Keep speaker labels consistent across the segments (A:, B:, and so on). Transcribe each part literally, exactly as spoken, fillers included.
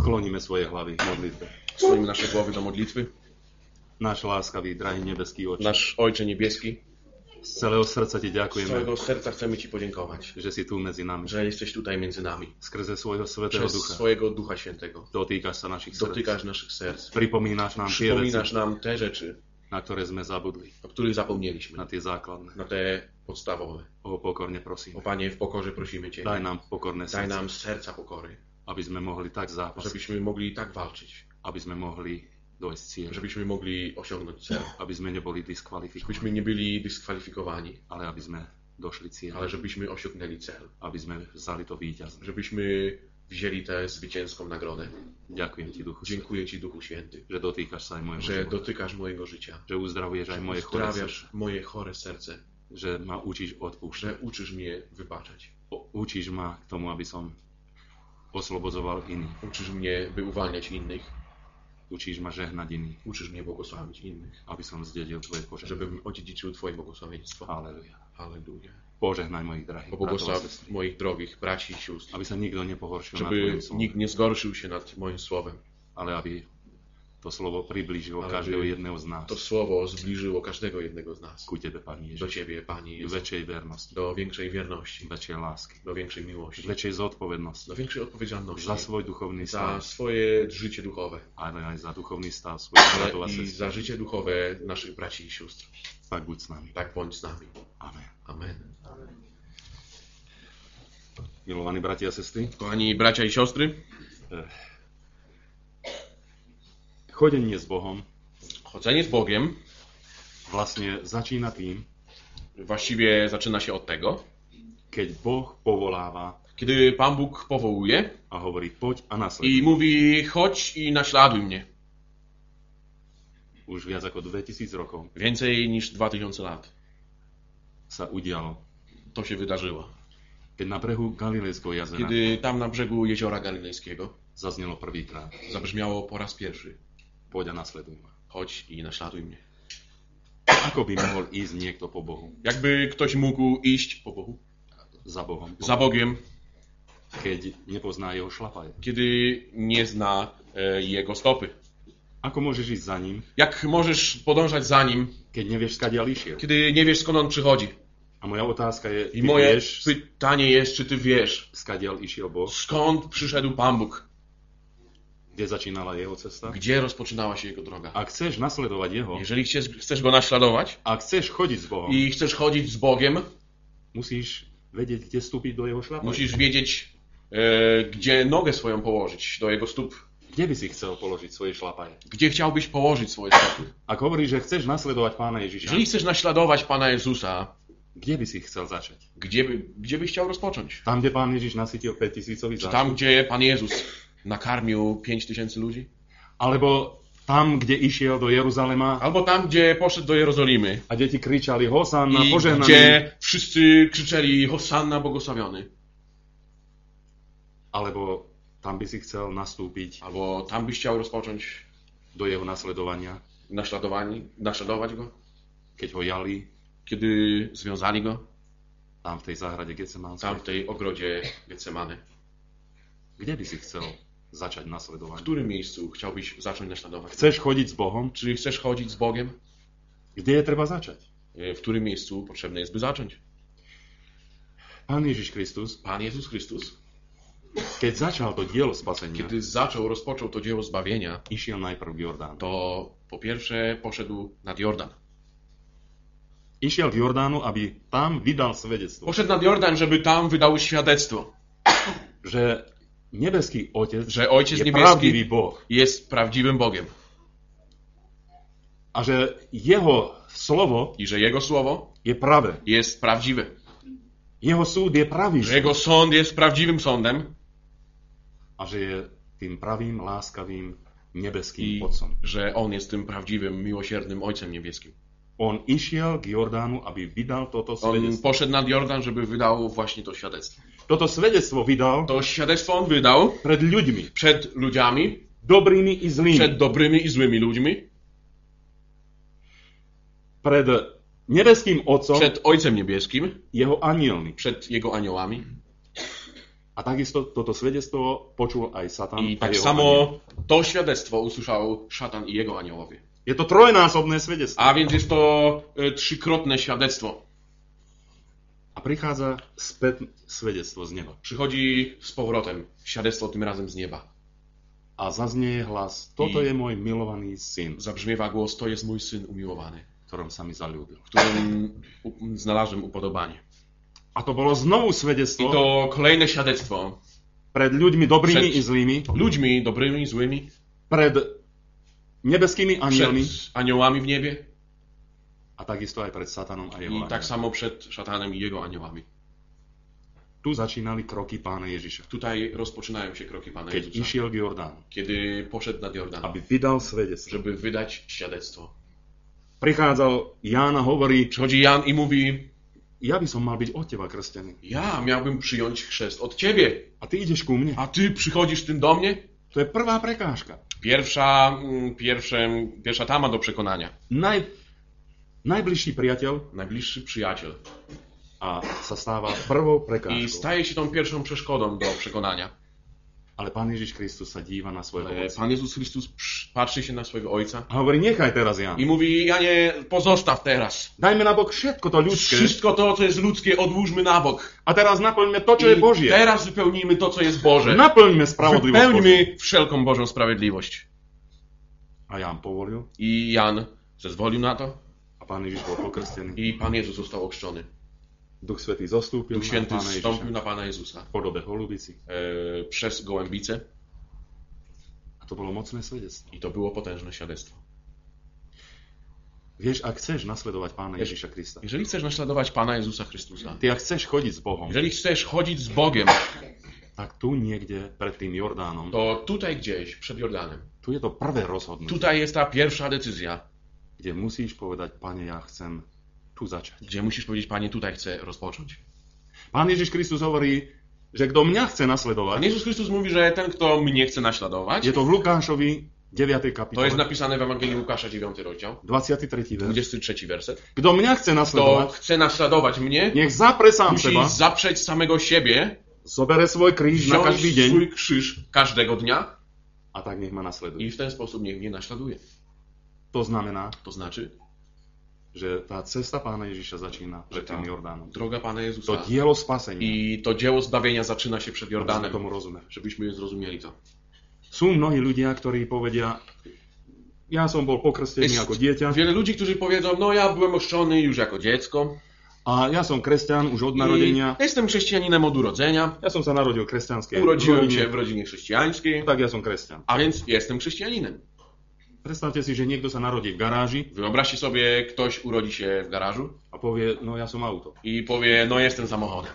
A: Skloníme svoje hlavy v modlitbe.
B: Skłonimy nasze głowy do modlitwy.
A: Náš láskavý, drahý nebeský Otče,
B: Nasz Ojcze Niebieski,
A: z celého srdca Ti
B: z
A: ďakujeme,
B: całego serca chcemy Ci podziękować,
A: že si tu medzi nami.
B: że jesteś tutaj między nami.
A: Skrze svojho Svätého
B: Przez
A: Ducha
B: swojego Ducha Świętego
A: dotýkaš sa našich srdc.
B: dotykasz naszych serc.
A: Pripomínaš nám tie veci,
B: Przypominasz nam te rzeczy,
A: na ktoré sme zabudli,
B: o których zapomnieliśmy.
A: na tie základné.
B: Na te podstawowe.
A: O pokorne
B: O
A: prosím.
B: Panie, w pokorze prosimy Cię.
A: Daj nám pokorné
B: Daj
A: srdce,
B: nam serca pokory,
A: aby sme mohli tak zápasiť,
B: żebyśmy mogli tak walczyć,
A: aby sme mohli dojsť cieľ,
B: żebyśmy mogli osiągnąć cel,
A: aby sme neboli diskvalifikovaní,
B: żebyśmy nie byli dyskwalifikowani,
A: ale aby sme došli cieľ,
B: ale żebyśmy osiągnęli cel,
A: aby sme vzali to víťazné.
B: żebyśmy wzięli tę zwycięską nagrodę.
A: Ďakujem Ti, Duchu Svätý,
B: Dziękuję Ci, Duchu Święty,
A: že dotýkaš sa aj môjho
B: że
A: života,
B: dotykasz mojego życia,
A: že uzdravuješ aj moje chore srdce,
B: uzdrawiasz moje chore serce,
A: že ma učíš odpúšťať.
B: że uczysz mnie wybaczać,
A: O- Učíš ma k tomu, aby som oslobodzoval iných.
B: uczysz mnie, by uwalniać innych,
A: Učíš ma žehnať iných,
B: uczysz mnie błogosławić innych,
A: aby som zdedil Tvoje požehnanie.
B: żebym odziedziczył Twoje błogosławieństwo.
A: Halleluja.
B: Halleluja.
A: Požehnaj mojich drahých bratov a
B: Pobłogosław
A: sestry,
B: moich drogich braci i sióstr,
A: aby sa nikto nepohoršil nad
B: żeby
A: Tvojim slovom,
B: nikt nie zgorszył się nad moim słowem.
A: ale aby to slovo priblížilo
B: Ale
A: každého
B: aby
A: jedného z nás
B: To słowo zbliżyło każdego jednego z nas
A: ku Tebe, Pane
B: do
A: Ježiš,
B: Ciebie, Panie
A: k
B: Jezu,
A: väčšej vernosti,
B: do większej wierności,
A: väčšej lásky,
B: do większej
A: k
B: miłości,
A: väčšej zodpovednosti
B: do większej odpowiedzialności
A: za svoj duchovný
B: za
A: stav,
B: swoje życie duchowe,
A: ale aj za duchovný stav svojich bratov a
B: ale i
A: sestier.
B: za życie duchowe naszych braci i sióstr.
A: Tak buď s nami.
B: Tak bądź z nami.
A: Amen.
B: Amen.
A: Milovaní bratia a sestry,
B: Kochani bracia i siostry,
A: chodenie s Bohom
B: chodzenie z Bogiem
A: vlastne začína tým,
B: właściwie zaczyna się od tego,
A: keď Boh povoláva
B: kiedy Pan Bóg powołuje
A: a hovorí poď a nasleduj.
B: i mówi: chodź i naśladuj mnie.
A: Už viac ako dvetisíc rokov
B: Więcej niż dwa tysiące lat
A: sa udialo,
B: to się wydarzyło.
A: keď na brehu Galilejského jazera
B: Kiedy tam na brzegu Jeziora Galilejskiego
A: zaznelo prvýkrát
B: zabrzmiało po raz pierwszy:
A: poď a nasleduj ma.
B: chodź i naśladuj mnie.
A: Ako by mohol ísť niekto po Bohu,
B: Jakby ktoś mógł iść po Bohu,
A: za Bohom,
B: za Bogiem,
A: keď nepozná jeho šlapaje?
B: kiedy nie zna e, Jego stopy?
A: Ako môžeš ísť za ním,
B: Jak możesz podążać za Nim,
A: keď nevieš, skadiaľ išiel?
B: kiedy nie wiesz, skąd On przychodzi?
A: A moja otázka je,
B: I
A: ty
B: moje
A: vieš,
B: pytanie jest, czy Ty wiesz,
A: skadiaľ išiel Boh,
B: skąd przyszedł Pan Bóg?
A: kde začínala jeho cesta?
B: Gdzie rozpoczynała się Jego droga?
A: Ak chceš nasledovať jeho,
B: Jeżeli chcesz, chcesz Go naśladować
A: ak chceš chodiť s Bohom,
B: i chcesz chodzić z Bogiem,
A: musíš vedieť, kde vstúpiť do jeho šlapaje.
B: musisz wiedzieć, e, gdzie nogę swoją położyć do Jego stóp.
A: Kde by si chcel položiť svoje šlapaje?
B: Gdzie chciałbyś położyć swoje stopy?
A: Ak hovoríš, že chceš nasledovať Pána Ježiša,
B: Jeżeli chcesz naśladować Pana Jezusa,
A: kde by si chcel začať?
B: gdzie, by, gdzie byś chciał rozpocząć?
A: Tam, kde Pán Ježiš nasytil päťtisícový
B: Czy
A: zástup?
B: tam, gdzie Pan Jezus nakarmił pięć tysięcy ludzi?
A: Alebo tam, kde išiel do Jeruzalema
B: Albo tam, gdzie poszedł do Jerozolimy
A: a deti kričali Hosanna,
B: i
A: požehnaný.
B: gdzie wszyscy krzyczeli: Hosanna, błogosławiony.
A: Alebo tam by si chcel nastúpiť
B: Albo tam byś chciał rozpocząć
A: do jeho nasledovania,
B: naśladowanie, naśladować Go,
A: keď ho jali
B: kiedy związali Go
A: tam v tej záhrade
B: tam
A: Getsemanskej.
B: w tej ogrodzie Getsemany.
A: Kde by si chcel začať
B: W
A: nasledovanie?
B: którym miejscu chciałbyś zacząć naśladować?
A: Chceš chodiť s Bohom?
B: Czy chcesz chodzić z Bogiem?
A: Kde je treba začať?
B: W którym miejscu potrzebne jest, by zacząć?
A: Pán Ježiš Kristus,
B: Pan Jezus Chrystus,
A: keď začal to dielo spasenia,
B: kiedy zaczął, rozpoczął to dzieło zbawienia,
A: išiel najprv k Jordánu.
B: to po pierwsze poszedł nad Jordan.
A: Išiel k Jordánu, aby tam vydal svedectvo,
B: Poszedł nad Jordan, żeby tam wydał świadectwo,
A: že nebeský Otec
B: że Ojciec
A: je
B: Niebieski
A: pravdivý Boh
B: jest prawdziwym Bogiem
A: a že jeho slovo
B: i że Jego słowo
A: je pravé.
B: jest prawdziwe,
A: Jeho súd je pravý
B: że Jego sąd jest prawdziwym sądem
A: a že je tým pravým, láskavým, nebeským
B: i
A: Otcom.
B: że On jest tym prawdziwym, miłosiernym Ojcem Niebieskim.
A: On išiel k Jordánu, aby vydal toto
B: On
A: svedectvo.
B: poszedł nad Jordan, żeby wydał właśnie to świadectwo.
A: Toto svedectvo vydal
B: To świadectwo On wydał
A: pred ľuďmi,
B: przed ludziami,
A: dobrými i zlými.
B: przed dobrymi i złymi ludźmi,
A: Pred nebeským Otcom,
B: przed Ojcem Niebieskim,
A: jeho anielmi.
B: przed Jego aniołami
A: A takisto toto svedectvo počul aj Satan
B: I
A: a
B: tak
A: jeho
B: samo
A: anjel.
B: to świadectwo usłyszał szatan i jego aniołowie.
A: Je to trojnásobné svedectvo.
B: A więc jest to e, trzykrotne świadectwo.
A: A prichádza späť svedectvo z neba.
B: Przychodzi z powrotem świadectwo tym razem z nieba.
A: A zaznieje hlas, toto
B: I-
A: je môj milovaný syn,
B: Zabrzmiewa głos, to jest mój syn umiłowany,
A: v ktorom sa mi zalúbil.
B: w którym u- znalazłem upodobanie.
A: A to bolo znowu
B: I
A: svedectvo
B: to kolejne świadectwo
A: pred ľuďmi dobrými
B: Przed-
A: i zlými,
B: ludźmi dobrymi, złymi,
A: pred nebeskými
B: przed
A: anielmi
B: aniołami w niebie
A: a takisto aj pred Satanom a jeho
B: i tak
A: anjelmi.
B: samo przed szatanem i jego aniołami.
A: Tu začínali kroky Pána Ježiša.
B: Tutaj rozpoczynają się kroki Pana
A: Keď
B: Jezusa,
A: išiel k Jordánu,
B: kiedy poszedł nad Jordan,
A: aby vydal svedectvo.
B: żeby wydać świadectwo.
A: Prichádzal Ján a hovorí,
B: Przychodzi Jan i mówi,
A: ja by som mal byť od teba krstený.
B: ja miałbym przyjąć chrzest od ciebie,
A: A ty ideš ku mne.
B: a ty przychodzisz tym do mnie?
A: To je prvá prekážka.
B: Pierwsza, mm, pierwsze, pierwsza tama do przekonania.
A: Naj, najbližší priateľ
B: Najbliższy przyjaciel.
A: a sa stáva prvou
B: I
A: prekážkou.
B: staje się tą pierwszą przeszkodą do przekonania.
A: Ale Pán Ježiš Kristus sa díva na svojho
B: Ale
A: otca.
B: Pan Jezus Chrystus przy- patrzy się na swojego Ojca
A: A hovorí, nechaj teraz, Ján.
B: i mówi, Janie, pozostaw teraz.
A: Dajme na bok všetko to ľudské
B: Wszystko to, co jest ludzkie, odłóżmy na bok.
A: a teraz naplňme to, čo je
B: I
A: Božie.
B: teraz wypełnijmy to, co jest Boże.
A: Naplňme spravodlivosť Božiu.
B: Wypełnijmy wszelką Bożą sprawiedliwość.
A: A Ján povolil
B: I Jan zezwolił na to
A: a Pán Ježiš bol pokrstený.
B: i Pan Jezus został ochrzczony.
A: Duch Svätý zostúpil
B: Duch
A: na
B: Święty
A: Pána
B: zstąpił
A: Ježiša
B: na Pana Jezusa
A: v podobe holubici.
B: e, przez gołębicę
A: A to bolo mocné svedectvo.
B: i to było potężne świadectwo.
A: Vieš, ak chceš nasledovať Pána
B: Wiesz,
A: Ježiša Krista,
B: Jeżeli chcesz naśladować Pana Jezusa Chrystusa,
A: ty ak chceš chodiť s Bohom,
B: jeżeli chcesz chodzić z Bogiem,
A: tak tu niekde pred tým Jordánom,
B: to tutaj gdzieś przed Jordanem,
A: tu je to prvé rozhodnutie,
B: tutaj jest ta pierwsza decyzja,
A: kde musíš povedať, Pane, ja chcem tu začať.
B: gdzie musisz powiedzieć, Panie, tutaj chcę rozpocząć.
A: Pán Ježiš Kristus hovorí, že kto mňa chce
B: Pan
A: nasledovať,
B: Jezus Chrystus mówi, że ten, kto mnie chce naśladować,
A: je to v Lukášovi deviatej
B: to
A: kapitole,
B: jest napisane w Ewangelii Łukasza dziewiąty rozdział,
A: dvadsiaty tretí verš.
B: dwudziesty trzeci werset.
A: Kto mňa chce
B: Kto
A: nasledovať,
B: chce naśladować mnie,
A: nech zapre sám
B: musi
A: seba,
B: zaprzeć samego siebie,
A: zobere svoj kríž na
B: wziąć
A: každý deň
B: swój krzyż każdego dnia
A: a tak nech ma nasleduje.
B: i w ten sposób niech mnie naśladuje.
A: To znamená,
B: To znaczy,
A: že tá cesta Pána Ježiša začína
B: że
A: pred
B: ta
A: tým Jordánom.
B: droga Pana
A: To
B: Jezusa
A: dielo spasenia,
B: i to dzieło zbawienia zaczyna się przed
A: aby sme
B: Jordanem,
A: tomu rozumeli.
B: żebyśmy zrozumieli to.
A: Sú mnohí ľudia, ktorí povedia, ja som bol pokrstený
B: Jest
A: ako dieťa
B: wiele ludzi, którzy powiedzą, no ja byłem ochrzczony już jako dziecko
A: a ja som kresťan už od
B: i
A: narodenia.
B: jestem chrześcijaninem od urodzenia,
A: Ja som sa narodil v kresťanskej
B: urodziłem się
A: rodine,
B: w rodzinie chrześcijańskiej,
A: tak ja som kresťan.
B: a więc jestem chrześcijaninem.
A: Predstavte si, že niekto sa narodí v garáži
B: Wyobraźcie sobie, ktoś urodzi się w garażu
A: a povie, no ja som auto.
B: i powie, no jestem samochodem.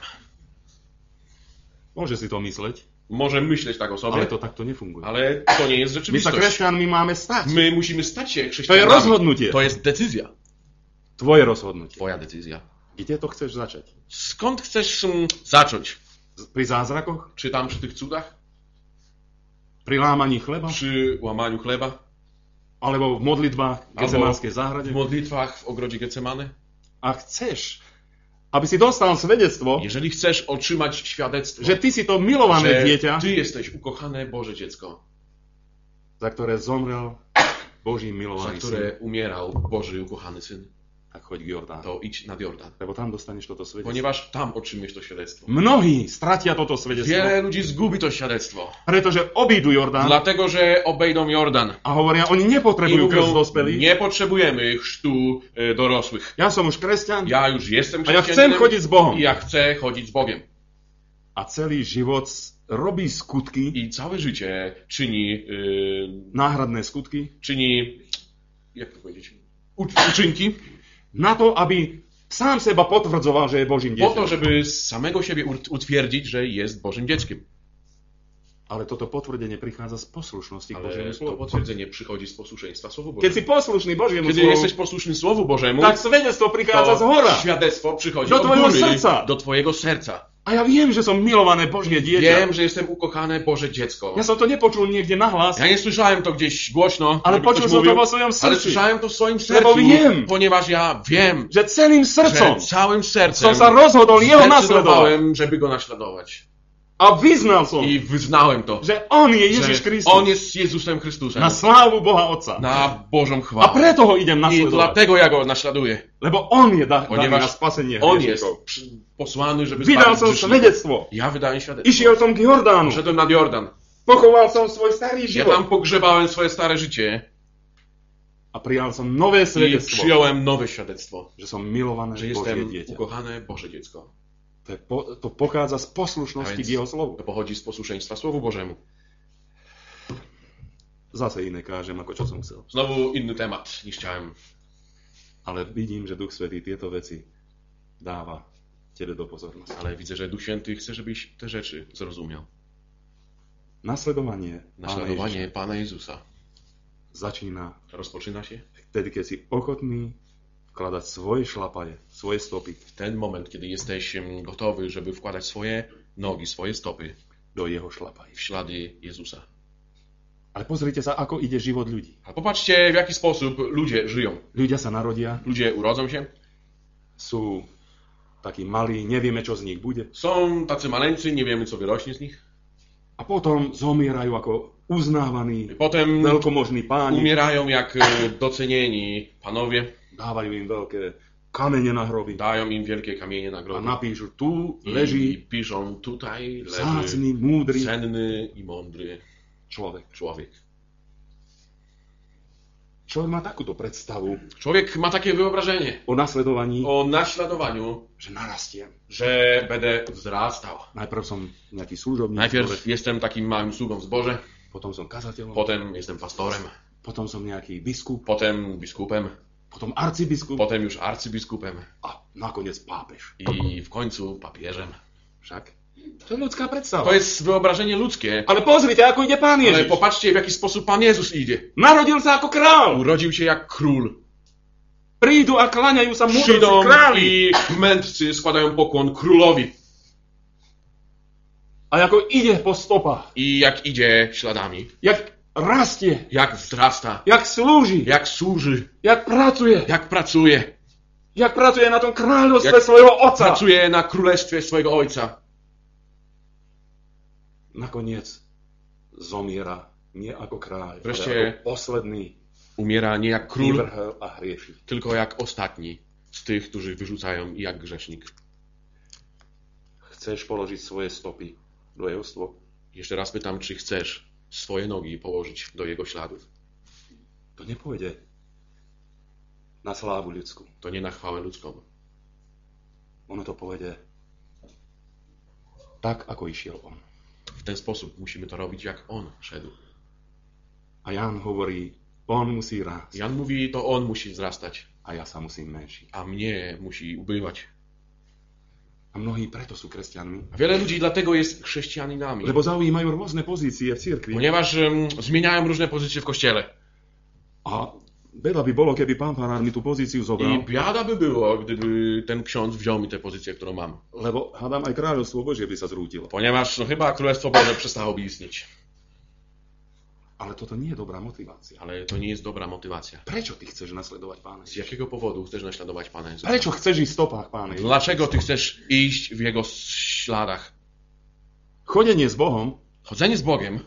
A: Môže si to mysleť,
B: Może myśleć tak o
A: ale
B: sobie,
A: to takto nefunguje.
B: ale to nie jest
A: My sa
B: rzeczywistość.
A: kresťanmi máme stať.
B: My musimy stać się
A: To je
B: chrześcijanami.
A: rozhodnutie.
B: To jest decyzja.
A: Tvoje rozhodnutie.
B: Twoja decyzja.
A: Kde to chceš začať?
B: Skąd chcesz mm, zacząć?
A: Z- Pri zázrakoch?
B: Czy tam przy tych cudach?
A: Pri lámaní chleba?
B: Przy łamaniu chleba?
A: Alebo v modlitbách v Getsemanskej záhrade?
B: W modlitwach w ogrodzie Getsemany?
A: A chceš, aby si dostal svedectvo,
B: Jeżeli chcesz otrzymać świadectwo,
A: že ty si to milované
B: że
A: dieťa,
B: ty jesteś ukochane Boże dziecko,
A: za ktoré zomrel Boží
B: za
A: milovaný syn,
B: które umierał Boży ukochany syn,
A: tak choď k Jordánu.
B: to idź nad Jordan.
A: Lebo tam dostaneš toto svedectvo.
B: Ponieważ tam otrzymujesz to świadectwo.
A: Mnohí stratia toto svedectvo,
B: Wiele ludzi zgubi to świadectwo,
A: pretože obídu Jordán
B: dlatego że obejdą Jordan
A: a hovoria, oni
B: i
A: nepotrebujú krst
B: mówią,
A: dospelých.
B: nie potrzebujemy chrztu e, dorosłych.
A: Ja som už kresťan
B: Ja już jestem
A: a ja chcem
B: chrześcijaninem
A: chodiť s Bohom.
B: i ja chcę chodzić z Bogiem.
A: A celý život robí skutky,
B: I całe życie czyni, yy,
A: náhradné skutky,
B: czyni, jak to powiedzieć, u- uczynki
A: na to, aby sám seba potvrdzoval, že je Božím
B: po to,
A: dieťaťom.
B: żeby samego siebie ut- utwierdzić, że jest Bożym dzieckiem.
A: Ale toto potvrdenie prichádza z poslušnosti k Božiemu
B: Ale to
A: slovu.
B: potwierdzenie przychodzi z posłuszeństwa Słowu
A: Keď si
B: Bożemu.
A: poslušný Božiemu
B: Kiedy
A: slovu,
B: jesteś posłuszny Słowu Bożemu,
A: tak svedectvo prichádza z
B: to
A: hora.
B: świadectwo przychodzi
A: Do
B: od
A: twojego
B: góry,
A: serca.
B: do twojego serca.
A: A ja viem, že som milované Božie dieťa.
B: Wiem, że jestem ukochane Boże dziecko.
A: Ja som to nepočul niekde nahlas,
B: Ja nie słyszałem to gdzieś głośno,
A: ale
B: żeby
A: počul
B: ktoś
A: som to
B: mówił,
A: vo svojom
B: ale
A: srdci.
B: słyszałem to w swoim
A: Lebo
B: sercu,
A: wiem.
B: ponieważ ja wiem,
A: Že celým
B: że
A: srdcom
B: całym
A: som
B: sercem
A: sa rozhodol jeho nasledovať.
B: zdecydowałem, żeby go naśladować.
A: A vyznal som,
B: I wyznałem to,
A: že on je Ježiš
B: że
A: Kristus.
B: On jest Jezusem Chrystusem.
A: Na slávu Boha Otca.
B: Na Bożą
A: A
B: chwałę.
A: preto ho idem
B: I
A: nasledovať.
B: dlatego ja go naśladuję.
A: Lebo on je da, daný
B: Ponieważ
A: na spasenie
B: On jest
A: hriešnikov.
B: przy- posłany, żeby
A: Vydal
B: zbawić
A: som
B: grzeszników.
A: svedectvo.
B: Ja wydałem świadectwo.
A: Išiel som k Jordánu.
B: Poszedłem nad Jordan.
A: Pochoval som svoj starý
B: Ja
A: život.
B: tam pogrzebałem swoje stare życie
A: A prijal som nové
B: i
A: svedectvo,
B: przyjąłem nowe świadectwo,
A: že som milované
B: że
A: Božie
B: jestem
A: dieťa.
B: ukochane Boże dziecko.
A: To, je po, to pochádza z
B: A
A: poslušnosti
B: więc
A: k Jeho slovu.
B: to pochodzi z posłuszeństwa Słowu Bożemu.
A: Zase iné kážem, ako čo som chcel.
B: Znowu inny temat niż chciałem.
A: Ale vidím, že Duch Svätý tieto veci dáva tebe do pozornosti.
B: Ale widzę, że Duch Święty chce, żebyś te rzeczy zrozumiał.
A: Nasledovanie Pána
B: Naśladowanie
A: Ježiša
B: Pana Jezusa
A: začína
B: rozpoczyna się
A: vtedy, keď si ochotný vkladať svoje šlapaje, svoje stopy
B: w ten moment, kiedy jesteś em, gotowy, żeby wkładać swoje nogi, swoje stopy
A: do Jeho šlapají.
B: w ślady Jezusa.
A: Ale pozrite sa, ako ide život ľudí.
B: A popatrzcie, w jaki sposób ludzie żyją.
A: Ľudia sa narodia,
B: Ludzie urodzą się,
A: sú takí malí, nevieme, čo z nich bude.
B: są tacy maleńcy, nie wiemy, co wyrośnie z nich.
A: A potom zomierajú ako uznávaní,
B: Potem
A: veľkomožní páni.
B: umierają jak e, docenieni panowie,
A: Dávajú im veľké kamene na hroby
B: dają im wielkie kamienie na
A: a
B: groby
A: napíšu, tu
B: i
A: leží
B: piszą, tutaj leży
A: vzácny, múdry
B: cenny i mądry
A: človek.
B: człowiek.
A: Človek má takúto predstavu
B: Człowiek ma takie wyobrażenie
A: o nasledovaní,
B: o naśladowaniu,
A: že narastiem.
B: że będę wzrastał.
A: Najprv som nejaký služobník,
B: Najpierw jestem takim małym sługą w zborze,
A: potom som kazateľom,
B: potem jestem pastorem,
A: potom som nejaký biskup,
B: potem biskupem,
A: potom arcibiskup
B: potem już arcybiskupem
A: a nakoniec pápež.
B: i w końcu papieżem.
A: Však to je ľudská predstava.
B: To jest wyobrażenie ludzkie,
A: Ale pozrite, ako ide Pán
B: ale
A: Ježiš.
B: popatrzcie, w jaki sposób Pan Jezus idzie.
A: Narodil sa ako král.
B: Urodził się jak król.
A: Prídu a klaňajú sa múdrci
B: Przyjdą
A: králi.
B: i mędrcy składają pokłon królowi.
A: A ako ide po stopách,
B: I jak idzie śladami,
A: jak rastie,
B: jak wzrasta,
A: jak slúži,
B: jak służy,
A: jak pracuje,
B: jak pracuje,
A: jak pracuje na tom kráľovstve
B: Jak
A: svojho otca.
B: pracuje na królestwie swojego ojca.
A: Nakoniec zomiera nie ako kráľ,
B: Wreszcie-
A: ale ako posledný
B: Umiera nie jak król,
A: vyvrhel a hrieši.
B: tylko jak ostatni z tych, którzy wyrzucają i jak grzesznik.
A: Chceš položiť svoje stopy do jeho stôp?
B: Jeszcze raz pytam, czy chcesz swoje nogi położyć do jego śladów?
A: To nepôjde na slávu ľudskú.
B: To nie na chwałę ludzką.
A: Ono to pôjde tak, ako išiel on.
B: W ten sposób musimy to robić, jak on szedł.
A: A Ján hovorí, on musí rásť
B: Jan mówi, to on musi wzrastać,
A: a ja sa musím menšiť.
B: a mnie musi ubywać.
A: A mnohí preto sú kresťanmi,
B: A wiele ludzi dlatego jest chrześcijaninami,
A: lebo zaujímajú rôzne pozície v cirkvi.
B: ponieważ um, zmieniają różne pozycje w kościele.
A: A beda by bolo, keby pán farár mi tú pozíciu
B: I
A: zobral,
B: biada by było, gdyby ten ksiądz wziął mi tę pozycję, którą mam.
A: lebo hádam aj kráľovstvo Božie by sa zrútilo.
B: Ponieważ no, chyba Królestwo Boże przestałoby istnieć.
A: Ale toto nie je dobrá motivácia.
B: Ale to nie jest dobra motywacja.
A: Prečo ty chceš nasledovať Pána
B: Z
A: Ježiša?
B: jakiego powodu chcesz naśladować Pana Jezusa?
A: Prečo chceš ísť v stopách Pána Ježiša?
B: Dlaczego ty chcesz iść w Jego śladach?
A: Chodenie s Bohom,
B: Chodzenie z Bogiem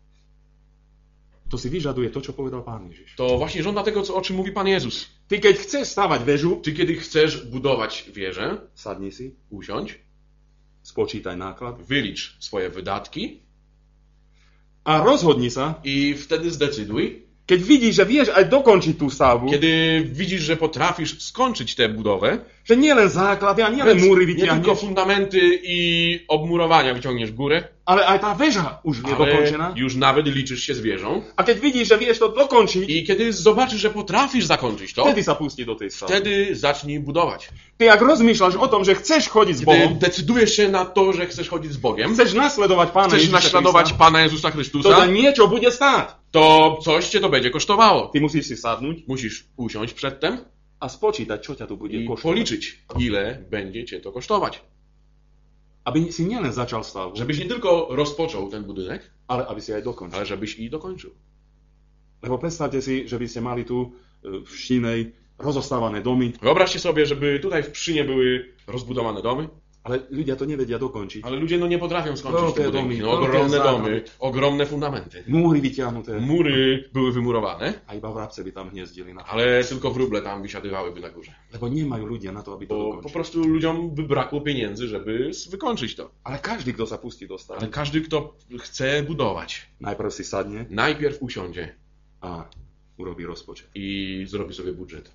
A: to si vyžaduje to, čo povedal Pán Ježiš.
B: to właśnie żąda tego, co, o czym mówi Pan Jezus.
A: Ty keď chceš stavať väžu,
B: Ty kiedy chcesz budować wieżę,
A: sadni si,
B: usiądź,
A: spočítaj náklad
B: wylicz swoje wydatki
A: a rozhodni sa,
B: i wtedy zdecyduj,
A: keď vidíš, že vieš aj dokončiť tú stavbu,
B: kiedy widzisz, że potrafisz skończyć tę budowę,
A: že nie len základy a nie len
B: więc
A: múry
B: nie tylko
A: vytiahneš,
B: fundamenty i obmurowania wyciągniesz w górę,
A: ale aj tá väža už je
B: ale
A: dokončená.
B: już nawet liczysz się z wieżą.
A: A keď vidíš, že vieš to dokončiť,
B: I kiedy zobaczysz, że potrafisz zakończyć to,
A: vtedy sa pustí do tej stavby.
B: wtedy zacznij budować.
A: Ty ak rozmýšľaš o tom, že chceš chodiť s
B: Kiedy
A: Bohom,
B: decydujesz się na to, że chcesz chodzić z Bogiem,
A: chceš nasledovať Pána
B: chcesz
A: Ježiša
B: naśladować
A: Krista,
B: Pana Jezusa
A: to za
B: Chrystusa,
A: niečo bude stáť.
B: to coś cię to będzie kosztowało.
A: Ty musíš si sadnúť
B: Musisz usiąść przedtem
A: a spočítať, čo ťa tu bude
B: i
A: koštovať.
B: policzyć, ile będzie cię to kosztować.
A: Aby si nielen začal stavbu,
B: Żebyś nie tylko rozpoczął ten budynek,
A: ale aby si aj dokončil.
B: ale żebyś i dokończył.
A: Lebo predstavte si, že by ste mali tu e, v Šínej rozostávané domy
B: Wyobraźcie sobie, żeby tutaj w Pszynie były rozbudowane domy
A: Ale ľudia to nevedia dokončiť.
B: Ale ludzie no nie potrafią skończyć
A: Wielkie
B: te budynki.
A: domy,
B: No,
A: wielkie
B: ogromne
A: záhrady.
B: domy, ogromne fundamenty.
A: Múry vyťahnuté.
B: Mury były wymurowane,
A: A iba vrabce by tam hniezdili. Na...
B: ale tylko wróble tam wysiadywałyby na górze.
A: Lebo nemajú ľudia na to, aby to
B: Bo po
A: dokončili.
B: prostu ludziom by brakło pieniędzy, żeby s- wykończyć to.
A: Ale každý, kto sa pustí do
B: Ale
A: stavby,
B: każdy, kto chce budować,
A: najprv si sadne
B: najpierw usiądzie
A: a urobí rozpočet.
B: i zrobi sobie budżet.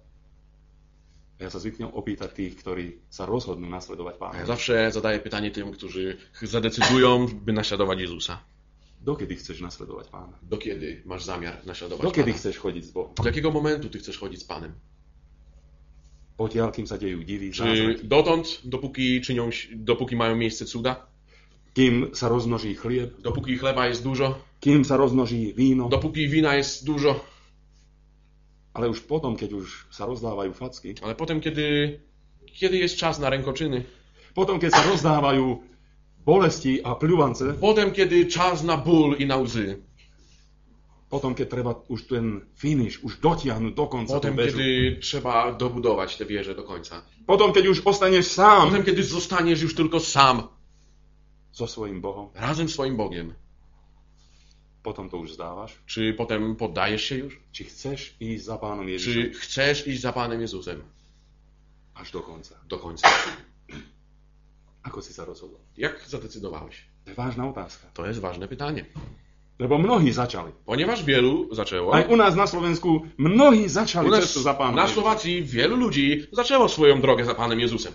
A: A ja sa zvyknem opýtať tých, ktorí sa rozhodnú nasledovať
B: A
A: Pána.
B: ja zawsze zadaję pytanie tym, którzy ch- zadecydują, by naśladować Jezusa.
A: Dokedy chceš nasledovať Pána?
B: Do kiedy masz zamiar naśladować
A: Dokedy
B: Pana?
A: chceš chodiť s Bohom?
B: Do jakiego momentu ty chcesz chodzić z Panem?
A: Potiaľ, kým sa dejú divy,
B: Czy
A: zázraky.
B: dotąd, dopóki czynią, ś- dopóki mają miejsce cuda?
A: Kým sa rozmnoží chlieb,
B: Dopóki chleba jest dużo?
A: kým sa rozmnoží víno,
B: Dopóki wina jest dużo?
A: ale už potom, keď už sa rozdávajú facky,
B: Ale potem, kiedy, kiedy jest czas na rękoczyny?
A: potom, keď sa rozdávajú bolesti a pľuvance,
B: Potem, kiedy czas na ból i na łzy?
A: potom, keď treba už ten finish, už dotiahnuť do konca tú
B: Potem,
A: väžu,
B: kiedy trzeba dobudować tę wieżę do końca?
A: potom, keď už ostaneš sám
B: Potem, kiedy zostaniesz już tylko sam,
A: so svojím Bohom,
B: razem z swoim Bogiem?
A: potom to už zdávaš?
B: Czy potem poddajesz się już?
A: Či chceš ísť za Pánom
B: Czy
A: Ježišom
B: chcesz iść za Panem Jezusem
A: až do konca?
B: do końca?
A: Ako si sa rozhodol?
B: Jak zadecydowałeś?
A: To je vážna otázka.
B: To jest ważne pytanie.
A: Lebo mnohí začali.
B: Ponieważ wielu zaczęło,
A: Aj u nás na Slovensku mnohí začali
B: u nas
A: cestu za Pánom
B: na
A: Ježišom.
B: Słowacji wielu ludzi zaczęło swoją drogę za Panem Jezusem.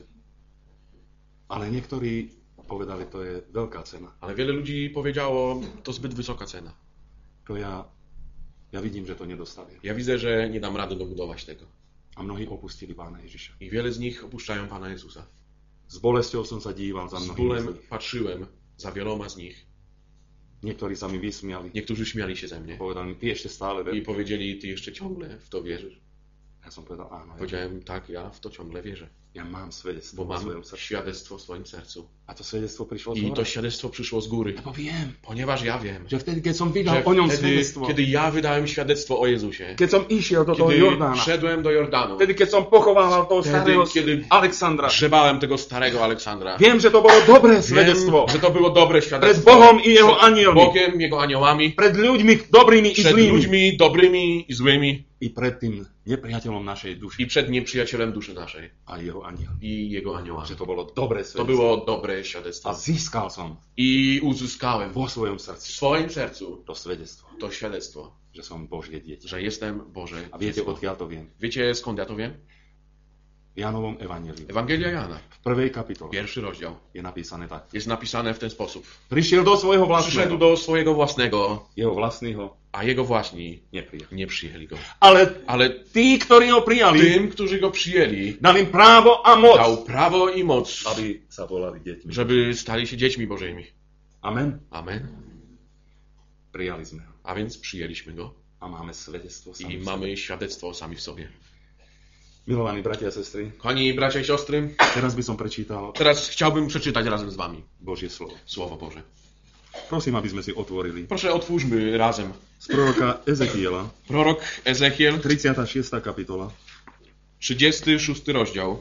A: Ale niektorí povedali, to je veľká cena.
B: Ale wiele ludzi powiedziało, to zbyt wysoka cena.
A: To ja, ja vidím, že to nedostavím.
B: Ja widzę, że nie dam rady dobudować tego.
A: A mnohí opustili Pána Ježiša.
B: I wiele z nich opuszczają Pana Jezusa.
A: S bolesťou som sa díval za
B: Z
A: mnohými.
B: bólem
A: z nich.
B: patrzyłem za wieloma z nich.
A: Niektorí sa mi vysmiali.
B: Niektórzy śmiali się ze mnie
A: Povedali mi, ty ešte stále
B: i
A: veríš?
B: powiedzieli, ty jeszcze ciągle w to wierzysz.
A: Ja som povedal, áno, ja,
B: Powiedziałem, tak, ja w to ciągle wierzę,
A: ja mám svedectvo
B: bo
A: vo
B: mam
A: svojom srdci.
B: świadectwo w swoim sercu.
A: A to svedectvo prišlo z
B: I
A: hora.
B: to świadectwo przyszło z góry,
A: Lebo viem,
B: ponieważ ja wiem,
A: že vtedy, keď som
B: że
A: vydal o ňom
B: wtedy,
A: svedectvo,
B: kiedy ja wydałem świadectwo o Jezusie,
A: keď som išiel do toho
B: kiedy
A: Jordána,
B: szedłem do Jordanu,
A: vtedy, keď som pochovával toho
B: Wtedy,
A: starého
B: kiedy-
A: Aleksandra,
B: grzebałem tego starego Aleksandra.
A: viem, že to bolo dobré
B: Wiem,
A: svedectvo.
B: że to było dobre
A: Pred
B: świadectwo.
A: Bohom i jeho
B: Przed
A: anielmi.
B: Bogiem, Jego aniołami,
A: Pred ľuďmi dobrými i
B: przed
A: zlými.
B: ludźmi dobrymi i złymi
A: I pred tým nepriateľom našej duši
B: i przed nieprzyjacielem duszy naszej
A: a jeho anielmi.
B: i Jego aniołami.
A: Že to bolo dobré
B: To
A: svedectvo.
B: było dobre
A: A
B: świadectwo.
A: získal som
B: I uzyskałem
A: vo svojom
B: w
A: srdci
B: swoim sercu
A: to svedectvo,
B: to świadectwo,
A: že som Božie dieťa.
B: że jestem Boże
A: A viete,
B: dziecko.
A: odkiaľ to viem?
B: Wiecie skąd ja to wiem?
A: V Jánovom evanjeliu.
B: Ewangelia Jana,
A: V prvej kapitole
B: pierwszy rozdział.
A: je napísané tak.
B: Jest napisane w ten sposób.
A: Prišiel do svojho
B: Przyszedł
A: vlastného.
B: do swojego własnego,
A: Jeho vlastného
B: a jego własni
A: neprijal.
B: nie przyjęli go.
A: Ale
B: Ale
A: tí, ktorí ho prijali,
B: tym, którzy go przyjęli,
A: dal im právo a moc,
B: dał prawo i moc,
A: aby sa volali deťmi.
B: żeby stali się dziećmi Bożymi.
A: Amen.
B: Amen.
A: Prijali sme ho.
B: A więc przyjęliśmy go
A: A máme svedectvo
B: i
A: sami.
B: mamy świadectwo sami w sobie.
A: Milovaní bratia a sestry,
B: Kochani bracia i siostry,
A: teraz by som prečítal
B: teraz chciałbym przeczytać razem z wami
A: Božie slovo.
B: Słowo Boże.
A: Prosím, aby sme si otvorili
B: Proszę, otwórzmy razem.
A: z proroka Ezekiela,
B: Prorok Ezechiel,
A: tridsiata šiesta kapitola,
B: trzydziesty szósty rozdział,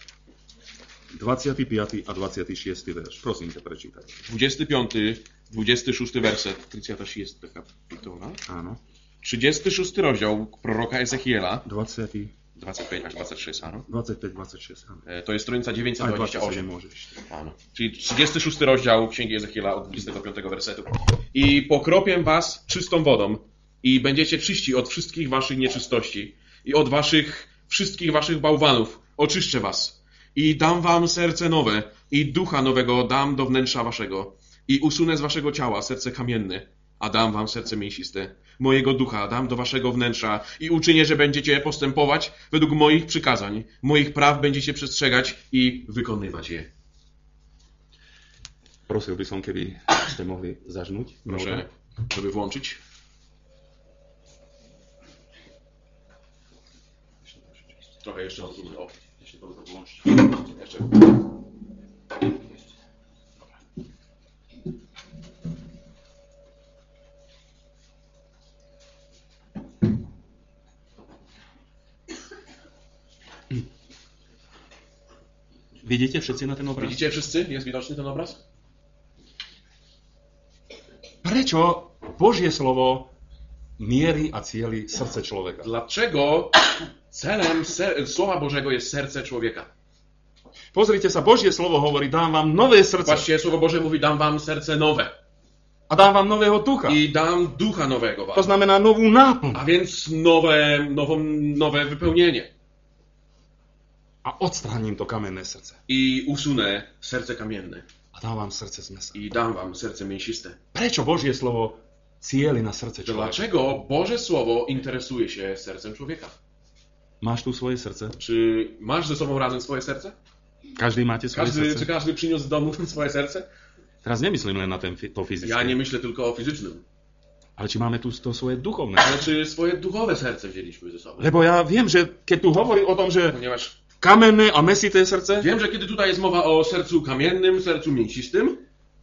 A: dvadsiaty piaty a dvadsiaty šiesty verš. Prosím ťa prečítať.
B: dwudziesty piąty, dwudziesty szósty werset, trzydziesta szósta kapitola,
A: Áno.
B: trzydziesty szósty rozdział proroka Ezechiela,
A: dvadsiaty,
B: dwadzieścia pięć aż dwadzieścia sześć, ano.
A: dvadsaťpäť, dvadsaťšesť. Áno.
B: E, To jest stronica
A: Aj
B: dziewięćset dwadzieścia
A: dvadsaťsedem
B: osiem.
A: môžeš.
B: Ano. Czyli trzydziesty szósty rozdział Księgi Ezechiela od dwudziestego piątego wersetu. I pokropię was czystą wodą i będziecie czyści od wszystkich waszych nieczystości i od waszych wszystkich waszych bałwanów. Oczyszczę was i dam wam serce nowe i ducha nowego dam do wnętrza waszego i usunę z waszego ciała serce kamienne, a dam wam serce mięsiste. Mojego ducha dam do waszego wnętrza i uczynię, że będziecie postępować według moich przykazań, moich praw będziecie przestrzegać i wykonywać je.
A: Prosil by som, keby ste mohli zažnúť.
B: Proszę, żeby włączyć. Trochę jeszcze odsunę. O, jeśli to włączyć. Jeszcze.
A: Vidíte všetci na ten obraz?
B: Widzicie wszyscy? Jest widoczny ten obraz?
A: Prečo Božie slovo mierí a cieli srdce človeka?
B: Dlaczego celem ser- Słowa Bożego jest serce człowieka?
A: Pozrite sa, Božie slovo hovorí, dám vám nové srdce
B: Właściwie Słowo Boże mówi, dam wam serce nowe
A: a dám vám nového ducha.
B: i dam ducha nowego
A: To
B: wam.
A: znamená novú náplň.
B: A więc nowe, nową, nowe wypełnienie.
A: A odstránim to kamenné srdce.
B: I usunę serce kamienne.
A: A dám vám srdce z mesa.
B: I dam wam serce mięsiste.
A: Prečo Božie slovo cieli na srdce človeka?
B: Dlaczego Boże Słowo interesuje się sercem człowieka?
A: Máš tu svoje srdce?
B: Czy masz ze sobą razem swoje serce?
A: Každý máte svoje
B: Każdy,
A: srdce?
B: czy każdy przyniósł z domu swoje serce?
A: Teraz nemyslím len na ten, fi- to fyzické.
B: Ja nie myślę tylko o fizycznym.
A: Ale či máme tu to svoje duchovné?
B: Ale czy swoje duchowe serce wzięliśmy ze sobą?
A: Lebo ja viem, že keď tu hovorí o tom, že
B: Ponieważ
A: kamenné a mesité srdce,
B: wiem, że kiedy tutaj jest mowa o sercu kamiennym, sercu mięsistym,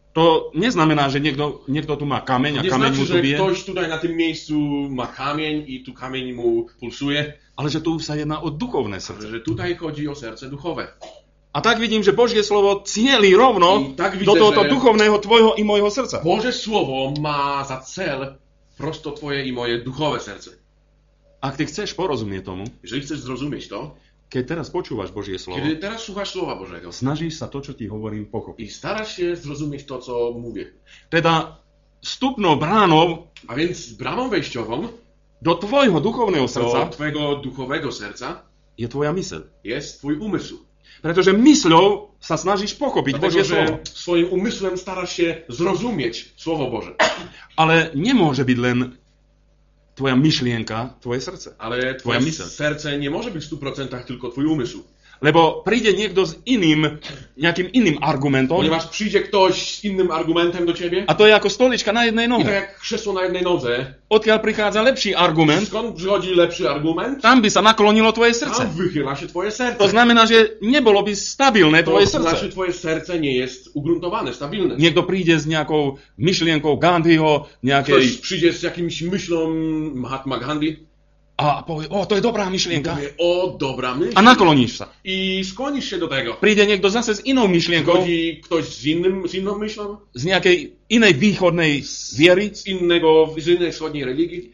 A: to neznamená, že niekto, niekto tu má kameň a
B: nie
A: kameň
B: znaczy,
A: mu tu
B: że
A: bije,
B: ktoś tutaj na tym miejscu ma kamień i tu kamień mu pulsuje,
A: ale že tu sa jedná o duchovné srdce.
B: że tutaj chodzi o serce duchowe.
A: A tak vidím, že Božie slovo cieli rovno
B: I tak
A: do
B: widzę,
A: tohoto
B: že-
A: duchovného tvojho i môjho srdca.
B: Boże Słowo ma za cel prosto twoje i moje duchowe serce.
A: Ak ty chceš porozumieť tomu,
B: Jeżeli chcesz zrozumieć to,
A: keď teraz počúvaš Božie slovo,
B: kiedy teraz słuchasz Słowa Bożego
A: snažíš sa to, čo ti hovorím, pochopiť.
B: i starasz się zrozumieć to, co mówię,
A: Teda vstupnou bránou
B: a więc bramą wejściową
A: do tvojho duchovného
B: do
A: srdca
B: twojego duchowego serca
A: je tvoja myseľ.
B: jest twój umysł.
A: Pretože mysľou sa snažíš pochopiť
B: Dlatego,
A: Božie slovo.
B: że swoim umysłem starasz się zrozumieć Słowo Boże.
A: Ale nemôže byť len tvoja myšlienka, tvoje srdce.
B: Ale
A: Twoja
B: twoje
A: myśl.
B: serce nie może być w stu procentach tylko twój umysł.
A: Lebo príde niekto s iným, nejakým iným argumentom
B: Ponieważ przyjdzie ktoś z innym argumentem do ciebie
A: a to je ako stolička na jednej
B: i tak
A: nohe.
B: jak krzesło na jednej nodze,
A: Odkiaľ prichádza lepší argument,
B: skąd przychodzi lepszy argument,
A: tam by sa naklonilo tvoje
B: tam
A: srdce.
B: wychyla się twoje serce.
A: To znamená, že nebolo by stabilné
B: To
A: tvoje
B: znaczy
A: srdce.
B: twoje serce nie jest ugruntowane, stabilne.
A: Niekto príde s nejakou myšlienkou Gandhiho,
B: Ktoś
A: nejakej
B: przyjdzie z jakimś myślą Mahatma Gandhi
A: a povie, o, to je dobrá
B: i
A: myšlienka.
B: powie, o dobra myśl.
A: A nakloníš sa.
B: I skłonisz się do tego.
A: Príde niekto zase s inou myšlienkou,
B: Chodzi ktoś z, innym, z inną myślą,
A: z nejakej inej východnej viery
B: z innego, z innej wschodniej religii.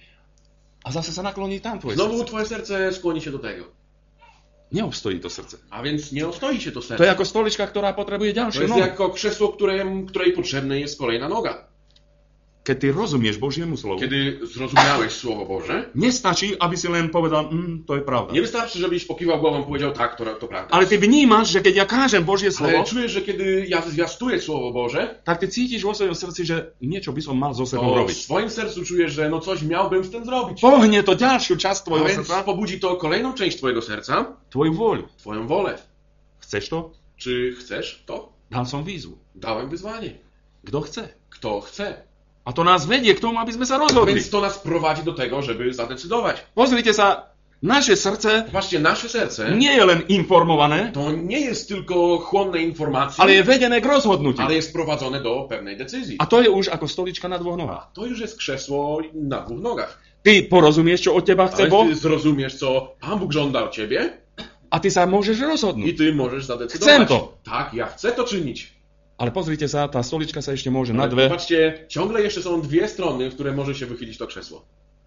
A: a zase sa nakloní tam tvoje
B: Znowu
A: srdce.
B: twoje serce skłoni się do tego.
A: Neobstojí to srdce.
B: A więc nie ostoi się to
A: To je
B: serce.
A: ako stolička, ktorá potrebuje
B: To
A: ďalšiu
B: jest
A: nohu.
B: jako krzesło, której, której potrzebna jest kolejna noga.
A: Keď ty rozumieš Božiemu slovu,
B: Kiedy zrozumiałeś Słowo Boże,
A: nestačí, aby si len povedal, mm, to je pravda.
B: nie wystarczy, żebyś pokiwał głową i powiedział, tak, to, to prawda.
A: Ale ty vnímaš, že keď ja kážem Božie
B: Ale
A: slovo,
B: czujesz, że kiedy ja zwiastuję Słowo Boże,
A: tak ty cítiš vo svojom srdci, že niečo by som mal so sebou
B: to w
A: robiť.
B: swoim sercu czujesz, że no coś miałbym z tym zrobić.
A: Pohne to ďalšiu časť
B: A
A: tvojho
B: więc
A: srdca,
B: pobudzi to kolejną część twojego serca,
A: tvoju vôľu.
B: twoją wolę.
A: Chceš to?
B: Czy chcesz to?
A: Dal som výzvu.
B: Dałem wyzwanie.
A: Kto chce?
B: Kto chce?
A: A to nás vedie k tomu, aby sme sa rozhodli.
B: Więc to nas prowadzi do tego, żeby zadecydować.
A: Pozrite sa, naše srdce
B: Zobaczcie, nasze serce
A: nie je len informované,
B: to nie jest tylko chłonne informacje,
A: ale je vedené k rozhodnutiu.
B: ale jest prowadzone do pewnej decyzji.
A: A to je už ako stolička na dvoch nohách.
B: To już jest krzesło na dwóch nogach.
A: Ty porozumieš, čo od teba chce
B: Ale
A: Boh
B: ty zrozumiesz, co Pan Bóg żąda od ciebie
A: a ty sa môžeš
B: i
A: rozhodnúť.
B: ty możesz zadecydować.
A: Chcę to.
B: Tak, ja chcę to czynić.
A: Ale pozrite sa, tá stolička sa ešte môže na
B: Ale
A: dve.
B: zobaczcie, ciągle jeszcze są dwie strony, w które może się wychylić to krzesło.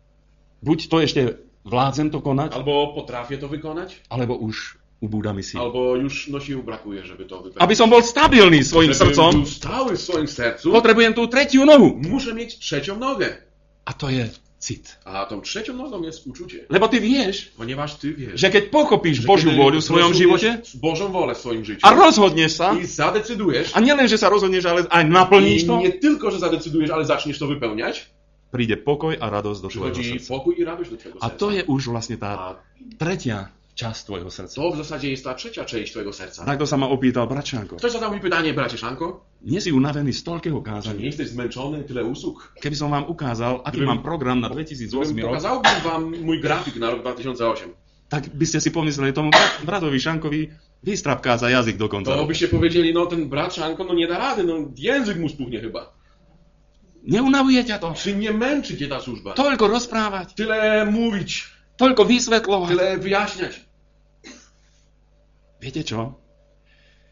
A: Buď to ešte vládzem to konať,
B: Albo potrafię to wykonać,
A: alebo už ubúda mi síl.
B: albo już no sił brakuje, żeby to wypełnić.
A: Aby som bol stabilný svojim
B: Żebym
A: srdcom,
B: był stały w swoim sercu,
A: potrebujem tú tretiu nohu.
B: muszę mieć trzecią nogę.
A: A to je cit.
B: A tą trzecią nogą jest uczucie.
A: Lebo ty vieš,
B: Ponieważ ty wiesz,
A: že keď pochopíš
B: że
A: Božiu
B: kiedy
A: vôľu v svojom
B: zrozumiesz
A: živote
B: Bożą wolę w swoim życiu
A: a rozhodneš sa,
B: i zadecydujesz,
A: a nielen, že sa rozhodneš, ale aj naplníš
B: i
A: to,
B: nie tylko, że zadecydujesz, ale zaczniesz to wypełniać,
A: príde pokoj a radosť do tvojho
B: przychodzi
A: srdca.
B: pokój i radość do twojego
A: A
B: serca.
A: to je už vlastne tá
B: A
A: tretia časť tvojho srdca.
B: to w zasadzie jest ta trzecia część twojego serca.
A: Takto sa ma opýtal Bračanko.
B: Ktoś zadał mi pytanie, bracie Szanko,
A: Nie si unavený z toľkého
B: że nie
A: kázania.
B: jesteś zmęczony, tyle usług?
A: Keby som vám ukázal, aký
B: Gdybym-
A: mám program na dvetisícosem
B: Gdybym
A: rok,
B: pokazałbym wam mój grafik na rok dwa tysiące osiem,
A: tak by ste si pomysleli tomu brat, bratovi Šankovi vystrapká za jazyk dokonca.
B: to byście powiedzieli, no ten brat Szanko, no nie da rady, no język mu spuchnie chyba.
A: Neunavuje ťa to?
B: Czy nie męczy cię ta służba?
A: Toľko rozprávať,
B: Tyle mówić,
A: toľko vysvetľovať.
B: tyle wyjaśniać.
A: Viete čo?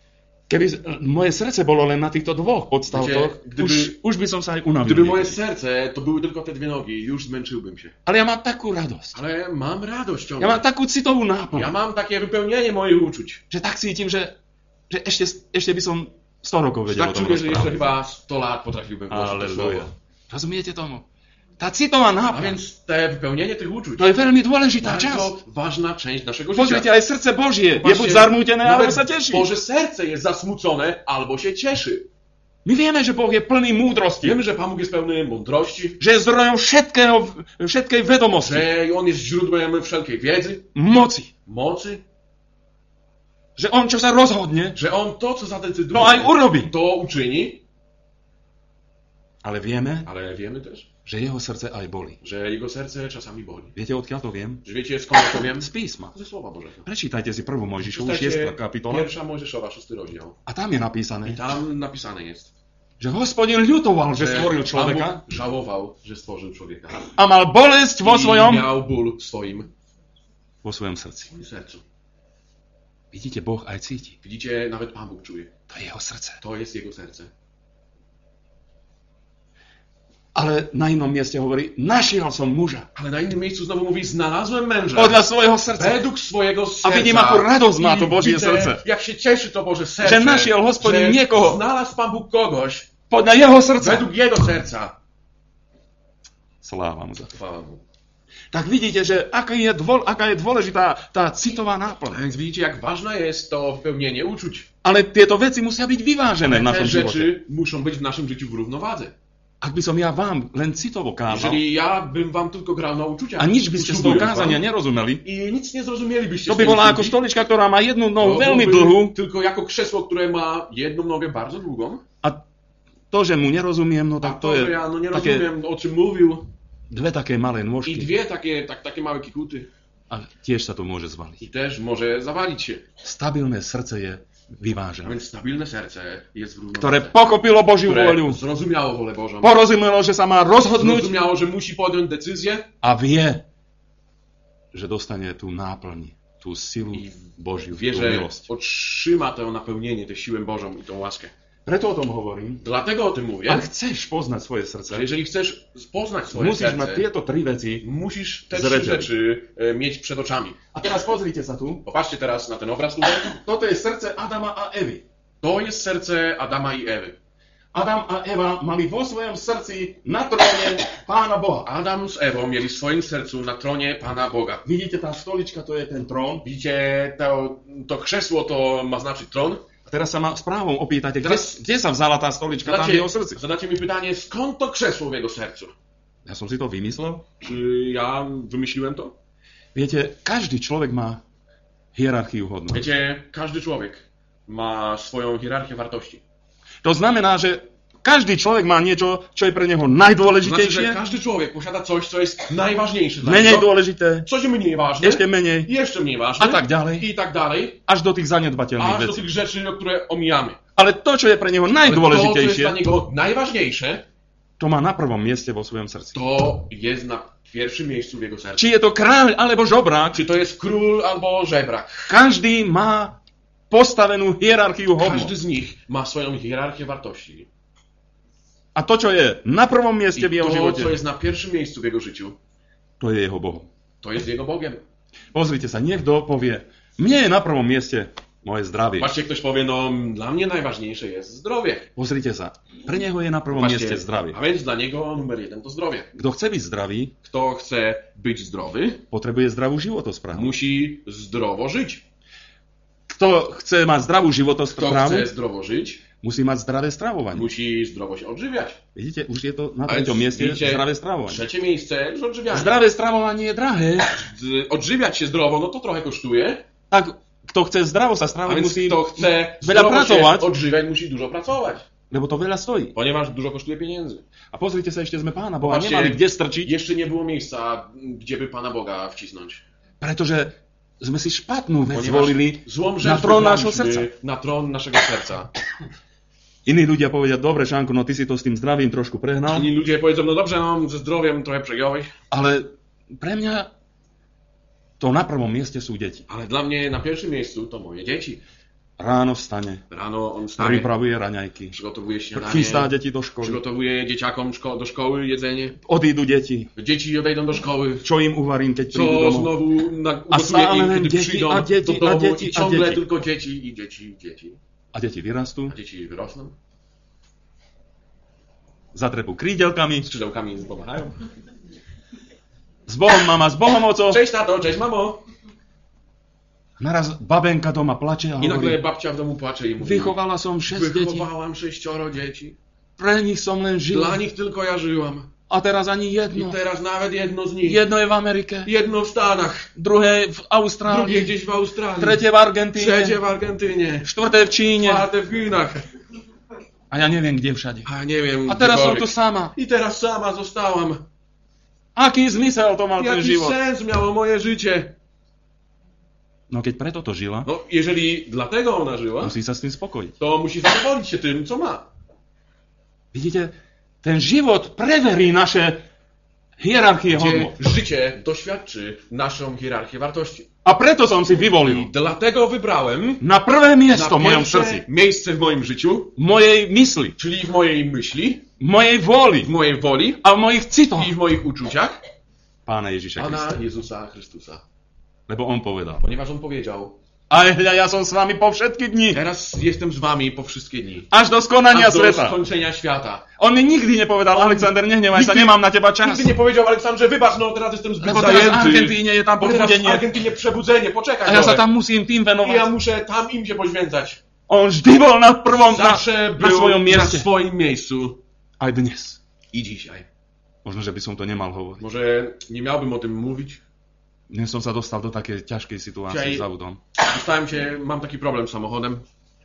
A: Keby moje srdce bolo len na týchto dvoch podstavtoch,
B: Wiecie, gdyby-
A: už, už by som sa aj unavil.
B: Gdyby moje
A: niekedy.
B: serce to były tylko te dwie nogi, już zmęczyłbym się.
A: Ale ja mám takú radosť.
B: Ale mam radość
A: Ja
B: ciągle.
A: mám takú citovú náplň,
B: Ja mam takie wypełnienie moich uczuć.
A: že tak cítim, že, že ešte, ešte by som sto rokov vedel o
B: Tak
A: tom
B: czuję, że jeszcze
A: rozprávať.
B: chyba sto lat potrafiłbym głosić to słowo.
A: Aleluja. Rozumiete tomu? Tá citová
B: A
A: náplň,
B: więc te wypełnienie tych uczuć
A: to je veľmi dôležitá časť.
B: bardzo ważna część naszego
A: Pozrite,
B: życia.
A: aj srdce Božie je
B: Zobaczcie,
A: buď zarmútené, alebo
B: nawet
A: sa teší.
B: Boże serce jest zasmucone albo się cieszy.
A: My vieme, že Boh je plný múdrosti,
B: Wiemy, że Pan Bóg jest pełny mądrości,
A: že je zdrojom všetkého, všetkej vedomosti,
B: że On jest źródłem wszelkiej wiedzy,
A: moci,
B: mocy,
A: že on, čo sa rozhodne,
B: że On to, co zadecyduje,
A: to aj urobí.
B: to uczyni,
A: Ale vieme,
B: ale wiemy też,
A: že jeho srdce aj boli.
B: że Jego serce czasami boli.
A: Viete, odkiaľ to viem?
B: Że wiecie, skąd ja to wiem?
A: Z písma.
B: Ze Słowa Bożego.
A: Prečítajte si prvú Mojžišovu
B: Czytajcie
A: šiestą kapitola
B: pierwsza Mojżeszowa, szósty rozdział.
A: a tam je
B: I
A: napísané,
B: tam napisane jest,
A: že Hospodin ľutoval, že
B: że
A: stvoril
B: Pan
A: človeka
B: Bóg żałował, że stworzył człowieka.
A: a mal bolesť vo
B: I
A: svojom,
B: miał ból w swoim,
A: vo svojom srdci.
B: swoim sercu.
A: Vidíte, Boh aj cíti.
B: Widzicie, nawet Pan Bóg czuje.
A: To je jeho srdce.
B: To jest Jego serce.
A: Ale na inom mieste hovorí, našiel som muža.
B: Ale na innym miejscu znowu mówi, znalazłem męża.
A: Podľa svojho srdca.
B: Według swojego serca.
A: A vidím, akú radosť má to
B: I
A: Božie
B: widzę,
A: srdce.
B: jak się cieszy to Boże serce.
A: Że našiel Hospodin
B: że
A: niekoho.
B: znalazł Pan Bóg kogoś.
A: Podľa jeho srdca.
B: Według Jego serca.
A: Sláva mu za to.
B: Chwała Mu.
A: Tak vidíte, že aká je, dôl, aká je dôležitá tá citová
B: A
A: náplň.
B: więc widzicie, jak ważne jest to wypełnienie uczuć.
A: Ale tieto veci musia byť vyvážené v
B: Te
A: našom živote.
B: rzeczy muszą być w naszym życiu w równowadze.
A: Ak by som ja vám len citovo kázal
B: Jeżeli ja bym wam tylko grał na uczuciach,
A: a nič by ste z toho
B: usługując
A: kázania
B: wam,
A: nerozumeli,
B: i nic nie zrozumielibyście
A: to
B: z
A: by
B: tej
A: bola ako
B: usługi,
A: stolička, ktorá má jednu nohu
B: to
A: veľmi
B: byłby
A: dlhú
B: tylko jako krzesło, które ma jedną nogę bardzo długą,
A: a to, že mu nerozumiem, no
B: a
A: tak to
B: to,
A: je
B: że ja no nie
A: také
B: rozumiem, o czym mówił,
A: dve také malé
B: i
A: nôžky
B: dwie takie, tak, takie małe kikuty,
A: a tiež sa to môže zvaliť.
B: i też może zawalić się.
A: Stabilné srdce je
B: A
A: vyvážené,
B: więc stabilne serce jest w
A: ktoré
B: równowadze,
A: pochopilo Božiu
B: które
A: vôľu,
B: zrozumiało wolę Bożą,
A: porozumelo, že sa má rozhodnúť
B: zrozumiało, że musi podjąć decyzję
A: a vie, že dostane tú náplň, tú silu
B: i
A: Božiu,
B: wie,
A: tú
B: że
A: milosť.
B: otrzyma to napełnienie, tę siłę Bożą i tą łaskę.
A: Preto o tom hovorím.
B: Dlatego o tym mówię,
A: Ak chceš poznať svoje srdce,
B: że jeżeli chcesz poznać swoje
A: musíš mať
B: serce,
A: tieto tri veci.
B: musisz te
A: Zredzieli.
B: trzy rzeczy e, mieć przed oczami.
A: A teraz pozrite sa tu.
B: Popatrzcie teraz na ten obraz tutaj.
A: Toto je srdce Adama a Evy.
B: To jest serce Adama i Ewy.
A: Adam a Eva mali vo svojom srdci na tróne Pána Boha.
B: Adam z Ewą mieli w swoim sercu na tronie Pana Boga.
A: Vidíte, tá stolička, to je ten trón.
B: Widzicie, to, to krzesło to ma znaczyć tron.
A: A teraz sa ma správom opýtate, kde,
B: Teraz-
A: kde sa vzala tá stolička tam v
B: Zadacie,
A: jeho srdci?
B: zadacie mi pytanie, skąd to krzesło w jego sercu?
A: Ja som si to vymyslel.
B: Czy ja wymyśliłem to?
A: Viete, každý človek má hierarchiu hodnot.
B: Wiecie, każdy człowiek ma swoją hierarchię wartości.
A: To znamená, že každý človek má niečo, čo je pre neho
B: To znaczy, że
A: najdôležitejšie,
B: każdy człowiek posiada coś, co jest najważniejsze dla
A: menej
B: niego,
A: dôležité,
B: coś mniej ważne,
A: ešte menej,
B: jeszcze mniej ważne
A: a tak ďalej,
B: i tak dalej,
A: až do tých zanedbateľných
B: aż do
A: vecí.
B: tych rzeczy, o które omijamy.
A: Ale to, čo je pre neho
B: Ale to, co jest dla
A: najdôležitejšie,
B: niego najważniejsze,
A: to má na prvom mieste vo svojom srdci.
B: to jest na pierwszym miejscu w jego sercu.
A: Či je to kráľ alebo žobrák,
B: Czy to jest król albo żebrak?
A: každý má postavenú hierarchiu hodnot.
B: Każdy z nich ma swoją hierarchię wartości.
A: A to, čo je na prvom
B: I
A: mieste v jeho
B: to,
A: živote,
B: co jest na pierwszym miejscu w jego życiu,
A: to je jeho Bohom.
B: to jest jego Bogiem.
A: Pozrite sa, niekto povie, mne je na prvom mieste moje zdravie.
B: Patrzcie, ktoś powie, no dla mnie najważniejsze jest zdrowie.
A: Pozrite sa, pre neho je na prvom mieste
B: Patrzcie,
A: zdravie.
B: a więc dla niego numer jeden to zdrowie.
A: Kto chce byť zdravý,
B: Kto chce być zdrowy,
A: potrebuje zdravú životosprávu.
B: musi zdrowo żyć.
A: Kto chce mať zdravú
B: Kto
A: životosprávu,
B: chce zdrowo żyć,
A: musí mať zdravé stravovanie.
B: musi zdrowo się odżywiać.
A: Vidíte, už je to na
B: A
A: treťom
B: więc
A: mieste
B: widzicie,
A: zdravé stravovanie.
B: Trzecie miejsce już odżywianie.
A: Zdravé stravovanie je drahé,
B: Z- Odżywiać się zdrowo, no to trochę kosztuje,
A: tak kto chce zdravo sa
B: a
A: stravovať,
B: więc
A: musí,
B: kto chce
A: veľa
B: zdrowo się
A: pracovať,
B: odżywiać, musi dużo pracować,
A: lebo to veľa stojí.
B: ponieważ dużo kosztuje pieniędzy.
A: A pozrite sa, ešte sme Pána Boha
B: Patrzcie,
A: nemali kde strčiť,
B: Jeszcze nie było miejsca, gdzie by Pana Boga wcisnąć.
A: pretože sme si špatnú vec
B: Ponieważ
A: zvolili
B: złą
A: na
B: rzecz
A: trón nášho srdca.
B: wybraliśmy na tron naszego serca.
A: Iní ľudia povedia, dobre, Šánko, no ty si to s tým zdravím trošku prehnal,
B: Inni ludzie powiedzą, no dobrze, no ze zdrowiem trochę przegiąłeś,
A: ale pre mňa to na prvom mieste sú deti.
B: ale dla mnie na pierwszym miejscu to moje dzieci.
A: Ráno vstane,
B: Rano on wstaje,
A: pripravuje raňajky,
B: przygotowuje śniadanie,
A: chystá deti do školy,
B: przygotowuje dzieciakom szko- do szkoły jedzenie.
A: odídu deti,
B: Dzieci odejdą do szkoły.
A: čo im uvarím, keď prídu
B: Co
A: domov.
B: znowu na,
A: A
B: ugotuje
A: stále
B: im,
A: len
B: kiedy
A: dzieci
B: przyjdą
A: a dzieci
B: do
A: a
B: domu
A: dzieci
B: i
A: a
B: ciągle
A: dzieci.
B: tylko dzieci i dzieci i dzieci.
A: A deti vyrastú,
B: A dzieci wyrosną,
A: zatrepú krídelkami,
B: z skrzydełkami pomachają.
A: s Bohom mama, s Bohom oco.
B: Cześć tato, cześć mamo.
A: Naraz babenka doma plače a
B: I nagle
A: hovorí,
B: babcia w domu płacze i mówi:
A: vychovala som šesť detí,
B: Wychowałam sześcioro dzieci.
A: pre nich som len žila.
B: Dla nich tylko ja żyłam.
A: A teraz ani
B: I
A: jedno.
B: teraz nawet jedno z nich.
A: Jedno je v Amerike,
B: Jedno w Stanach,
A: druhé v
B: drugie
A: Austrálii,
B: gdzieś w Australii,
A: tretie v Argentíne,
B: trzecie w Argentynie,
A: štvrté v Číne.
B: czwarte w Chinach.
A: A ja neviem, kde všade.
B: A nie wiem.
A: A teraz som
B: gdziekolwiek.
A: tu sama.
B: I teraz sama zostałam.
A: Aký zmysel to mal ten
B: Jaki
A: život?
B: sens miało moje życie?
A: No keď preto to žila,
B: No, jeżeli dlatego ona żyła,
A: musí sa s tým spokojiť.
B: to musi zadowolić się tym, co ma.
A: Vidíte, ten život preverí naše hierarchie
B: Gdzie
A: hodnot.
B: życie doświadczy naszą hierarchię wartości.
A: A preto som si
B: I
A: vyvolil
B: dlatego wybrałem
A: na prvé miesto
B: na
A: v mojom
B: pierwsze
A: srdci,
B: miejsce w moim życiu,
A: v mojej mysli,
B: czyli w mojej myśli,
A: v mojej vôli
B: w mojej woli
A: a v mojich citoch
B: i w moich uczuciach
A: Pána Ježiša Krista.
B: Pana Jezusa Chrystusa.
A: Lebo on povedal,
B: Ponieważ On powiedział:
A: ale hľa, ja som s vami po všetky dni,
B: teraz jestem z wami po wszystkie dni.
A: až do skonania
B: Aż do
A: sveta.
B: skończenia świata.
A: On mi nikdy nepovedal, Alexander, nehnevaj sa,
B: Nigdy-
A: nemám na teba čas.
B: Nigdy nie powiedział: Aleksandrze, wybacz, no teraz jestem zbyt
A: Lebo teraz v
B: zajęty.
A: Argentíne je tam
B: Bo teraz w
A: prebudenie
B: Argentynie przebudzenie, poczekaj
A: a ja sa
B: trochę.
A: tam musím tým
B: I ja
A: venovať.
B: muszę tam im się poświęcać.
A: On vždy bol na prvom, na,
B: Zawsze
A: na
B: był
A: svojom
B: na
A: mieste.
B: swoim miejscu.
A: Aj dnes.
B: I dzisiaj.
A: Možno, že by som to nemal hovoriť.
B: Może nie miałbym o tym mówić.
A: Dnes som sa dostal do takej ťažkej situácie
B: Čaj.
A: s autom,
B: Dostałem się, mam taki problem z samochodem,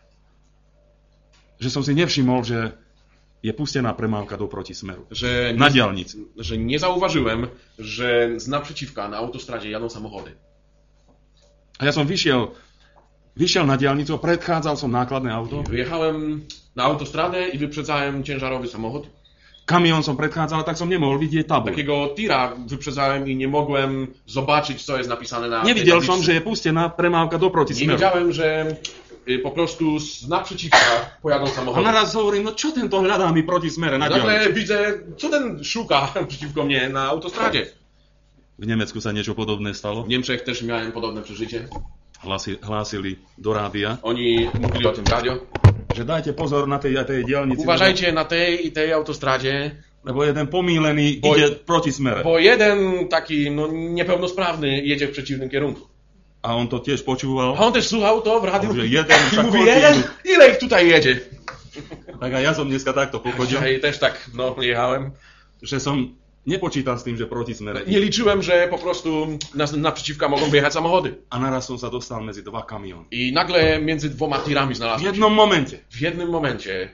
A: že som si nevšimol, že je pustená premávka do protismeru.
B: że
A: Na
B: nie,
A: diaľnici.
B: że nie zauważyłem, że z naprzeciwka na autostradzie jadą samochody.
A: A ja som vyšiel, vyšiel na diaľnicu, predchádzal som nákladné auto,
B: Wyjechałem na autostradę i wyprzedzałem ciężarowy samochód.
A: kamión som predchádzal, tak som nemohol vidieť tabuľ.
B: Takiego tira wyprzedzałem i nie mogłem zobaczyć, co jest napisane na tej
A: Nevidel som,
B: tabliczce.
A: že je pustená premávka do
B: Nie
A: protismeru.
B: wiedziałem, że y, po prostu z naprzeciwka pojadą
A: A
B: samochody.
A: naraz hovorím, no čo tento hľadá mi proti smere na diaľnici?
B: Nagle widzę, co ten szuka przeciwko mnie na autostradzie.
A: V Nemecku sa niečo podobné stalo.
B: W Niemczech też miałem podobne przeżycie.
A: Hlasi, hlásili do rádia,
B: Oni mówili o tym w radio.
A: že dajte pozor na tej, tej diaľnici,
B: Uważajcie na tej i tej autostradzie,
A: lebo jeden pomílený
B: Bo-
A: ide proti smere.
B: bo jeden taki no, niepełnosprawny jedzie w przeciwnym kierunku.
A: A on to tiež počúval.
B: A on też słuchał to w radiu
A: Že jeden,
B: i
A: však
B: mówi,
A: koľko
B: jeden,
A: idú?
B: ile ich tutaj jedzie?
A: Tak a ja som dneska takto pochodil,
B: Dzisiaj też tak no, jechałem.
A: že som nepočítal s tým, že proti smere.
B: Nie liczyłem, że po prostu nas, naprzeciwka mogą wyjechać samochody.
A: A naraz som sa dostal medzi dva kamióny.
B: I nagle między dwoma tirami
A: V
B: znalazłem się.
A: jednom momente.
B: W jednym momencie,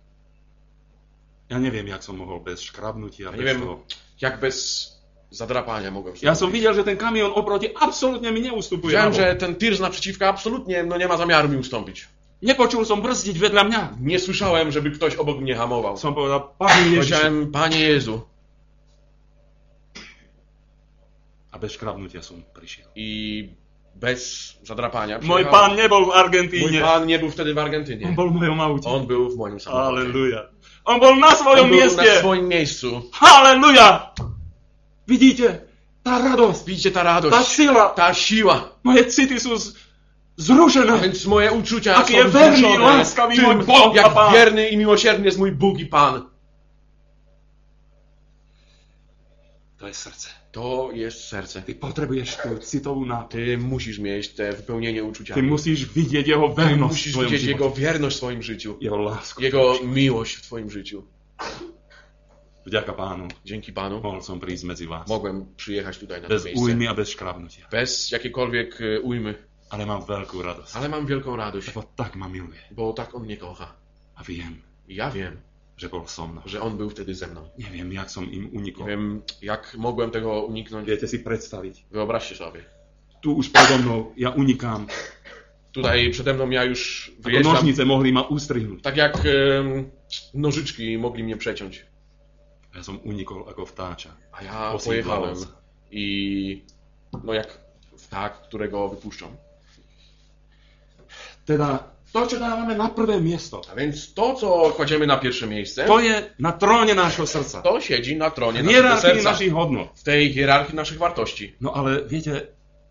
A: Ja neviem, jak som mohol bez škrabnutia,
B: ja nie
A: bez
B: wiem,
A: toho.
B: jak bez zadrapania mogłem się
A: Ja som videl, že ten kamión oproti absolútne mi neustupuje.
B: Wiedziałem,
A: nabok.
B: że ten tir z naprzeciwka absolutnie no, nie ma zamiaru mi ustąpić.
A: Nepočul som brzdiť vedľa mňa.
B: Nie słyszałem, żeby ktoś obok mnie hamował.
A: Som povedal, Pane Ježišu.
B: Powiedziałem, Panie Jezu.
A: A bez škrabnutia som prišiel.
B: I bez zadrapania
A: Môj
B: przyjechałem.
A: pán nebol v
B: Mój
A: Argentíne.
B: pan nie był wtedy w
A: On
B: Argentynie.
A: bol v mojom aute.
B: On był w moim samochodzie.
A: Halleluja. On bol na svojom
B: On był na
A: mieste.
B: swoim miejscu.
A: Halleluja. Vidíte? Tá radosť,
B: Widzicie ta
A: tá
B: radość,
A: sila.
B: ta siła.
A: Moje city sú z-
B: A
A: zrušené.
B: więc moje uczucia
A: Jaki
B: są
A: jest wierny i
B: wzruszone
A: łaskawy
B: tym,
A: mój Bóg, a
B: jak
A: Pan.
B: wierny i miłosierny jest mój Bóg i Pan.
A: To je srdce.
B: To jest serce.
A: Ty potrebuješ tú citovú náplň.
B: Ty musisz mieć te wypełnienie
A: Ty
B: uczuciami.
A: musíš vidieť jeho
B: Ty
A: vernosť v
B: musisz
A: tvojom
B: widzieć
A: živote.
B: Jego wierność w swoim życiu.
A: Jeho lásku.
B: Jego miłość w twoim życiu.
A: Vďaka Pánu.
B: Dzięki Panu
A: Mohol som prísť medzi vás.
B: mogłem przyjechać tutaj na to
A: Bez
B: miejsce.
A: újmy a bez škrabnutia.
B: Bez jakiejkolwiek y, ujmy.
A: Ale mám veľkú radosť.
B: Ale mam wielką radość,
A: Lebo tak ma miluje.
B: bo tak On mnie kocha.
A: A viem,
B: I ja wiem,
A: že bol so mnou.
B: że On był wtedy ze mną.
A: Neviem, jak som im
B: Nie
A: unikol.
B: wiem, jak mogłem tego uniknąć.
A: Viete si predstaviť.
B: Wyobraźcie sobie.
A: Tu už predo mnou ja unikám.
B: Tutaj przede mną ja już
A: Ako
B: wyjeżdżam.
A: nožnice mohli ma ustrihnúť.
B: Tak jak em, nożyczki mogli mnie przeciąć.
A: Ja som unikol ako vtáča.
B: A ja
A: Osídlał
B: pojechałem
A: się.
B: i no jak ptak, którego wypuszczą.
A: Teda To, čo dávame na prvé miesto,
B: A więc to, co kładziemy na pierwsze miejsce,
A: to je na tróne nášho srdca.
B: to siedzi na tronie
A: V
B: naszego
A: hierarchii
B: serca,
A: našich hodnot.
B: w tej hierarchii naszych wartości.
A: No ale viete,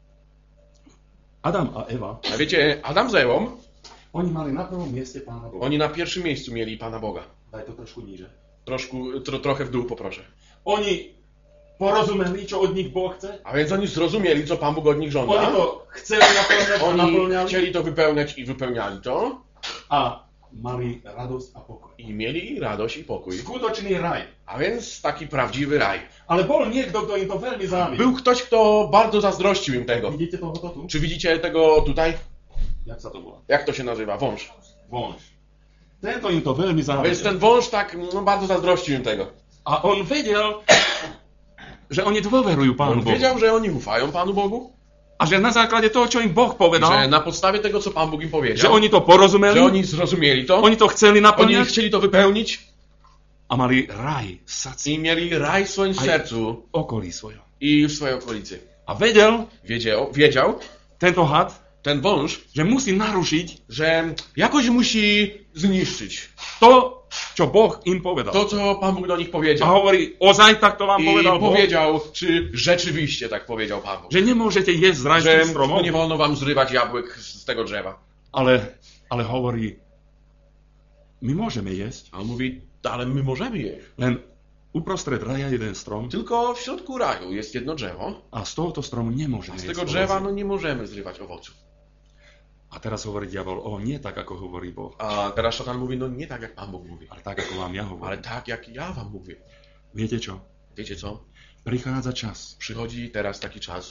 A: Adam a Eva,
B: A wiecie, Adam z Ewą,
A: oni mali na prvom mieste Pána Boha.
B: oni na pierwszym miejscu mieli Pana Boga.
A: Daj to trošku níže.
B: Troszkę, tro, trochę w dół poproszę.
A: Oni porozumeli, čo od nich Boh chce.
B: A więc oni zrozumieli, co Pan Bóg od nich
A: Oni
B: żąda.
A: to chceli naplňať a
B: Oni
A: naplňali.
B: chcieli to wypełniać i wypełniali to.
A: A mali radosť a pokoj.
B: I mieli radość i pokój.
A: Skutočný raj.
B: A więc taki prawdziwy raj.
A: Ale bol niekto, kto im to veľmi závidel.
B: Był ktoś, kto bardzo zazdrościł im tego.
A: Vidíte tohoto tu?
B: Czy widzicie tego tutaj?
A: Jak sa to volá?
B: Jak to się nazywa? Wąż.
A: Wąż. Tento im to veľmi
B: A więc
A: závidel.
B: ten wąż tak no, bardzo zazdrościł im tego.
A: A on vedel, že oni dôverujú Pánu
B: On
A: Bohu.
B: wiedział, że oni ufają Panu Bogu.
A: A že na základe toho, čo im Boh
B: Że
A: povedal,
B: na podstawie tego, co Pan Bóg im
A: že
B: powiedział,
A: oni to porozumeli,
B: że oni zrozumieli to,
A: oni to chceli
B: oni
A: naplňať
B: chcieli to wypełnić
A: a mali raj v srdci
B: i mieli raj w swoim sercu
A: okolí svojom.
B: i w swojej okolicy.
A: A vedel
B: Wiedział, wiedział
A: tento had,
B: ten wąż,
A: že musí narušiť
B: że jakoś musi zniszczyć
A: to, čo Boh im povedal.
B: to, co Pan Bóg do nich
A: A
B: powiedział.
A: hovorí, ozaj tak to vám
B: I
A: povedal Boh,
B: powiedział, czy rzeczywiście tak powiedział Pan Bóg.
A: že nemôžete jesť z
B: Że
A: rajských
B: no
A: stromov,
B: nie wolno wam zrywać jabłek z tego drzewa.
A: ale, ale hovorí, my môžeme jesť,
B: A on mówi, ale my możemy jeść.
A: len uprostred raja jeden strom
B: Tylko w środku raju jest jedno drzewo,
A: a z tohoto stromu nemôžeme
B: a z
A: jesť
B: tego drzewa
A: ovocie.
B: no nie możemy zrywać owoców.
A: A teraz hovorí diabol, o, nie tak, ako hovorí Boh,
B: A teraz szatan mówi, no nie tak jak Pan Bóg mówi,
A: ale tak, ako vám ja
B: ale
A: hovorím.
B: tak jak ja wam mówię.
A: Viete čo?
B: Wiecie co?
A: Prichádza čas.
B: Przychodzi teraz taki czas.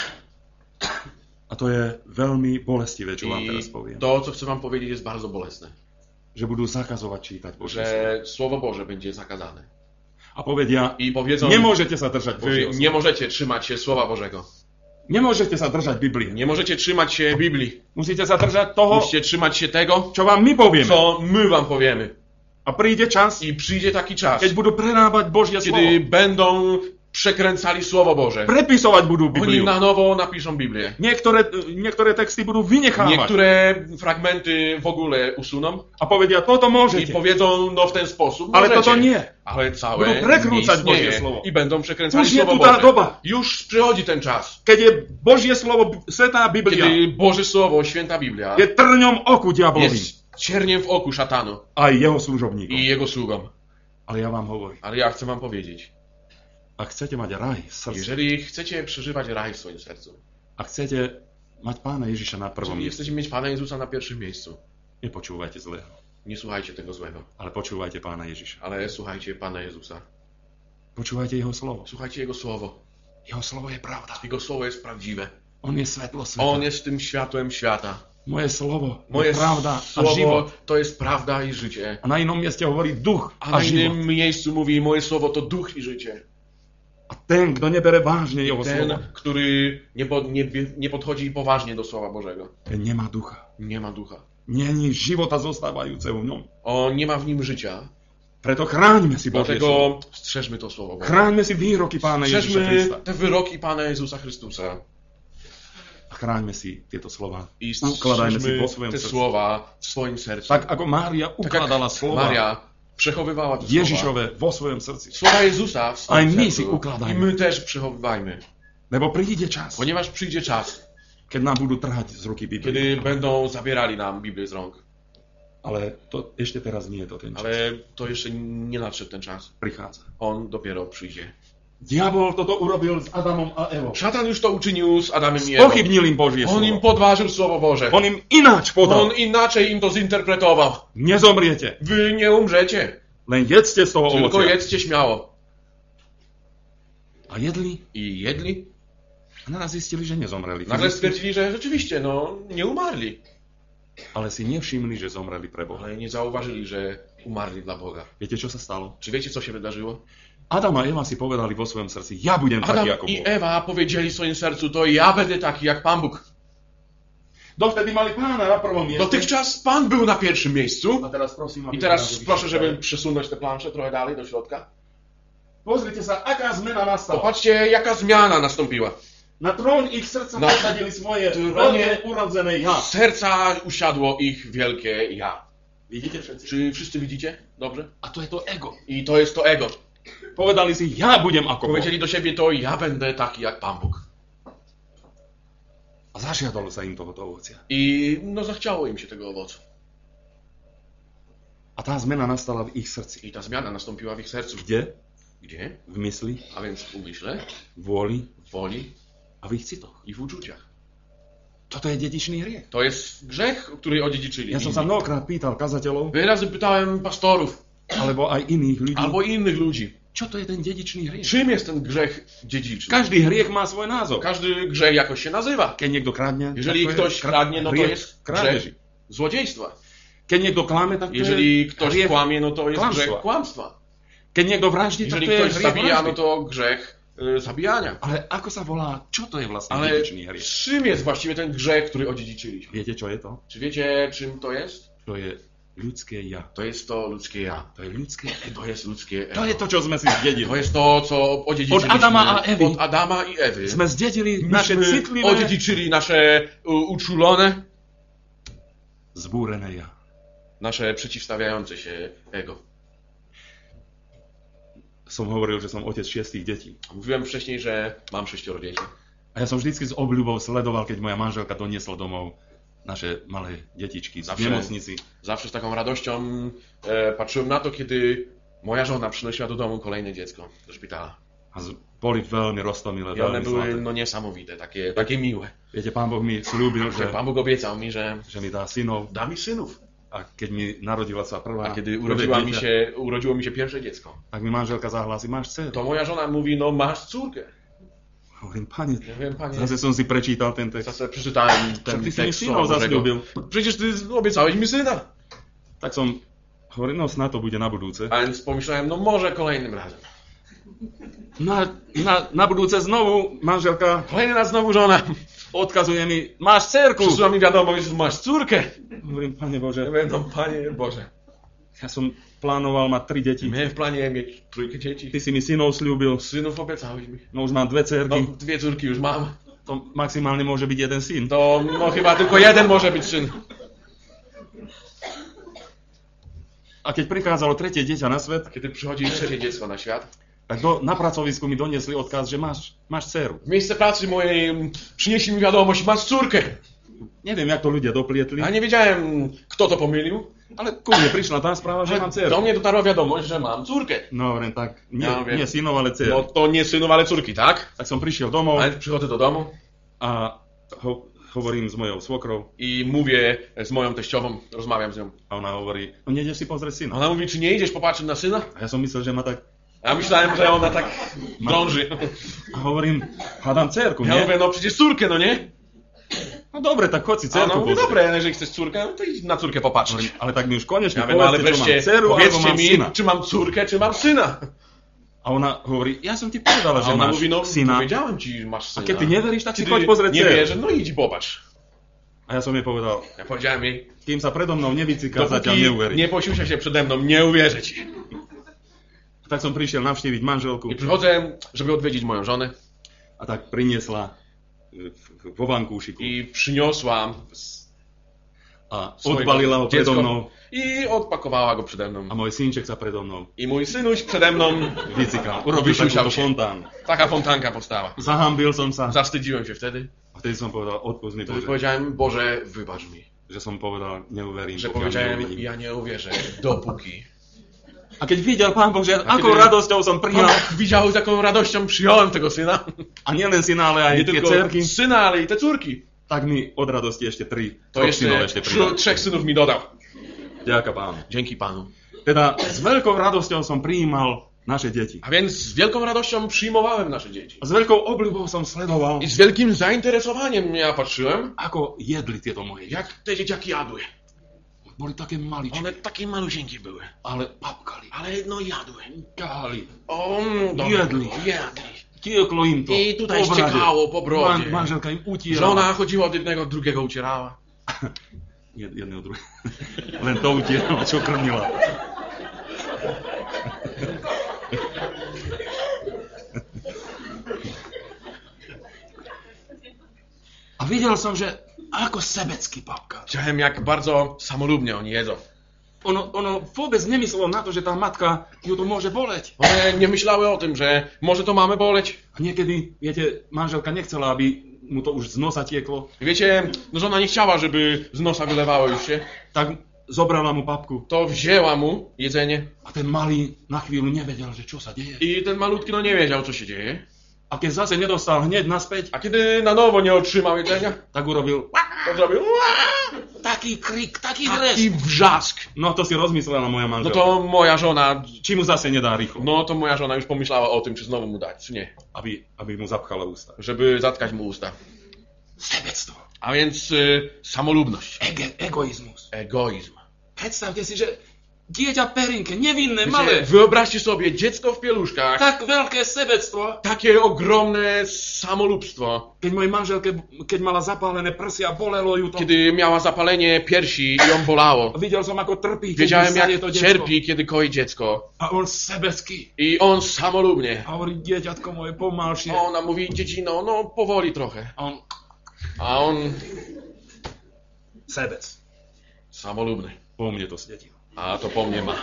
A: A to je veľmi bolestivé, čo vám
B: I
A: teraz poviem.
B: to, co chcę wam powiedzieć, jest bardzo bolesne.
A: Že budú zakazovať čítať Božie slovo.
B: Że Słowo Boże będzie zakazane.
A: A povedia,
B: I powiedzą,
A: nemôžete sa držať
B: wy
A: Božieho
B: nie
A: slova.
B: możecie trzymać się Słowa Bożego.
A: Nemôžete sa držať Biblie.
B: Nie możecie trzymać się Biblii.
A: Musíte sa držať toho,
B: Musicie trzymać się tego,
A: čo vám my povieme.
B: co my wam powiemy.
A: A príde čas,
B: I przyjdzie taki czas,
A: keď budú prerábať Božie slovo.
B: kiedy będą przekręcali Słowo Boże.
A: Prepisovať budú
B: Oni
A: Bibliu.
B: na nowo napiszą Biblię.
A: Niektoré, niektoré texty budú vynechávať.
B: Niektóre fragmenty w ogóle usuną
A: A povedia, toto
B: i
A: môžete.
B: powiedzą, no w ten sposób
A: Ale
B: możecie.
A: toto nie.
B: Ale całe
A: Budú prekrúcať
B: nie
A: Božie
B: istnieje.
A: slovo.
B: I będą przekręcali
A: Už je
B: Słowo
A: tu tá
B: Boże.
A: doba,
B: Już przychodzi ten czas,
A: keď je Božie slovo, svätá Biblia,
B: kiedy Boże Słowo, Święta Biblia
A: je trňom oku diablovým
B: jest cierniem w oku szatanu
A: a jeho služobníkom.
B: i jego sługom.
A: Ale ja vám hovorím,
B: Ale ja chcę wam powiedzieć,
A: ak chcete mať raj v srdci,
B: jeżeli chcecie przeżywać raj w swoim sercu,
A: a chcete mať Pána Ježiša na prvom
B: jeżeli
A: mieste,
B: chcecie mieć Pana Jezusa na pierwszym miejscu,
A: nepočúvajte zlého,
B: nie słuchajcie tego złego,
A: ale počúvajte Pána Ježiša.
B: ale słuchajcie Pana Jezusa.
A: Počúvajte jeho slovo.
B: Słuchajcie Jego Słowo.
A: Jeho slovo je pravda.
B: Jego Słowo jest prawdziwe.
A: On je svetlo sveta.
B: On jest tym światłem świata.
A: Moje slovo
B: Moje
A: je pravda a
B: Słowo
A: život.
B: to jest prawda i życie.
A: A na inom mieste hovorí duch
B: A
A: a
B: na
A: život.
B: innym miejscu mówi, moje Słowo to duch i życie.
A: A ten, kto nebere vážne jeho
B: Ten,
A: slovo,
B: który nie, po, nie, nie podchodzi poważnie do Słowa Bożego.
A: ten nemá ducha.
B: Nie ma ducha.
A: Není života zostávajúceho v ňom.
B: On nie ma w nim życia.
A: Preto chráňme si Božie slovo.
B: Dlatego strzeżmy to Słowo Boże.
A: Chráňme si výroky Pána Ježiša
B: Strzeżmy
A: Krista.
B: te wyroki Pana Jezusa Chrystusa.
A: A chráňme si tieto slova.
B: I
A: Ukladajme si
B: strzeżmy
A: vo svojom
B: te
A: srdci.
B: słowa w swoim sercu.
A: Tak ako Mária
B: Tak jak
A: ukladala slova
B: Maria przechowywała te słowa.
A: Ježišove vo svojom srdci.
B: Słowa Jezusa w
A: Aj
B: swoim
A: my si
B: sercu.
A: ukladajmy.
B: I my też przechowywajmy.
A: Lebo príde čas,
B: Ponieważ przyjdzie czas,
A: keď nám budú trhať z ruky Bibliu.
B: kiedy będą zabierali nam Biblię z rąk.
A: Ale to ešte teraz nie je to ten čas.
B: Ale to jeszcze nie nadszedł ten czas.
A: Prichádza.
B: On dopiero przyjdzie.
A: Diabol toto urobil s Adamom a Evou.
B: Szatan już to uczynił z Adamem i Ewą.
A: Pochybnil im Božie
B: On im
A: slovo.
B: podważył Słowo Boże.
A: On im ináč podal.
B: On inaczej im to zinterpretował.
A: Nezomriete.
B: Wy nie umrzecie,
A: Len jedzte z toho
B: tylko
A: ovocia.
B: jedzcie śmiało.
A: A jedli
B: I jedli.
A: a naraz zistili, že nezomreli.
B: Nagle
A: Fyzicky,
B: stwierdzili, że rzeczywiście, no, nie umarli.
A: ale si nevšimli, že zomreli pre Boha.
B: Ale nie zauważyli, że umarli dla Boga.
A: Viete, čo sa stalo?
B: Czy wiecie, co się wydarzyło?
A: Adam a Eva si povedali vo svojom srdci, ja budem
B: Adam
A: taký ako
B: i
A: Boh.
B: Ewa powiedzieli w swoim sercu, to ja będę taki jak Pan Bóg.
A: Dovtedy mali Pána na prvom mieste.
B: Dotychczas Pan był na pierwszym miejscu.
A: A teraz prosím, aby
B: I teraz
A: ste
B: proszę,
A: vyšli.
B: żeby przesunąć te plansze trochę dalej do środka.
A: Pozrite sa, aká zmena nastala.
B: Popatrzcie, jaka zmiana nastąpiła.
A: Na trón ich serca
B: Na
A: posadili svoje
B: tronie
A: veľké urodzené ja.
B: serca usiadło ich wielkie ja.
A: Vidíte všetci?
B: Czy wszyscy widzicie? Dobrze?
A: A to je to ego.
B: I to jest to ego.
A: Povedali si, ja budem ako Boh.
B: Powiedzieli do siebie to, ja będę taki jak Pan Bóg.
A: A zažiadalo sa im tohoto ovocia.
B: I no zachciało im się tego owocu.
A: A tá zmena nastala v ich srdci.
B: I ta zmiana nastąpiła w ich sercu.
A: Kde?
B: Gdzie?
A: V mysli,
B: A więc w umyśle,
A: vôli
B: w woli
A: a v ich citoch.
B: i w uczuciach.
A: Toto je dedičný hriech.
B: To jest grzech, który odziedziczyli.
A: Ja som sa mnohokrát pýtal kazateľov,
B: Wiele razy pytałem pastorów
A: alebo aj iných ľudí,
B: albo innych ludzi,
A: čo to je ten dedičný hriech?
B: czym jest ten grzech dziedziczny.
A: Každý hriech má svoj názov.
B: Każdy grzech jakoś się nazywa.
A: Keď niekto kradne,
B: Jeżeli
A: tak to je
B: ktoś kradnie, no to
A: hriech
B: jest
A: krádeži.
B: grzech złodziejstwa.
A: Keď niekto klame, tak to
B: Jeżeli
A: je
B: ktoś
A: hriech
B: kłamie, no to jest
A: kłamstwa.
B: grzech kłamstwa.
A: Keď niekto vraždí, tak
B: Jeżeli
A: to je
B: ktoś
A: hriech
B: zabija, no
A: vraždy.
B: to grzech y, zabijania.
A: Ale ako sa volá, čo to je vlastne
B: Ale
A: dedičný hriech?
B: czym jest właściwie ten grzech, który odziedziczyliśmy?
A: Viete, čo je to?
B: Czy wiecie, czym to jest?
A: To je ľudské ja.
B: To jest to ludzkie ja.
A: To je ľudské ego.
B: To jest ludzkie
A: To je
B: ego.
A: to, čo sme si zdedili.
B: To jest to, co odziedziczyliśmy
A: Od Adama a Ewy.
B: od Adama i Ewy.
A: Sme zdedili naše
B: Myśmy
A: citlivé,
B: odziedziczyli nasze u, uczulone,
A: zbúrené ja.
B: nasze przeciwstawiające się ego.
A: Som hovoril, že som otec šiestich detí.
B: Mówiłem wcześniej, że mam sześcioro dzieci.
A: A ja som vždycky s obľubou sledoval, keď moja manželka doniesla domov naše malé detičky z
B: Zawsze.
A: nemocnici.
B: Zawsze z taką radością e, patrzyłem na to, kiedy moja żona przynosiła do domu kolejne dziecko do szpitala.
A: A z- boli veľmi roztomilé,
B: I one
A: veľmi
B: były
A: zlaté.
B: no niesamowite, takie, takie miłe.
A: Viete, Pán Boh mi slúbil,
B: Że
A: že,
B: Pan Bóg obiecał mi, że
A: že mi dá synov.
B: da mi synów.
A: A keď mi narodila sa prvá,
B: A kiedy
A: prvé
B: urodziła mi
A: dieťa,
B: się, urodziło mi się pierwsze dziecko,
A: tak mi manželka zahlási, máš dceru.
B: to moja żona mówi, no masz córkę.
A: Hovorím, pane,
B: Ja wiem, panie,
A: zase som si prečítal ten text.
B: zase przeczytałem
A: Však
B: ten
A: ty si mi
B: tekst
A: synov
B: Słowa Bożego.
A: zasľúbil.
B: Przecież ty obiecałeś mi syna.
A: Tak som hovoril, no snad to bude na budúce.
B: A więc pomyślałem, no może kolejnym razem.
A: Na, na, na budúce znovu manželka
B: Kolejny raz znowu żona.
A: odkazuje mi, máš dcerku.
B: Przyszła mi wiadomość, że masz córkę.
A: Hovorím, Pane Bože,
B: Ja mówię, no panie Boże,
A: ja som plánoval mať tri deti.
B: miałem w planie mieć trójkę dzieci.
A: Ty si mi synov slúbil,
B: Synów obiecałeś mi.
A: no už mám dve
B: No
A: dcerky,
B: dwie córki już mam.
A: to maximálne môže byť jeden syn.
B: To no chyba tylko jeden może być syn.
A: A keď prichádzalo tretie dieťa na svet,
B: Kiedy przychodzi trzecie dziecko na świat,
A: tak do, na pracovisku mi doniesli odkaz, že máš, máš dceru.
B: w miejsce pracy mojej przynieśli mi wiadomość, masz córkę.
A: Neviem, jak to ľudia doplietli,
B: Ja nie wiedziałem, kto to pomylił,
A: ale ku mne prišla tá správa, že mám
B: ale
A: dceru.
B: do mnie dotarła wiadomość, że mam córkę.
A: No, hovorím, tak, nie,
B: Ja wiem.
A: nie synov, ale
B: No
A: dcer.
B: to nie synów, ale córki, tak?
A: Tak som prišiel domov
B: Ale przychodzę do domu
A: a ho, hovorím s mojou svokrou
B: i mówię z moją teściową, rozmawiam z nią.
A: a ona hovorí, no nejdeš si pozrieť syna.
B: Ona mówi, czy nie idziesz popatrzeć na syna?
A: A ja som myslel, že ma tak,
B: A ja myślałem, że ona tak drąży.
A: a hovorím, hľadám dcerku,
B: Ja
A: nie?
B: mówię, no przecież córkę, no nie?
A: No dobre, tak chod si
B: A ona
A: dcerku
B: mówi,
A: pozrieť.
B: dobre, jeżeli chcesz córkę, no to idź na córkę popatrzeć.
A: Hovorím, ale tak mi už konečne
B: Ja mówię, no ale
A: povedzte, čo mám
B: wreszcie
A: dceru alebo
B: powiedzcie
A: mám
B: mi,
A: syna.
B: czy mam córkę, czy mam syna.
A: A ona hovorí, ja som ti povedala,
B: A
A: že
B: ona
A: máš
B: mówi, no
A: syna.
B: powiedziałem ci, że masz
A: A
B: syna.
A: keď ty neveríš, tak si
B: Kiedy
A: choď pozrieť
B: nie
A: dceru.
B: wierzę, no idź popatrz.
A: A ja som jej povedal,
B: Ja powiedziałem jej,
A: kým sa predo mnou nevyciká, zatiaľ
B: dopóki
A: neuverí.
B: nie posiusia się przede mną, nie uwierzę ci.
A: Tak som prišiel navštíviť manželku
B: I przychodzę, żeby odwiedzić moją żonę
A: a tak priniesla e, v- vo vankúšiku
B: i przyniosła
A: a
B: swojego
A: odbalila ho predo mnou
B: dziecko i odpakowała go przede mną.
A: a môj synček sa predo mnou
B: I mój synuś przede mną,
A: vycikal. Urobil
B: Vyšušal
A: takúto
B: się.
A: fontán.
B: taka fontanka powstała.
A: Zahambil som sa
B: Zawstydziłem się wtedy.
A: a vtedy som povedal, odpust mi
B: Wtedy
A: Bože,
B: powiedziałem, Boże, wybacz mi.
A: že som povedal, neuverím,
B: Że
A: pokiaľ
B: powiedziałem,
A: neuvidím.
B: ja nie uwierzę, dopóki.
A: A keď videl Pán Boh, že
B: A
A: akou
B: kiedy-
A: radosťou som
B: Pan
A: prijal,
B: Bóg widział, z jaką radością przyjąłem tego syna.
A: a nielen syna, ale aj
B: Nie
A: tie
B: tylko
A: cerky,
B: syna, ale i te córki.
A: tak mi od radosti ešte tri,
B: To
A: troch synov
B: jeszcze
A: ešte
B: trzy,
A: pridal.
B: trzech synów mi dodał.
A: Ďakujem Pánu.
B: Dzięki Panu.
A: Teda s veľkou radosťou som prijímal naše deti.
B: A więc z wielką radością przyjmowałem nasze dzieci.
A: A s veľkou obľubou som sledoval,
B: I z wielkim zainteresowaniem ja patrzyłem,
A: ako jedli tieto moje deti.
B: jak te dzieciaki jadły.
A: Boli také maličké,
B: One takie malusieńkie były,
A: ale papkali,
B: ale no jadły.
A: káli,
B: O, mm, dobra.
A: Jedli.
B: Jedli.
A: tieklo im to
B: I tutaj
A: po brade.
B: ściekało po brodzie.
A: Man, manželka im utierala.
B: Żona chodziła od jednego od drugiego ucierała.
A: Jed, jedného druhého. Len to utierala, čo krmila. A videl som, že ako sebecký babka.
B: Widziałem, jak bardzo samolubnie oni jedzą.
A: Ono, ono vôbec nemyslelo na to, že tá matka ju to môže boleť.
B: One nie myślały o tym, że może to mamy boleć.
A: A niekedy, viete, manželka nechcela, aby mu to už z nosa tieklo.
B: Wiecie, no żona nie chciała, żeby z nosa wylewało już się.
A: Tak zobrala mu papku.
B: To wzięła mu jedzenie
A: A ten malý na chvíľu nevedel, že čo sa deje.
B: i ten malutki no nie wiedział, co się dzieje.
A: A keď zase nedostal hneď naspäť,
B: A kiedy na nowo nie otrzymał jedzenia,
A: tak urobil
B: to zrobił
A: taký krik, taký
B: taki
A: dres.
B: wrzask.
A: No to si rozmyslela moja
B: No
A: manželka.
B: to moja żona,
A: Či mu zase nedá rýchlo,
B: no to moja żona już pomyślała o tym, czy znowu mu dać, czy nie.
A: aby, aby mu zapchala ústa.
B: Żeby zatkać mu usta.
A: Sebectvo.
B: A więc y, samolubność,
A: Ege, egoizmus.
B: egoizm.
A: Predstavte si, že dieťa perinke, nevinné,
B: Wiecie,
A: malé,
B: wyobraźcie sobie dziecko w pieluszkach,
A: tak veľké sebectvo.
B: takie ogromne samolubstwo,
A: Keď mojej manželke, keď mala zapálené prsia, bolelo ju to.
B: kiedy miała zapalenie piersi i ją bolało.
A: Videl som, ako trpí, keď
B: Wiedziałem,
A: mu sadie
B: jak
A: to dziecko.
B: cierpi, kiedy koi dziecko.
A: A on sebecký.
B: I on samolubnie.
A: A hovorí, dieťatko moje, pomalšie.
B: A ona mówi, dziecino, no powoli trochę.
A: A on,
B: A on
A: sebec.
B: samolubny.
A: Po mne to sledil.
B: A to po mnie ma.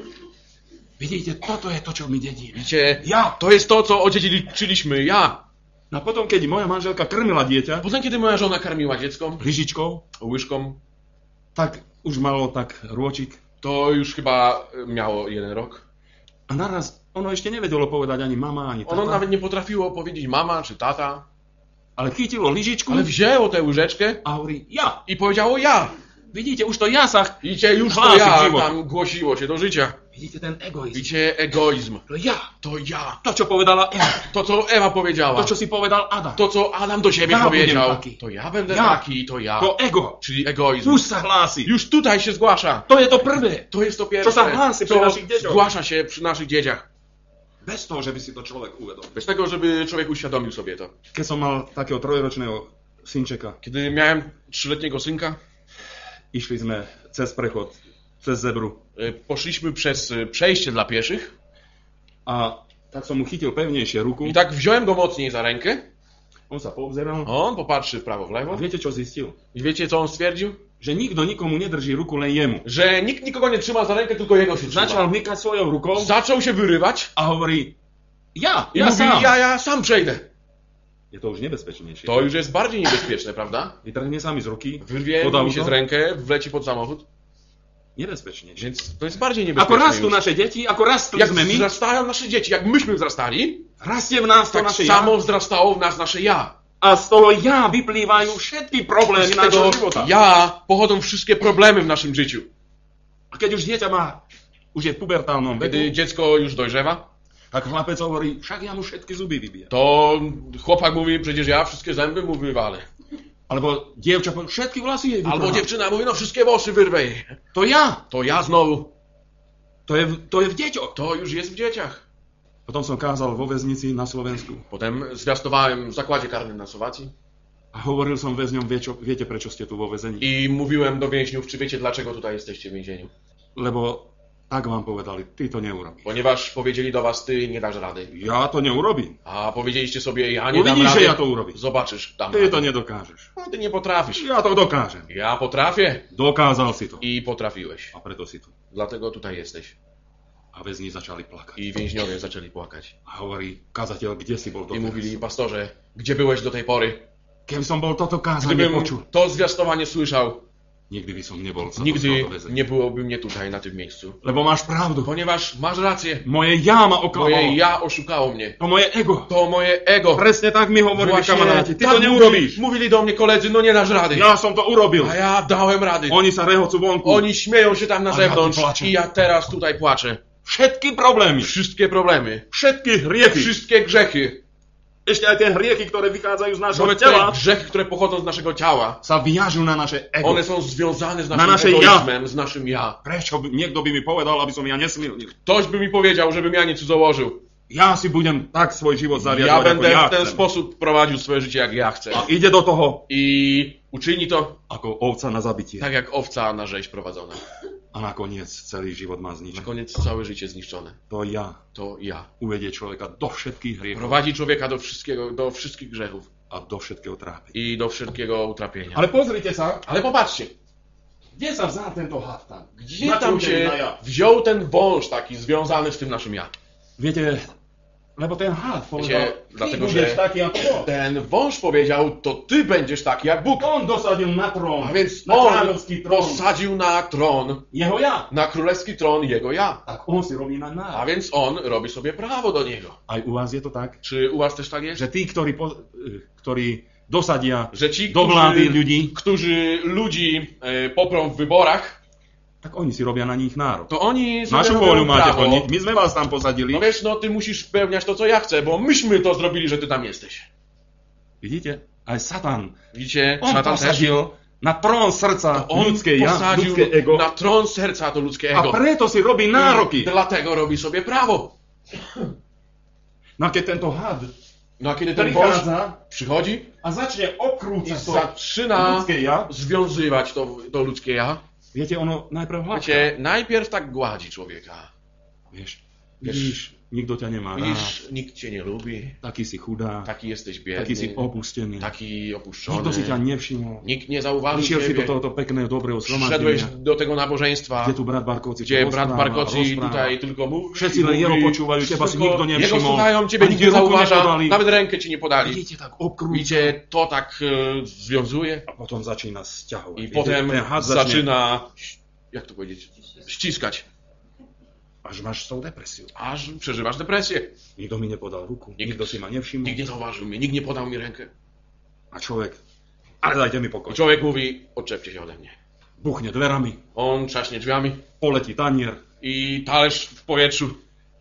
A: Vidíte, toto je to, čo my dedíme.
B: Widzicie,
A: Ja.
B: to jest to, co odziedziczyliśmy. Ja.
A: No a potom, keď moja manželka krmila dieťa
B: Potem, kiedy moja żona karmiła dziecko
A: lyžičkou,
B: łyżką,
A: tak už malo tak rôčik.
B: to już chyba miało jeden rok.
A: A naraz ono ešte nevedelo povedať ani mama, ani
B: Ono
A: tata.
B: nawet nie potrafiło powiedzieć mama czy tata,
A: Ale chytilo lyžičku
B: ale wzięło tę łyżeczkę
A: a hovorí, ja.
B: i powiedziało ja.
A: Vidíte, už to ja sa...
B: Widzicie, już to
A: Hlasy w
B: ja
A: život.
B: tam głosiło się do życia.
A: Vidíte ten egoizm.
B: Widzicie, egoizm.
A: To ja.
B: To ja.
A: To, čo povedala Eva.
B: To, co Ewa powiedziała.
A: To, čo si povedal Adam.
B: To, co Adam do siebie
A: Ja
B: powiedział.
A: będę taki.
B: To ja będę
A: Ja.
B: taki, to ja.
A: To ego.
B: Czyli egoizm.
A: Už sa hlási.
B: Już tutaj się zgłasza.
A: To je to prvé.
B: To jest to pierwsze,
A: Co za hlasy przy
B: co
A: naszych dzieciach.
B: zgłasza się przy naszych dzieciach.
A: Bez toho, že by si to človek uvedomil.
B: Bez tego, żeby człowiek uświadomił sobie to.
A: Keď som mal takého trojročného synčeka,
B: Kiedy miałem trzyletniego synka,
A: išli sme cez prechod, cez zebru
B: y, poszliśmy przez y, przejście dla pieszych
A: a tak som mu chytil pevnejšie ruku.
B: i tak wziąłem go mocniej za rękę.
A: On sa poobzeral
B: On popatrzy w prawo, w
A: a
B: lewo.
A: viete, čo zistil?
B: I wiecie, co on stwierdził?
A: Že nikto nikomu nedrží ruku, len jemu.
B: Że nikt nikogo nie trzyma za rękę, tylko jego się trzyma.
A: Začal mykať svojou rukou
B: Zaczął się wyrywać
A: a hovorí, ja,
B: i
A: ja
B: mówi,
A: sám.
B: ja, ja sam przejdę.
A: Je to už nebezpečnejšie.
B: To już jest bardziej niebezpieczne, prawda?
A: Vytrhne sa mi z ruky,
B: Wyrwie
A: pod
B: mi się z
A: auto.
B: rękę, wleci pod samochód.
A: Nebezpečnejšie.
B: Więc to jest bardziej
A: Ako
B: niebezpieczne
A: rastú
B: już.
A: naše deti, ako rastli
B: Jak
A: sme my,
B: wzrastają nasze dzieci, jak myśmy wzrastali,
A: rastie v nás to
B: tak
A: naše
B: samo
A: ja.
B: wzrastało w nas nasze ja.
A: A z toho ja vyplývajú všetky problémy
B: Z
A: nášho
B: tego
A: života.
B: ja pochodzą wszystkie problemy w naszym życiu.
A: A keď už dieťa má, už je v pubertálnom
B: Kiedy
A: veku,
B: dziecko już dojrzewa,
A: tak chlapec hovorí, však ja mu všetky zuby vybijem.
B: to chłopak mówi, przecież ja wszystkie zęby mu wywalę.
A: Alebo dievča povie, všetky vlasy jej
B: Albo
A: vytrhám.
B: dziewczyna mówi, no wszystkie włosy wyrwę jej.
A: To ja.
B: To ja znowu.
A: To je, v- to je v deťoch.
B: To już jest w dzieciach.
A: Potom som kázal vo väznici na Slovensku.
B: Potem zwiastowałem w zakładzie karnym na Słowacji
A: A hovoril som väzňom, vie, čo, viete, prečo ste tu vo väzení?
B: i mówiłem do więźniów, czy wiecie, dlaczego tutaj jesteście w więzieniu?
A: Lebo tak vám povedali, ty to neurobíš.
B: Ponieważ powiedzieli do was, ty nie dasz rady.
A: Ja to neurobím.
B: A powiedzieliście sobie, ja nie dam
A: Uvidíš,
B: rady.
A: že ja to urobím.
B: Zobaczysz, dam
A: Ty
B: radę.
A: to nedokážeš.
B: No, ty nie potrafisz.
A: Ja to dokážem.
B: Ja potrafię.
A: Dokázal si to.
B: I potrafiłeś.
A: A preto si tu.
B: Dlatego tutaj jesteś.
A: A väzni začali plakať.
B: I więźniowie zaczęli płakać.
A: A hovorí, kazateľ, kde si bol
B: I
A: doteraz?
B: mówili, pastorze, gdzie byłeś do tej pory?
A: Keby som bol toto kázanie
B: Gdybym
A: počul,
B: to zwiastowanie słyszał,
A: nikdy by som nebol sa dostal
B: nigdy
A: do väzenia.
B: nie byłoby mnie tutaj, na tym miejscu.
A: Lebo máš pravdu.
B: Ponieważ masz rację.
A: Moje ja ma oklamalo.
B: Moje ja oszukało mnie.
A: To moje ego.
B: To moje ego.
A: Presne tak mi hovorili
B: Właśnie
A: kamaráti. Ty
B: tak
A: to neurobíš.
B: mówili, mówili do mnie koledzy, no nie dasz rady.
A: Ja som to urobil.
B: A ja dałem rady.
A: Oni sa rehocú vonku.
B: Oni śmieją się tam na
A: A ja tu
B: zewnątrz
A: płaczę.
B: i ja teraz tutaj płaczę.
A: Všetky problémy.
B: Wszystkie problemy.
A: Všetky hriechy.
B: Wszystkie grzechy.
A: Ešte aj tie hriechy, ktoré vychádzajú z nášho
B: Nawet
A: tela,
B: te grzechy, które pochodzą z naszego ciała,
A: sa viažú na naše ego.
B: one są związane z
A: Na
B: naszym
A: nasze
B: egoizmem, z naszym ja.
A: Prečo by, niekto by mi povedal, aby som ja nesmilnil.
B: Ktoś by mi powiedział, żebym ja nie cudzołożył.
A: Ja si budem tak svoj život
B: Ja
A: zariadovať, ako
B: będę
A: ja
B: w ten
A: chcem.
B: sposób prowadził swoje życie, jak ja chcę.
A: A ide do toho
B: I uczyni to
A: ako ovca na zabitie.
B: tak, jak owca na rzeź prowadzona.
A: A A nakoniec celý život má
B: Na
A: zničený.
B: koniec całe życie zniszczone.
A: To ja
B: To ja.
A: uvedie človeka do všetkých hriechov
B: Prowadzi człowieka do wszystkiego, do wszystkich grzechów
A: a do všetkého trápenia.
B: i do wszelkiego utrapienia.
A: Ale pozrite sa,
B: Ale popatrzcie,
A: kde sa vzal tento had tam?
B: gdzie tam się wziął ten wąż taki związany z tym naszym ja?
A: Viete, lebo ten had povedal,
B: Wiecie,
A: ty
B: dlatego,
A: budeš
B: że
A: taký ako Boh.
B: ten wąż powiedział, to ty będziesz taki jak Bóg.
A: On dosadil na trón,
B: A więc
A: na
B: on
A: kráľovský trón,
B: posadził na tron,
A: jeho ja.
B: na królewski tron jego ja.
A: Tak on si robí na nás.
B: A więc on robi sobie prawo do niego.
A: Aj u vás je to tak,
B: Czy u was też tak jest?
A: že tí, ktorí, po, ktorí dosadia
B: Że ci,
A: do vlády
B: którzy,
A: ľudí,
B: którzy ludzi e, poprą w wyborach,
A: tak oni si robia na nich nárok.
B: to oni sobie
A: Našu
B: robią
A: vôľu máte
B: prawo.
A: plniť, my sme vás tam posadili.
B: No wiesz, no ty musisz spełniać to, co ja chcę, bo myśmy to zrobili, że ty tam jesteś.
A: Vidíte? Aj Satan,
B: Widzicie,
A: on
B: szatan też.
A: posadil na trón srdca
B: On
A: ľudské ja,
B: posadził
A: ľudské ego
B: na tron serca to ludzkie
A: a
B: ego.
A: preto si robí nároky.
B: Dlatego robi sobie prawo.
A: No a keď tento had
B: No a kiedy ten wąż
A: prichádza
B: przychodzi
A: a začne
B: i
A: okrúcať to
B: zaczyna
A: ľudské ja,
B: związywać to, to ludzkie ja,
A: viete, ono najprv hladká.
B: wiecie, najpierw tak gładzi człowieka.
A: Vieš,
B: Wieš,
A: vidíš, nikto ťa nemá rád,
B: Widzisz, nikt cię nie lubi,
A: taký si chudá,
B: taki jesteś
A: taký si
B: biedny,
A: opustený,
B: taki opuszczony,
A: nikto si ťa nevšimol.
B: nikt nie zauważył
A: Prišiel si do
B: ciebie,
A: tohoto pekného, dobrého
B: przyszedłeś
A: zhromaždenia,
B: do tego nabożeństwa,
A: kde tu brat Barkovci
B: gdzie
A: to
B: brat
A: rozpráva,
B: Barkoci
A: rozpráva.
B: tutaj tylko mówi,
A: Všetci len jeho
B: mówi,
A: počúvajú, teba si
B: tylko
A: nikto
B: jego
A: nevšimol.
B: słuchają, ciebie
A: Ani
B: nikt
A: ti
B: nie
A: ruku
B: zauważa,
A: nepodali.
B: nawet rękę ci nie podali.
A: Vidíte, tak obkrúca
B: Widzicie, to tak e, związuje
A: a potom začína sťahovať.
B: i
A: Vidíte,
B: potem
A: ten had začne,
B: zaczyna, jak to powiedzieć, ściskać,
A: až máš s tou depresiou.
B: aż przeżywasz depresję.
A: Nikto mi nepodal ruku,
B: Nikt-
A: nikto si ma nevšimol.
B: Nikt nie zauważył mnie, nikt nie podał mi rękę.
A: A človek, ale dajte mi
B: I
A: pokoj.
B: człowiek mówi, odczepcie się ode mnie.
A: Buchne dverami,
B: On trzaśnie drzwiami
A: poletí tanier,
B: i talerz w powietrzu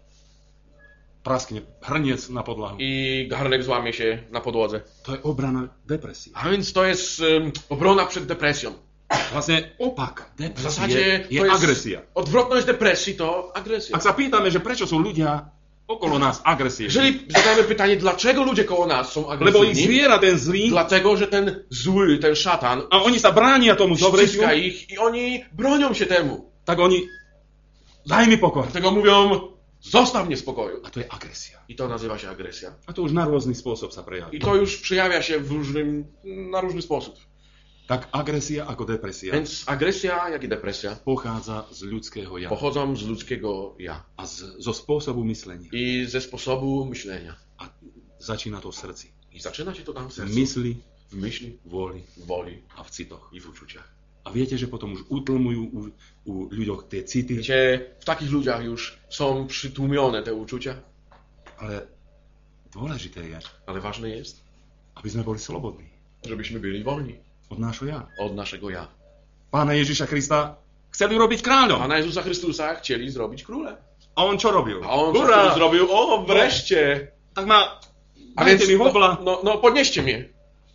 A: praskne hrniec na podlahu.
B: i garnek złamie się na podłodze.
A: To je obrana depresie.
B: A więc to jest um, obrona przed depresją.
A: Vlastne opak
B: W
A: depresie
B: zasadzie
A: je
B: to jest
A: agresia.
B: odwrotność depresji to agresja.
A: Ak sa pýtame, že prečo sú ľudia okolo nás agresívni,
B: Jeżeli zadajemy pytanie, dlaczego ludzie koło nas są
A: lebo ich
B: agresywni,
A: zviera ten zlý
B: dlatego, że ten zły, ten szatan
A: a oni sa bránia tomu zobreciu,
B: ściska ich i oni bronią się temu.
A: tak oni daj mi pokoj.
B: Dlatego mówią, zostaw mnie w spokoju.
A: A to je agresia.
B: I to nazywa się agresja.
A: A to už na rôzny spôsob sa prejaví.
B: I to już przejawia się w różnym, na różny sposób.
A: Tak agresia ako depresia
B: Więc agresja, jak i depresja
A: pochádza z ľudského ja
B: pochodzą z ludzkiego ja
A: a z, zo spôsobu myslenia.
B: i ze sposobu myślenia.
A: A začína to v srdci.
B: I zaczyna się to tam w
A: V
B: sercu,
A: mysli,
B: w myśli,
A: vôli
B: w woli
A: a v citoch.
B: i w uczuciach.
A: A viete, že potom už utlmujú u, u ľuďoch tie city,
B: Wiecie, w takich ludziach już są przytłumione te uczucia,
A: ale dôležité je,
B: ale ważne jest,
A: aby sme boli slobodní
B: żebyśmy byli wolni
A: od nášho ja.
B: od naszego ja.
A: Pána Ježiša Krista chceli robiť kráľom.
B: Pana Jezusa Chrystusa chcieli zrobić królem.
A: A on čo robil?
B: A on
A: Hurá!
B: co zrobił? O, wreszcie!
A: Tak ma...
B: A
A: Dajte
B: więc,
A: mi hobla.
B: no, no, no podnieście mnie.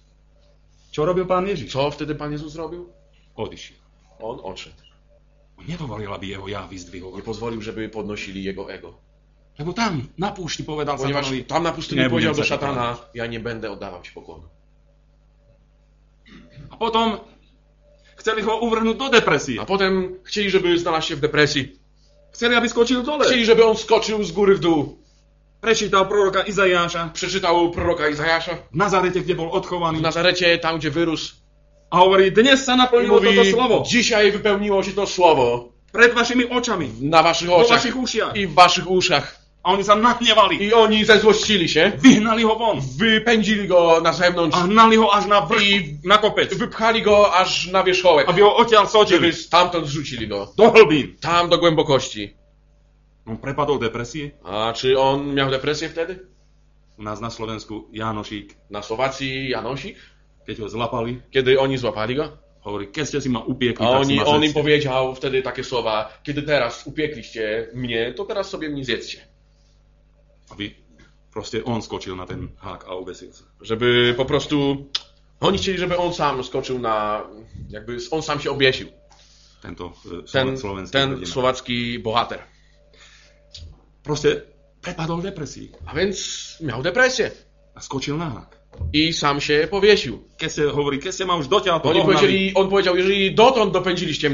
A: Čo robil Pán Ježiš?
B: Co wtedy Pan Jezus zrobił?
A: Odišiel.
B: On odszedł.
A: On nedovolil, aby jeho ja
B: Nie
A: vyzdvihol.
B: pozwolił, żeby podnosili jego ego.
A: Lebo tam na púšti povedal
B: Ponieważ
A: Satanovi,
B: tam na pustyni
A: Nie
B: powiedział
A: będę
B: do
A: za to
B: szatana, ja nie będę oddawał ci pokłonu.
A: a potom chceli ho uvrhnúť do depresie.
B: A potem chcieli, żeby znalazł się w depresji.
A: Chceli, aby skočil dole.
B: Chcieli, żeby on skoczył z góry w dół.
A: Prečítal proroka Izajáša
B: Przeczytał proroka Izajasza
A: v Nazarete, kde bol
B: w
A: odchovaný.
B: Nazarecie, tam gdzie wyrósł.
A: A hovorí, dnes sa
B: I
A: naplnilo
B: mówi,
A: toto slovo.
B: dzisiaj wypełniło się to słowo
A: Pred vašimi očami.
B: na waszych
A: Vo
B: oczach
A: vašich ušiach.
B: i w waszych uszach.
A: A oni sa nahnevali.
B: I oni zezłościli się,
A: Vyhnali ho von.
B: wypędzili go na zewnątrz
A: A hnali ho až na vrch,
B: i
A: na kopec.
B: wypchali go aż na wierzchołek,
A: Aby ho odtiaľ
B: żeby
A: sočili.
B: stamtąd zrzucili go.
A: Do hlbín.
B: Tam do głębokości.
A: On prepadol depresie.
B: A czy on miał depresję wtedy?
A: U nás na Slovensku Jánošík,
B: Na Słowacji Janosik?
A: keď ho zlapali,
B: Kiedy oni złapali go?
A: hovorí, keď ste si ma upiekli,
B: A
A: tak si
B: oni,
A: ma
B: on im
A: zjedzte.
B: powiedział wtedy takie słowa, kiedy teraz upiekliście mnie, to teraz sobie mnie zjedzcie.
A: Aby proste on skočil na ten hák a uvesil sa.
B: Żeby po prostu, oni chcieli, żeby on sam skoczył na, jakby on sam się obwiesił.
A: Tento e,
B: Ten,
A: slovenský
B: ten
A: hrdina.
B: słowacki bohater.
A: Proste prepadol depresii
B: A więc miał depresję
A: a skočil na hák.
B: i sam się powiesił.
A: Keď ste, hovorí, keď ste ma už dotiaľ
B: Oni
A: podohnali,
B: powiedzieli, on powiedział, jeżeli dotąd dopędziliście mnie,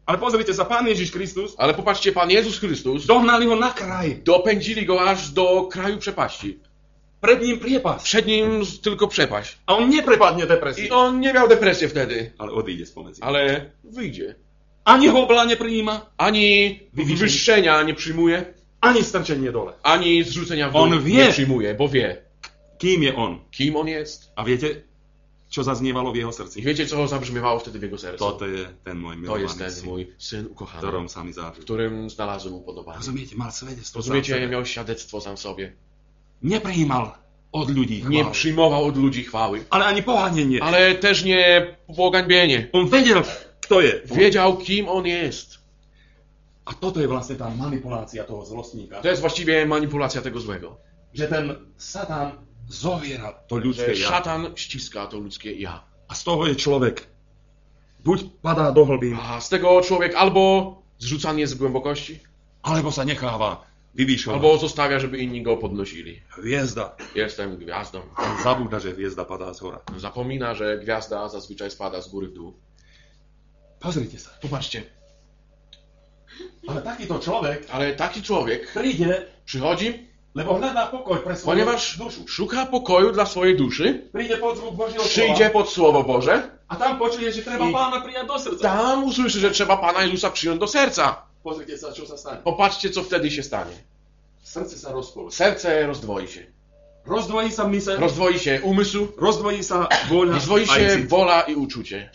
A: Ale pozrite sa, Pán Ježiš Kristus,
B: Ale popatrzcie, Pan Jezus Chrystus,
A: dohnali ho na kraj.
B: dopędzili go aż do kraju przepaści.
A: Pred ním priepas.
B: Przed nim tylko przepaść.
A: A on neprepadne depresii.
B: I on nie miał depresji wtedy,
A: Ale odíde spomedzi.
B: ale wyjdzie.
A: Ani hobla neprijíma,
B: Ani wywyższenia nie przyjmuje,
A: ani strčenie dole.
B: ani zrzucenia w dół
A: On wie.
B: nie przyjmuje, bo wie,
A: Kým je on?
B: kim on jest.
A: A viete, čo zaznievalo v jeho
B: I
A: srdci?
B: wiecie, co zabrzmiewało wtedy w jego sercu?
A: Toto je ten môj
B: To jest
A: milovaný
B: ten
A: syn,
B: mój syn ukochany,
A: ktorom sa mi závidí.
B: w którym znalazłem upodobanie.
A: Rozumiete, mal svedectvo sám
B: Rozumiecie,
A: sebe.
B: miał świadectwo sam w sobie.
A: Neprijímal od ľudí
B: Nie
A: chválu.
B: przyjmował od ludzi chwały,
A: Ale ani pohanenie.
B: ale też nie pogańbienie.
A: On vedel, kto je.
B: Wiedział, kim on jest.
A: A toto je vlastne tá manipulácia toho zlostníka.
B: To jest właściwie manipulacja tego złego.
A: Že ten Satan zoviera to ľudské
B: Że
A: ja.
B: szatan ściska to ludzkie ja.
A: A z toho je človek. Buď padá do hlbín,
B: A z tego człowiek albo zrzucany jest z głębokości,
A: alebo sa necháva vyvýšovať.
B: albo zostawia, żeby inni go podnosili.
A: Hviezda.
B: Jestem gwiazdą.
A: On zabúda, že hviezda padá z hora.
B: Zapomina, że gwiazda zazwyczaj spada z góry w dół.
A: Pozrite sa.
B: Popatrzcie.
A: Ale takýto človek
B: Ale taki człowiek
A: príde,
B: przychodzi,
A: lebo hľadá pokoj pre svoju
B: ponieważ
A: dušu.
B: szuka pokoju dla swojej duszy,
A: Príde pod zvuk Božieho
B: przyjdzie
A: slova
B: pod Słowo Boże,
A: a tam počuje, že treba
B: I-
A: Pána prijať do srdca.
B: tam usłyszy, że trzeba Pana Jezusa przyjąć do serca.
A: Pozrite sa, čo sa stane.
B: Popatrzcie, co wtedy się stanie.
A: Srdce sa rozkolí.
B: Serce rozdwoi się.
A: Rozdvojí sa myseľ,
B: Rozdwoi się umysł,
A: rozdvojí sa vôľa
B: rozdwoi
A: aj
B: się
A: cit.
B: wola i uczucie.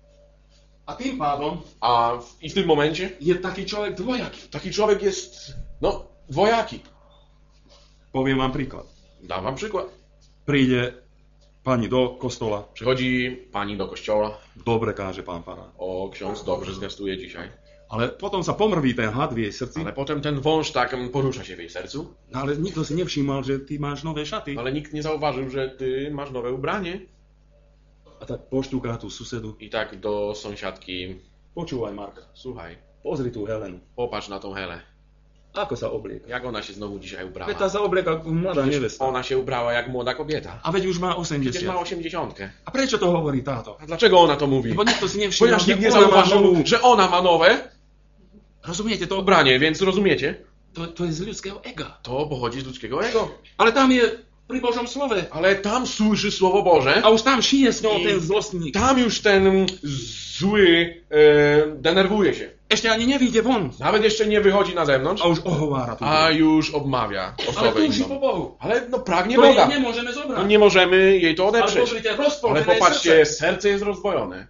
A: A tým pádom
B: A w, i w tym momencie
A: je taký človek dvojaký.
B: taki człowiek jest, no, dwojaki.
A: Poviem vám príklad.
B: Dam wam przykład.
A: Príde pani do kostola,
B: Przychodzi pani do kościoła.
A: dobre káže pán farár.
B: O, ksiądz dobrze zwiastuje dzisiaj.
A: Ale potom sa pomrví ten had v jej srdci,
B: Ale potem ten wąż tak mm, porusza się w jej sercu.
A: no ale nikto si nevšímal, že ty máš nové šaty.
B: Ale nikt nie zauważył, że ty masz nowe ubranie.
A: A tak poštúká tú susedu.
B: I tak do sąsiadki,
A: Počúvaj, Marka,
B: słuchaj,
A: pozri tú Helenu.
B: popatrz na tą Helę.
A: Ako sa oblieka?
B: Jak ona się znowu dzisiaj ubrała.
A: Veď tá sa oblieka ako mladá nevesta.
B: Ona się ubrała jak młoda kobieta.
A: A veď už má
B: Przecież ma
A: osemdesiat.
B: osiemdziesiątkę.
A: A prečo to hovorí táto?
B: A dlaczego ona to mówi?
A: Lebo nikto si nevšimol,
B: Ponieważ nikt nie
A: ona má
B: zauważył,
A: novú.
B: że ona ma nowe
A: Rozumiete, to,
B: ubranie, więc rozumiecie?
A: to, to je z ľudského ega.
B: To pochodzi z ludzkiego ego.
A: Ale tam je pri Božom slove.
B: Ale tam słyszy Słowo Boże.
A: A už tam šíje s ňou
B: I-
A: ten zlostník.
B: Tam już ten zły e, denerwuje się.
A: Ešte ani nevíde von.
B: Nawet jeszcze nie wychodzi na zewnątrz,
A: A už ohovára tú.
B: a już obmawia
A: Ale
B: osobę
A: túži po
B: inną.
A: Bohu.
B: Ale no pragnie
A: To jej
B: Boga.
A: nemôžeme zobrať.
B: No nie możemy jej to
A: Ale
B: odeprzeć.
A: pozrite,
B: Ale
A: rozpoltené
B: popatrzcie,
A: srdce.
B: serce jest rozdwojone.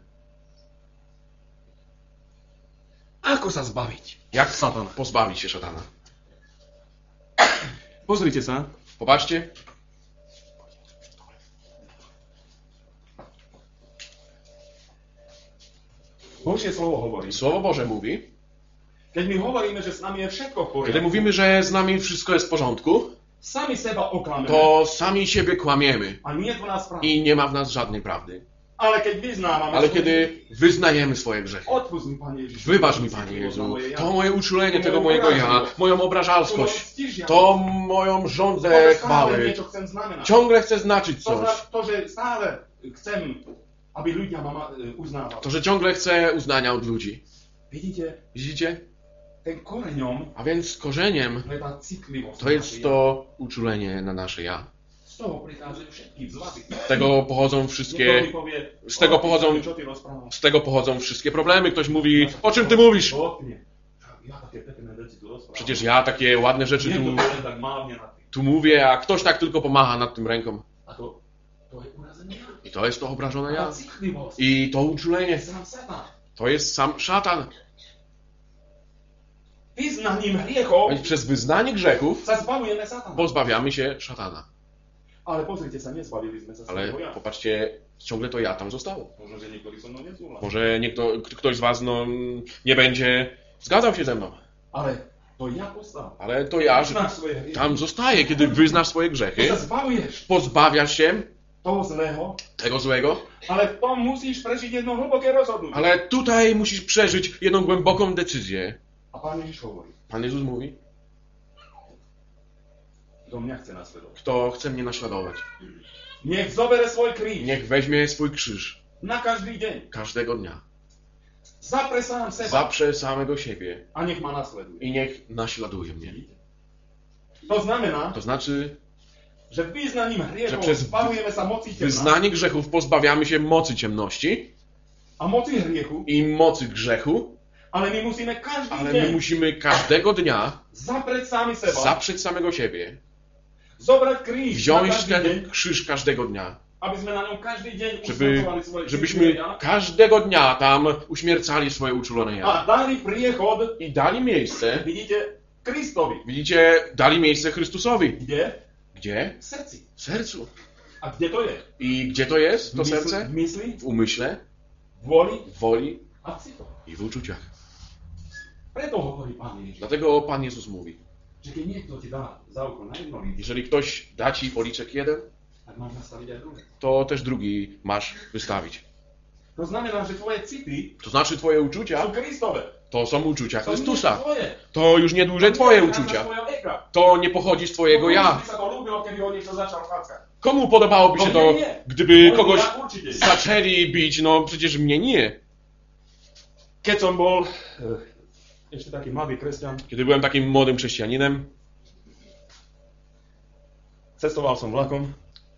A: Ako sa zbaviť?
B: Jak
A: Satana.
B: pozbawić się szatana?
A: Pozrite sa.
B: Popatrzcie.
A: Božie slovo hovorí.
B: Słowo Boże mówi,
A: Keď my hovoríme, že s nami je všetko v
B: kiedy
A: poriadku,
B: mówimy, że z nami wszystko jest w porządku,
A: sami seba oklameme
B: to sami siebie kłamiemy
A: a nie to nás pravdy.
B: i nie ma w nas żadnej prawdy.
A: Ale keď vyznávame,
B: Ale
A: svoje-
B: kiedy wyznajemy swoje grzechy,
A: Odpust mi, Panie Ježišu,
B: wybacz mi, Panie Jezu, to moje uczulenie tego mojego ja, moją obrażalskość, to moją żądzę chwały.
A: niečo chcem znamenať.
B: Ciągle chcę znaczyć
A: To,
B: coś.
A: zna- to, že stále chcem, aby ľudia ma ma- uznávali.
B: To, że ciągle chcę uznania od ludzi.
A: Vidíte,
B: Widzicie?
A: ten koreňom
B: A więc korzeniem
A: je tá citlivosť.
B: to jest to uczulenie na nasze ja.
A: Z toho prichádzajú všetky vzvady.
B: Z tego pochodzą
A: Niekto
B: wszystkie,
A: mi povie,
B: z tego
A: "O,
B: pochodzą-
A: čo ty rozprávaš?"
B: z tego pochodzą wszystkie problemy. Ktoś mówi, o czym ty mówisz?
A: Dotknie. Ja také pekné veci tu rozprávam.
B: Przecież ja takie ładne rzeczy
A: Niekto
B: tu,
A: to len tak mávne na tým.
B: tu mówię, a ktoś tak tylko pomacha nad tym ręką.
A: A to, to je urazenie ja.
B: I to jest to obrażone
A: Tá
B: ja.
A: citlivosť.
B: I to uczulenie,
A: Sám Satan.
B: to jest sam szatan.
A: Vyznaním hriechov
B: Więc przez wyznanie grzechów
A: sa zbavujeme Satana.
B: pozbawiamy się szatana.
A: Ale pozrite sa, nezbavili sme sa
B: Ale
A: svojho ja.
B: popatrzcie, ciągle to ja tam zostało.
A: Možno, že niektorí so mnou nesúhlasia.
B: Może niekto, k- ktoś z was no, nie będzie zgadzał się ze mną.
A: Ale to ja postav.
B: Ale to ja, że
A: Vyznáš svoje hriechy.
B: tam zostaje, kiedy wyznasz swoje
A: Ty
B: grzechy,
A: sa zbavuješ
B: pozbawiasz się
A: toho zlého,
B: tego złego,
A: ale v tom musíš prežiť jedno hlboké rozhodnutie.
B: ale tutaj musisz przeżyć jedną głęboką decyzję.
A: A Pán Ježiš hovorí,
B: Pan Jezus mówi,
A: kto mňa chce nasledovať.
B: kto chce mnie naśladować,
A: Nech zobere svoj kríž
B: niech weźmie swój krzyż
A: na každý deň.
B: każdego dnia.
A: Zapre sám seba.
B: Zaprze samego siebie
A: A niech ma nasleduje.
B: i niech naśladuje mnie.
A: To znamená,
B: To znaczy,
A: že vyznaním
B: Že
A: hriechov
B: přes
A: zbavujeme sa moci temna
B: wyznanie grzechów pozbawiamy się mocy ciemności
A: a moci hriechu,
B: i mocy grzechu,
A: ale my musíme každý
B: ale my
A: deň
B: musimy każdego dnia
A: zapreť sami seba,
B: zaprzeć samego siebie,
A: zobrať kríž na
B: wziąć
A: každý deň,
B: ten krzyż każdego dnia,
A: aby sme na ňom každý deň
B: żeby,
A: usmrcovali svoje
B: żebyśmy
A: cítenia
B: każdego dnia tam uśmiercali swoje uczulone
A: a
B: ja.
A: dali priechod,
B: I dali miejsce,
A: vidíte, Kristovi.
B: widzicie, dali miejsce Chrystusowi.
A: Kde?
B: Gdzie?
A: V srdci.
B: W sercu.
A: A kde to je?
B: I gdzie to jest, to
A: V mysli-
B: serce?
A: V mysli,
B: W umyśle,
A: v vôli
B: w woli
A: a v citoch.
B: i w uczuciach.
A: Preto hovorí Pán Ježiš,
B: Dlatego Pan Jezus mówi,
A: že keď niekto ti dá za oko na jedno líce,
B: jeżeli ktoś da ci policzek jeden,
A: tak máš nastaviť aj druhé.
B: to też drugi masz wystawić.
A: To znamená, že tvoje city
B: To znaczy twoje
A: sú
B: uczucia
A: Kristove.
B: to są uczucia
A: To nie
B: Chrystusa.
A: sú tvoje.
B: To już nie dłużej twoje uczucia. To nie pochodzi z twojego ja.
A: Komu by sa to ľúbilo, keby ho niekto začal fackať?
B: Komu podobałoby się
A: No
B: to,
A: mnie nie.
B: gdyby
A: Moim
B: kogoś
A: ja určite.
B: zaczęli bić? No przecież mnie nie.
A: Keď som bol eh, ešte taký mladý kresťan,
B: Kiedy byłem takim młodym chrześcijaninem,
A: cestoval som vlakom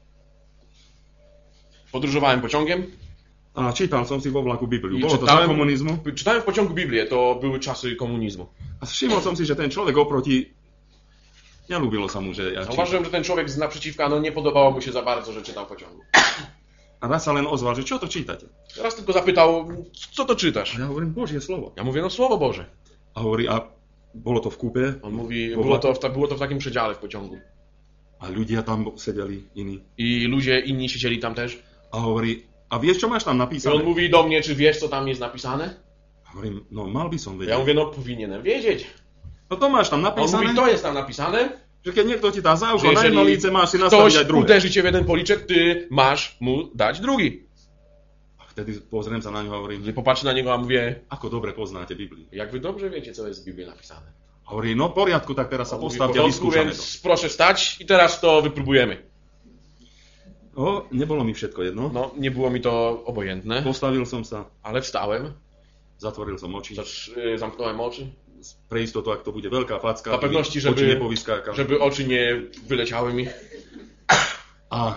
B: podróżowałem pociągiem
A: a čítal som si vo vlaku Bibliu.
B: i
A: Bolo to za
B: czytałem,
A: komunizmu.
B: czytałem w pociągu Biblię. To były czasy komunizmu.
A: A všimol som si, že ten človek oproti, nelúbilo sa mu, že ja čítam.
B: Zauważyłem, że ten człowiek z naprzeciwka, no nie podobało mu się za bardzo, że czytam w pociągu.
A: A raz sa len ozval, že čo to čítate?
B: Teraz tylko zapytał, co to czytasz?
A: A ja hovorím, Božie slovo.
B: Ja mówię, no Słowo Boże.
A: A hovorí, a bolo to v kúpe?
B: On mówi,
A: Bo-
B: było to, w ta, było to w takim przedziale w pociągu.
A: A ľudia tam sedeli iní.
B: I ludzie inni siedzieli tam też.
A: A hovorí, a vieš, čo máš tam
B: I
A: napísané?
B: on mówi do mnie, czy wiesz, co tam jest napisane?
A: A hovorím, no mal by som
B: Ja
A: vedieť.
B: mówię, no powinienem wiedzieć.
A: No to máš tam
B: A on
A: napísané,
B: mówi, to jest tam napisane,
A: že keď niekto ti dá za
B: że
A: ucho na jedno
B: jeżeli
A: líce, máš si nastaviť
B: ktoś
A: aj druhé.
B: uderzy cię w jeden policzek, ty masz mu dać drugi.
A: A vtedy pozriem sa na ňo a hovorím,
B: I popatrzę na niego, a mówię,
A: ako dobre poznáte Bibliu.
B: jak wy dobrze wiecie, co jest w Biblii napisane.
A: A hovorí, no v poriadku, tak teraz sa
B: On mówi, w
A: postavte a
B: porządku,
A: vyskúšame to.
B: więc proszę stać i teraz to wypróbujemy.
A: O, nebolo mi všetko jedno.
B: No, nie było mi to obojętne,
A: Postavil som sa,
B: ale wstałem,
A: zatvoril som oči.
B: zacz- y, zamknąłem oczy,
A: Pre istotu, ak to bude veľká facka,
B: dla pewności,
A: oči
B: żeby,
A: nepovyskákali.
B: żeby oczy nie wyleciały mi.
A: A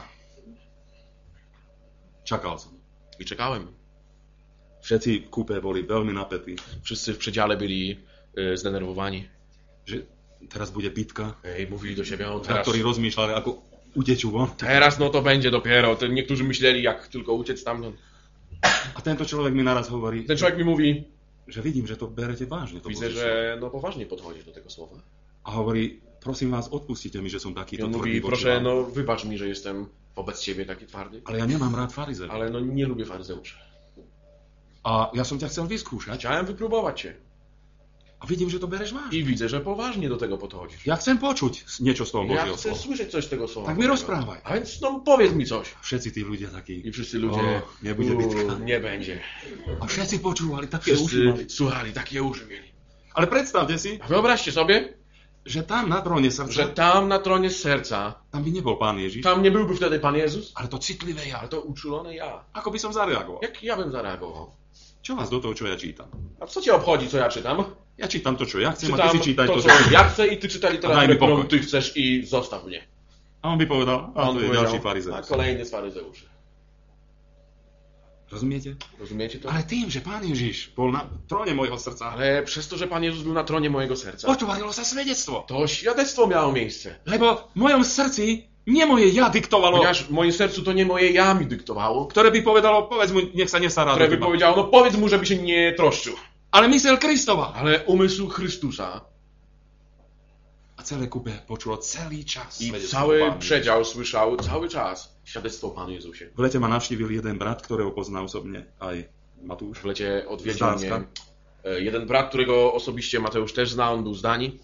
A: čakal som.
B: I czekałem.
A: Všetci v kúpe boli veľmi napätí,
B: Wszyscy w przedziale byli y, zdenerwowani.
A: že teraz bude bitka.
B: I mówili do siebie, no
A: A
B: teraz,
A: ktorí rozmýšľali, ako utečú von.
B: teraz no to będzie dopiero. Te- Niektórzy myśleli, jak tylko uciec stamtąd.
A: A tento človek mi naraz hovorí,
B: Ten człowiek mi mówi,
A: že vidím, že to berete vážne. To
B: widzę,
A: Božie
B: że no poważnie podchodzi do tego słowa.
A: slovo. A hovorí, prosím vás, odpustite mi, že som
B: I
A: takýto
B: on
A: tvrdý
B: mówi,
A: voči
B: proszę,
A: vám.
B: no wybacz mi, że jestem wobec ciebie taki twardy,
A: Ale ja nemám rád farizeu.
B: ale no nie lubię faryzeuszy.
A: A ja som ťa chcel vyskúšať.
B: Chciałem wypróbować cię
A: A vidím, že to bereš vážne.
B: i widzę, że poważnie do tego podchodzisz.
A: Ja chcem počuť niečo z toho
B: Ja
A: Božieho
B: chcę
A: slova.
B: słyszeć coś z tego słowa.
A: Tak mi
B: Bożego.
A: rozprávaj.
B: A więc no powiedz mi coś.
A: Všetci tí ľudia takí.
B: I wszyscy ludzie,
A: O, nie będzie bitka.
B: nie będzie.
A: A všetci počúvali, také uši
B: Wszyscy
A: mali.
B: słuchali, takie uszy mieli.
A: Ale predstavte si,
B: A wyobraźcie sobie,
A: že tam na tróne
B: że
A: srdca,
B: tam na tronie serca,
A: tam by nebol Pán Ježiš,
B: tam nie byłby wtedy Pan Jezus,
A: ale to citlivé ja.
B: ale to uczulone ja.
A: Ako by som zareagoval?
B: Jak ja bym zareagował?
A: Čo vás do toho, čo ja čítam?
B: A co cię obchodzi, co ja czytam?
A: Ja čítam to, čo ja chcem, a ty
B: Czytam
A: si čítaj
B: to,
A: to,
B: co
A: čo chceš.
B: ja chcę i ty czytaj
A: Daj
B: literaturę,
A: mi
B: którą
A: pokoj.
B: ty chcesz i zostaw mnie.
A: A on by povedal, a
B: On
A: to je
B: powiedział,
A: ďalší
B: a
A: farizeus.
B: kolejny z faryzeuszy.
A: Rozumiete?
B: Rozumiecie to?
A: Ale tým, že Pán Ježiš bol na tróne mojho srdca,
B: Ale przez to, że Pan Jezus był na tronie mojego serca,
A: otvorilo sa svedectvo.
B: to świadectwo miało miejsce.
A: Lebo v mojom srdci nie moje ja dyktovalo,
B: Ponieważ w moim sercu to nie moje ja mi dyktowało,
A: ktoré by povedalo, povedz mu, nech sa nestará
B: które
A: do
B: by
A: teba.
B: powiedziało, no powiedz mu, żeby się nie troszczył.
A: Ale mysel Kristova.
B: Ale umysł Chrystusa
A: A celé kúpe počulo celý čas
B: i
A: svedectvo
B: cały
A: Pánu.
B: przedział słyszał cały czas świadectwo o Panu Jezusie.
A: V lete ma navštívil jeden brat, ktorého pozná osobne aj Matúš.
B: W lecie odwiedził
A: Zdanska.
B: mnie e, jeden brat, którego osobiście Mateusz też zna, on był z Danii.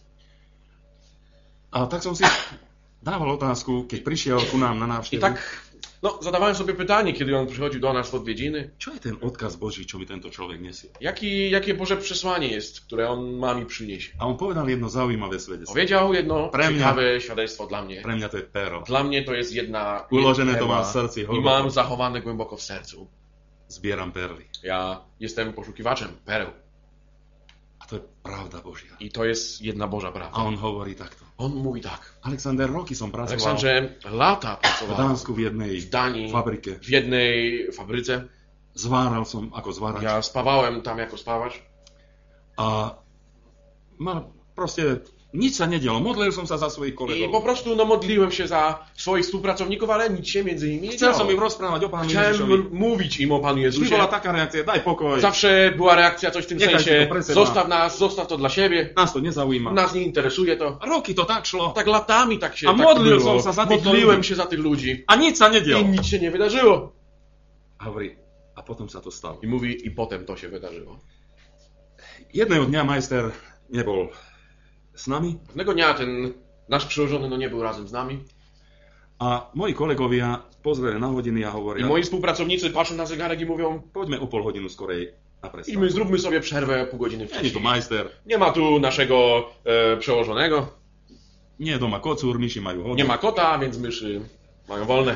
A: A tak som si dával otázku, keď prišiel ku nám na
B: I
A: návštevu.
B: tak, no, zadawałem sobie pytanie, kiedy on przychodził do nas w odwiedziny,
A: Čo je ten odkaz Boží, čo mi tento človek nesie?
B: jaki, jakie Boże przesłanie jest, które on ma mi przynieść.
A: A on povedal jedno zaujímavé svedectvo.
B: Powiedział jedno
A: Pre mňa.
B: ciekawe świadectwo dla mnie.
A: Pre mňa to je pero.
B: Dla mnie to jest jedna
A: Uložené to
B: perła
A: mám v srdci.
B: i
A: hlboko.
B: mam zachowane głęboko w sercu.
A: zbieram perly.
B: Ja jestem poszukiwaczem pereł.
A: A to je pravda Božia.
B: I to jest jedna Boża
A: A
B: prawda.
A: on hovorí takto.
B: On mówi tak.
A: Alexander, roky som pracoval
B: Aleksandrze, lata
A: v
B: pracował
A: Dánsku v jednej
B: w Danii,
A: fabrike.
B: w jednej fabryce.
A: Zváral som ako zvárač.
B: Ja spawałem tam jako spawacz.
A: A ma, proste nič sa nedialo. Modlil som sa za svojich
B: I po
A: kolegov.
B: prostu no, modliłem się za swoich współpracowników, ale nic się między nimi nie
A: Chcel som im
B: działo.
A: rozprávať o Pánu
B: Chciałem
A: Ježišovi.
B: mówić im o Panu
A: Vždy
B: Jezusie.
A: bola taká reakcia, daj pokoj,
B: Zawsze była reakcja coś w tym
A: Niechaj si
B: sensie,
A: to pre seba.
B: zostaw nas, zostaw to dla siebie,
A: nás to nezaujíma.
B: nas nie interesuje to.
A: A roky to tak šlo.
B: Tak latami tak się
A: A
B: tak
A: modlił
B: było.
A: som sa za tych
B: Modliłem
A: ludzi.
B: się za tych ludzi
A: A nič sa
B: i
A: nedialo.
B: nic się nie wydarzyło.
A: A hovorí, a potom sa to stalo.
B: I mówi, i potem to się wydarzyło.
A: Jedného dňa majster nebol s nami
B: Pewnego dnia ten nasz przełożony no, nie był razem z nami
A: a moji kolegovia pozreli na hodiny a
B: i
A: hovoria,
B: moi współpracownicy patrzą na zegarek i mówią,
A: poďme o pol hodinu skorej na
B: i
A: prestávku.
B: my zróbmy sobie przerwę pół godziny
A: Nie je to
B: wcześniej.
A: majster,
B: Nie ma tu naszego e, przełożonego,
A: nie je doma kocúr, myši majú hodinu.
B: nie ma kota, więc myszy mają wolne.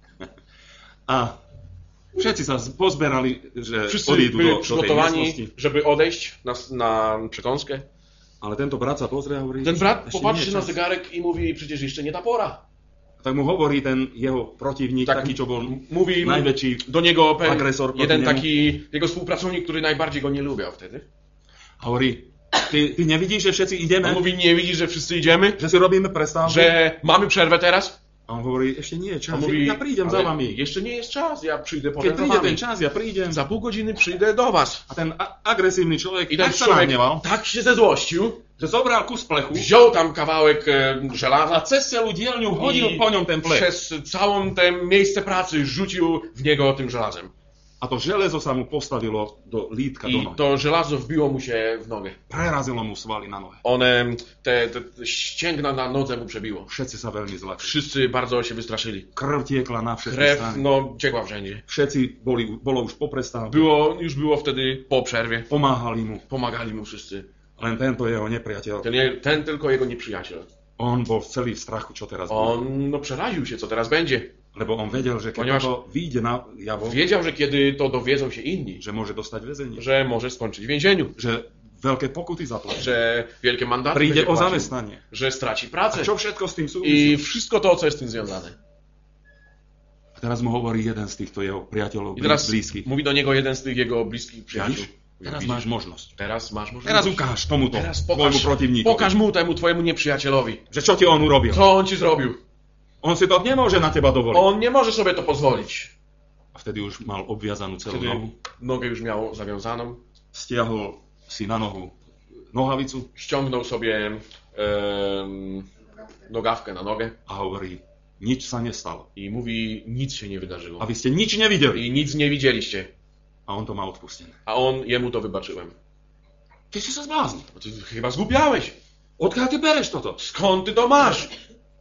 A: A všetci sa pozberali, že
B: Wszyscy
A: odídu do,
B: byli
A: do tej
B: przygotowani,
A: miestnosti.
B: żeby odejść na, na przekąskę.
A: Ale tento brat sa pozrie a hovorí,
B: Ten brat
A: ešte nie
B: popatrzy
A: je
B: na
A: čas.
B: zegarek i mówi, przecież jeszcze nie ta pora.
A: Tak mu hovorí ten jeho protivník,
B: Tak
A: taký, čo bol
B: mówi
A: najväčší
B: do niego pewien,
A: agresor proti
B: jeden
A: niemu.
B: taki jego współpracownik, który najbardziej go nie lubiał wtedy.
A: Hovorí, ty, ty nevidíš, že všetci ideme?
B: On mówi, nie widzisz, że wszyscy idziemy?
A: Že si robíme prestávku?
B: Że mamy przerwę teraz?
A: A on hovorí, ešte nie je čas,
B: On mówi,
A: ja prídem za
B: ale
A: vami.
B: jeszcze nie jest czas, ja przyjdę
A: Keď
B: potem za
A: príde
B: wami.
A: ten čas, ja prídem.
B: Za pół godziny przyjdę do was.
A: A ten a- agresívny človek
B: I ten
A: tak sa
B: człowiek
A: nahneval,
B: tak się zezłościł,
A: že zobral kus plechu
B: wziął tam kawałek e,
A: a
B: żelaza
A: cez celú dielňu hodil
B: i
A: po ňom ten plech.
B: przez całą te miejsce pracy rzucił w niego tym żelazem.
A: A to železo sa mu postavilo do lítka, do
B: I
A: nohy.
B: to żelazo wbiło mu się w nogę.
A: Prerazilo mu svaly na nohe.
B: One, te, te, te ścięgna na nodze mu przebiło.
A: Všetci sa veľmi zlakli.
B: Wszyscy bardzo się wystraszyli.
A: Krv tiekla na všetky
B: Krew,
A: strany.
B: no, ciekła wszędzie.
A: Všetci boli, bolo už po prestávke.
B: Było, już było wtedy po przerwie.
A: Pomáhali mu.
B: Pomagali mu wszyscy.
A: Len tento jeho nepriateľ.
B: Ten, je- ten tylko jego nieprzyjaciel.
A: On bol celý v strachu, čo teraz bude.
B: On, no, przeraził się, co teraz będzie.
A: Lebo on vedel, že keď
B: Ponieważ-
A: to vyjde na javo,
B: Wiedział, że kiedy to dowiedzą się inni,
A: že môže dostať väzenie.
B: że może skończyć w więzieniu.
A: Že veľké pokuty zaplatí.
B: Że wielkie mandaty
A: Príde
B: będzie
A: o
B: płacił,
A: zamestnanie.
B: że straci
A: A
B: pracę.
A: čo všetko s tým súvisí?
B: I wszystko to, co jest z tym związane.
A: A teraz mu hovorí jeden z týchto jeho priateľov
B: I teraz
A: blízkych.
B: mówi do niego jeden z tych jego bliskich przyjaciół.
A: Vidíš? Teraz
B: Widzisz?
A: máš možnosť.
B: Teraz masz możliwość.
A: Teraz ukáž tomuto
B: Teraz
A: tvojmu
B: pokaż,
A: protivníkovi,
B: pokaż mu temu twojemu nieprzyjacielowi,
A: že čo ti on urobil.
B: co on ci zrobił.
A: On si to nemôže na teba dovoliť.
B: On nie może sobie to pozwolić.
A: A vtedy už mal obviazanú celú
B: Wtedy
A: nohu.
B: nogę już miał zawiązaną.
A: Stiahol si na nohu nohavicu
B: Ściągnął sobie em, nogawkę na nogę
A: a hovorí, nič sa nestalo.
B: i mówi, nic się nie
A: A
B: wydarzyło.
A: vy ste nič nevideli.
B: I nic nie widzieliście.
A: A on to má odpustené.
B: A on, jemu to wybaczyłem.
A: Ty si sa zbláznil.
B: No ty chyba zgłupiałeś.
A: Odkiaľ ty bereš toto?
B: Skąd ty to masz?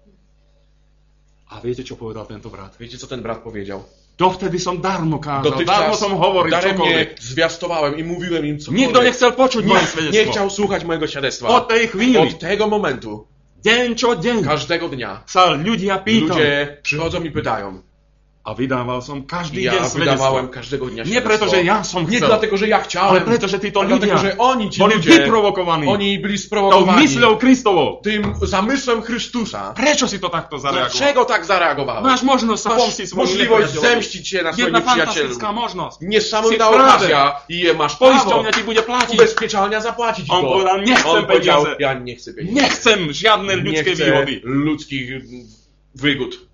A: A viete, čo povedal tento brat?
B: Wiecie, co ten brat powiedział?
A: Dovtedy som darmo kázal, darmo
B: Dotychczas
A: som hovoril
B: daremnie
A: čokoľvek.
B: zwiastowałem i mówiłem im cokolwiek.
A: Nikto nechcel počuť moje
B: Nikt nie
A: svedectvo.
B: chciał słuchać mojego świadectwa.
A: Od tej chvíli,
B: Od tego momentu,
A: deň čo deň,
B: każdego dnia,
A: sa ľudia pýtali.
B: ludzie przychodzą i pytają.
A: A vydával som každý
B: I
A: deň
B: ja
A: svedectvo.
B: wydawałem każdego dnia
A: Nie
B: świadectwo.
A: preto, že ja som
B: Nie
A: chcel,
B: dlatego, że ja
A: ale
B: chciałem,
A: preto, že títo
B: ale dlatego,
A: ľudia
B: że oni, ci
A: boli
B: ludzie,
A: vyprovokovaní
B: oni byli
A: tou
B: sprowokowani
A: mysľou Kristovou.
B: tym zamysłem Chrystusa.
A: Prečo si to takto zareagoval?
B: Dlaczego tak zareagowałeś?
A: Máš možnosť sa
B: Masz
A: pomstiť svojmu
B: możliwość
A: nepriateľovi.
B: zemścić się na swoim
A: Jedna
B: nieprzyjacielu.
A: fantastická možnosť.
B: Niesamowita
A: Si práve.
B: okazja i je masz prawo.
A: Poisťovňa ti bude platiť.
B: Ubezpieczalnia zapłacić
A: On
B: to.
A: povedal, nechcem
B: On powiedział,
A: peniaze.
B: ja nie chcę pieniędzy.
A: Nechcem žiadne
B: Nie
A: ľudské
B: chcę
A: výhody.
B: ludzkich wygód.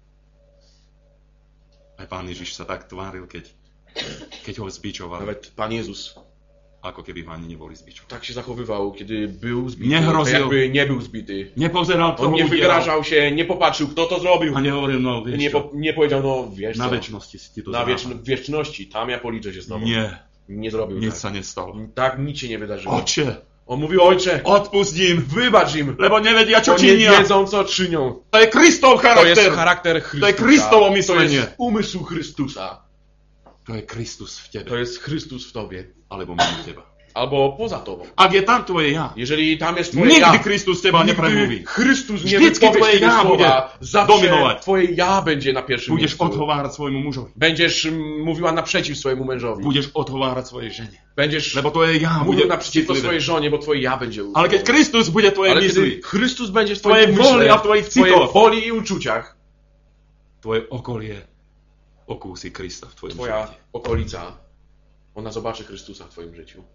A: Aj Pán Ježiš sa tak tváril, keď, keď ho zbičovali,
B: Nawet Pan Jezus
A: ako keby ho ani neboli zbičovali.
B: tak się zachowywał, kiedy był zbity.
A: Nie hrozil.
B: To jakby nie był zbity.
A: Nepozeral, kto
B: On
A: ho
B: nie
A: udielal.
B: wygrażał się, nie popatrzył, kto to zrobił.
A: A nehovoril, no vieš
B: Nie,
A: čo,
B: po, nie powiedział, no wiesz
A: na
B: co,
A: večnosti si ti to
B: na
A: zráva.
B: wieczn- w wieczności, tam ja policzę się z tobą.
A: Nie,
B: Nie zrobił
A: nic
B: tak.
A: sa nestalo.
B: Tak, nic się nie wydarzyło.
A: Oče,
B: On mówił, ojcze,
A: odpust im,
B: wybacz im,
A: lebo nevedia, čo
B: bo nie
A: činia.
B: wiedzą, co czynią.
A: To je Kristov
B: To jest
A: charakter.
B: charakter Chrystusa.
A: To jest Chrystowo
B: To
A: myslenie.
B: jest umysł Chrystusa.
A: To je Kristus v tebe,
B: To jest Chrystus w tobie.
A: alebo mimo teba.
B: albo poza tobą.
A: Ak je tam tvoje ja,
B: Jeżeli tam jest twoje
A: nikdy
B: ja,
A: Chrystus teba nepremluví.
B: nigdy Chrystus nie
A: Vždycky
B: wypowie
A: twoje
B: tego
A: ja bude
B: słowa. Zawsze
A: dominovat.
B: twoje ja będzie na pierwszym
A: Budeš
B: miejscu.
A: odhovárať svojmu mužovi.
B: Będziesz mm, mówiła naprzeciw swojemu mężowi.
A: Budeš odhovárať svojej žene.
B: Będziesz
A: Lebo tvoje ja
B: mówił
A: bude
B: naprzeciwko
A: citlivé.
B: swojej żonie, bo twoje ja będzie
A: Ale keď Kristus bude v tvojej
B: Ale
A: mysli,
B: kiedy Chrystus będzie w
A: Twoje
B: twoim
A: woli
B: umyśle,
A: a w twoich
B: w twojej
A: citoch.
B: woli i uczuciach,
A: tvoje okolie okúsi Krista v tvojom
B: twoja
A: živote.
B: okolica, ona zobaczy Chrystusa w twoim życiu.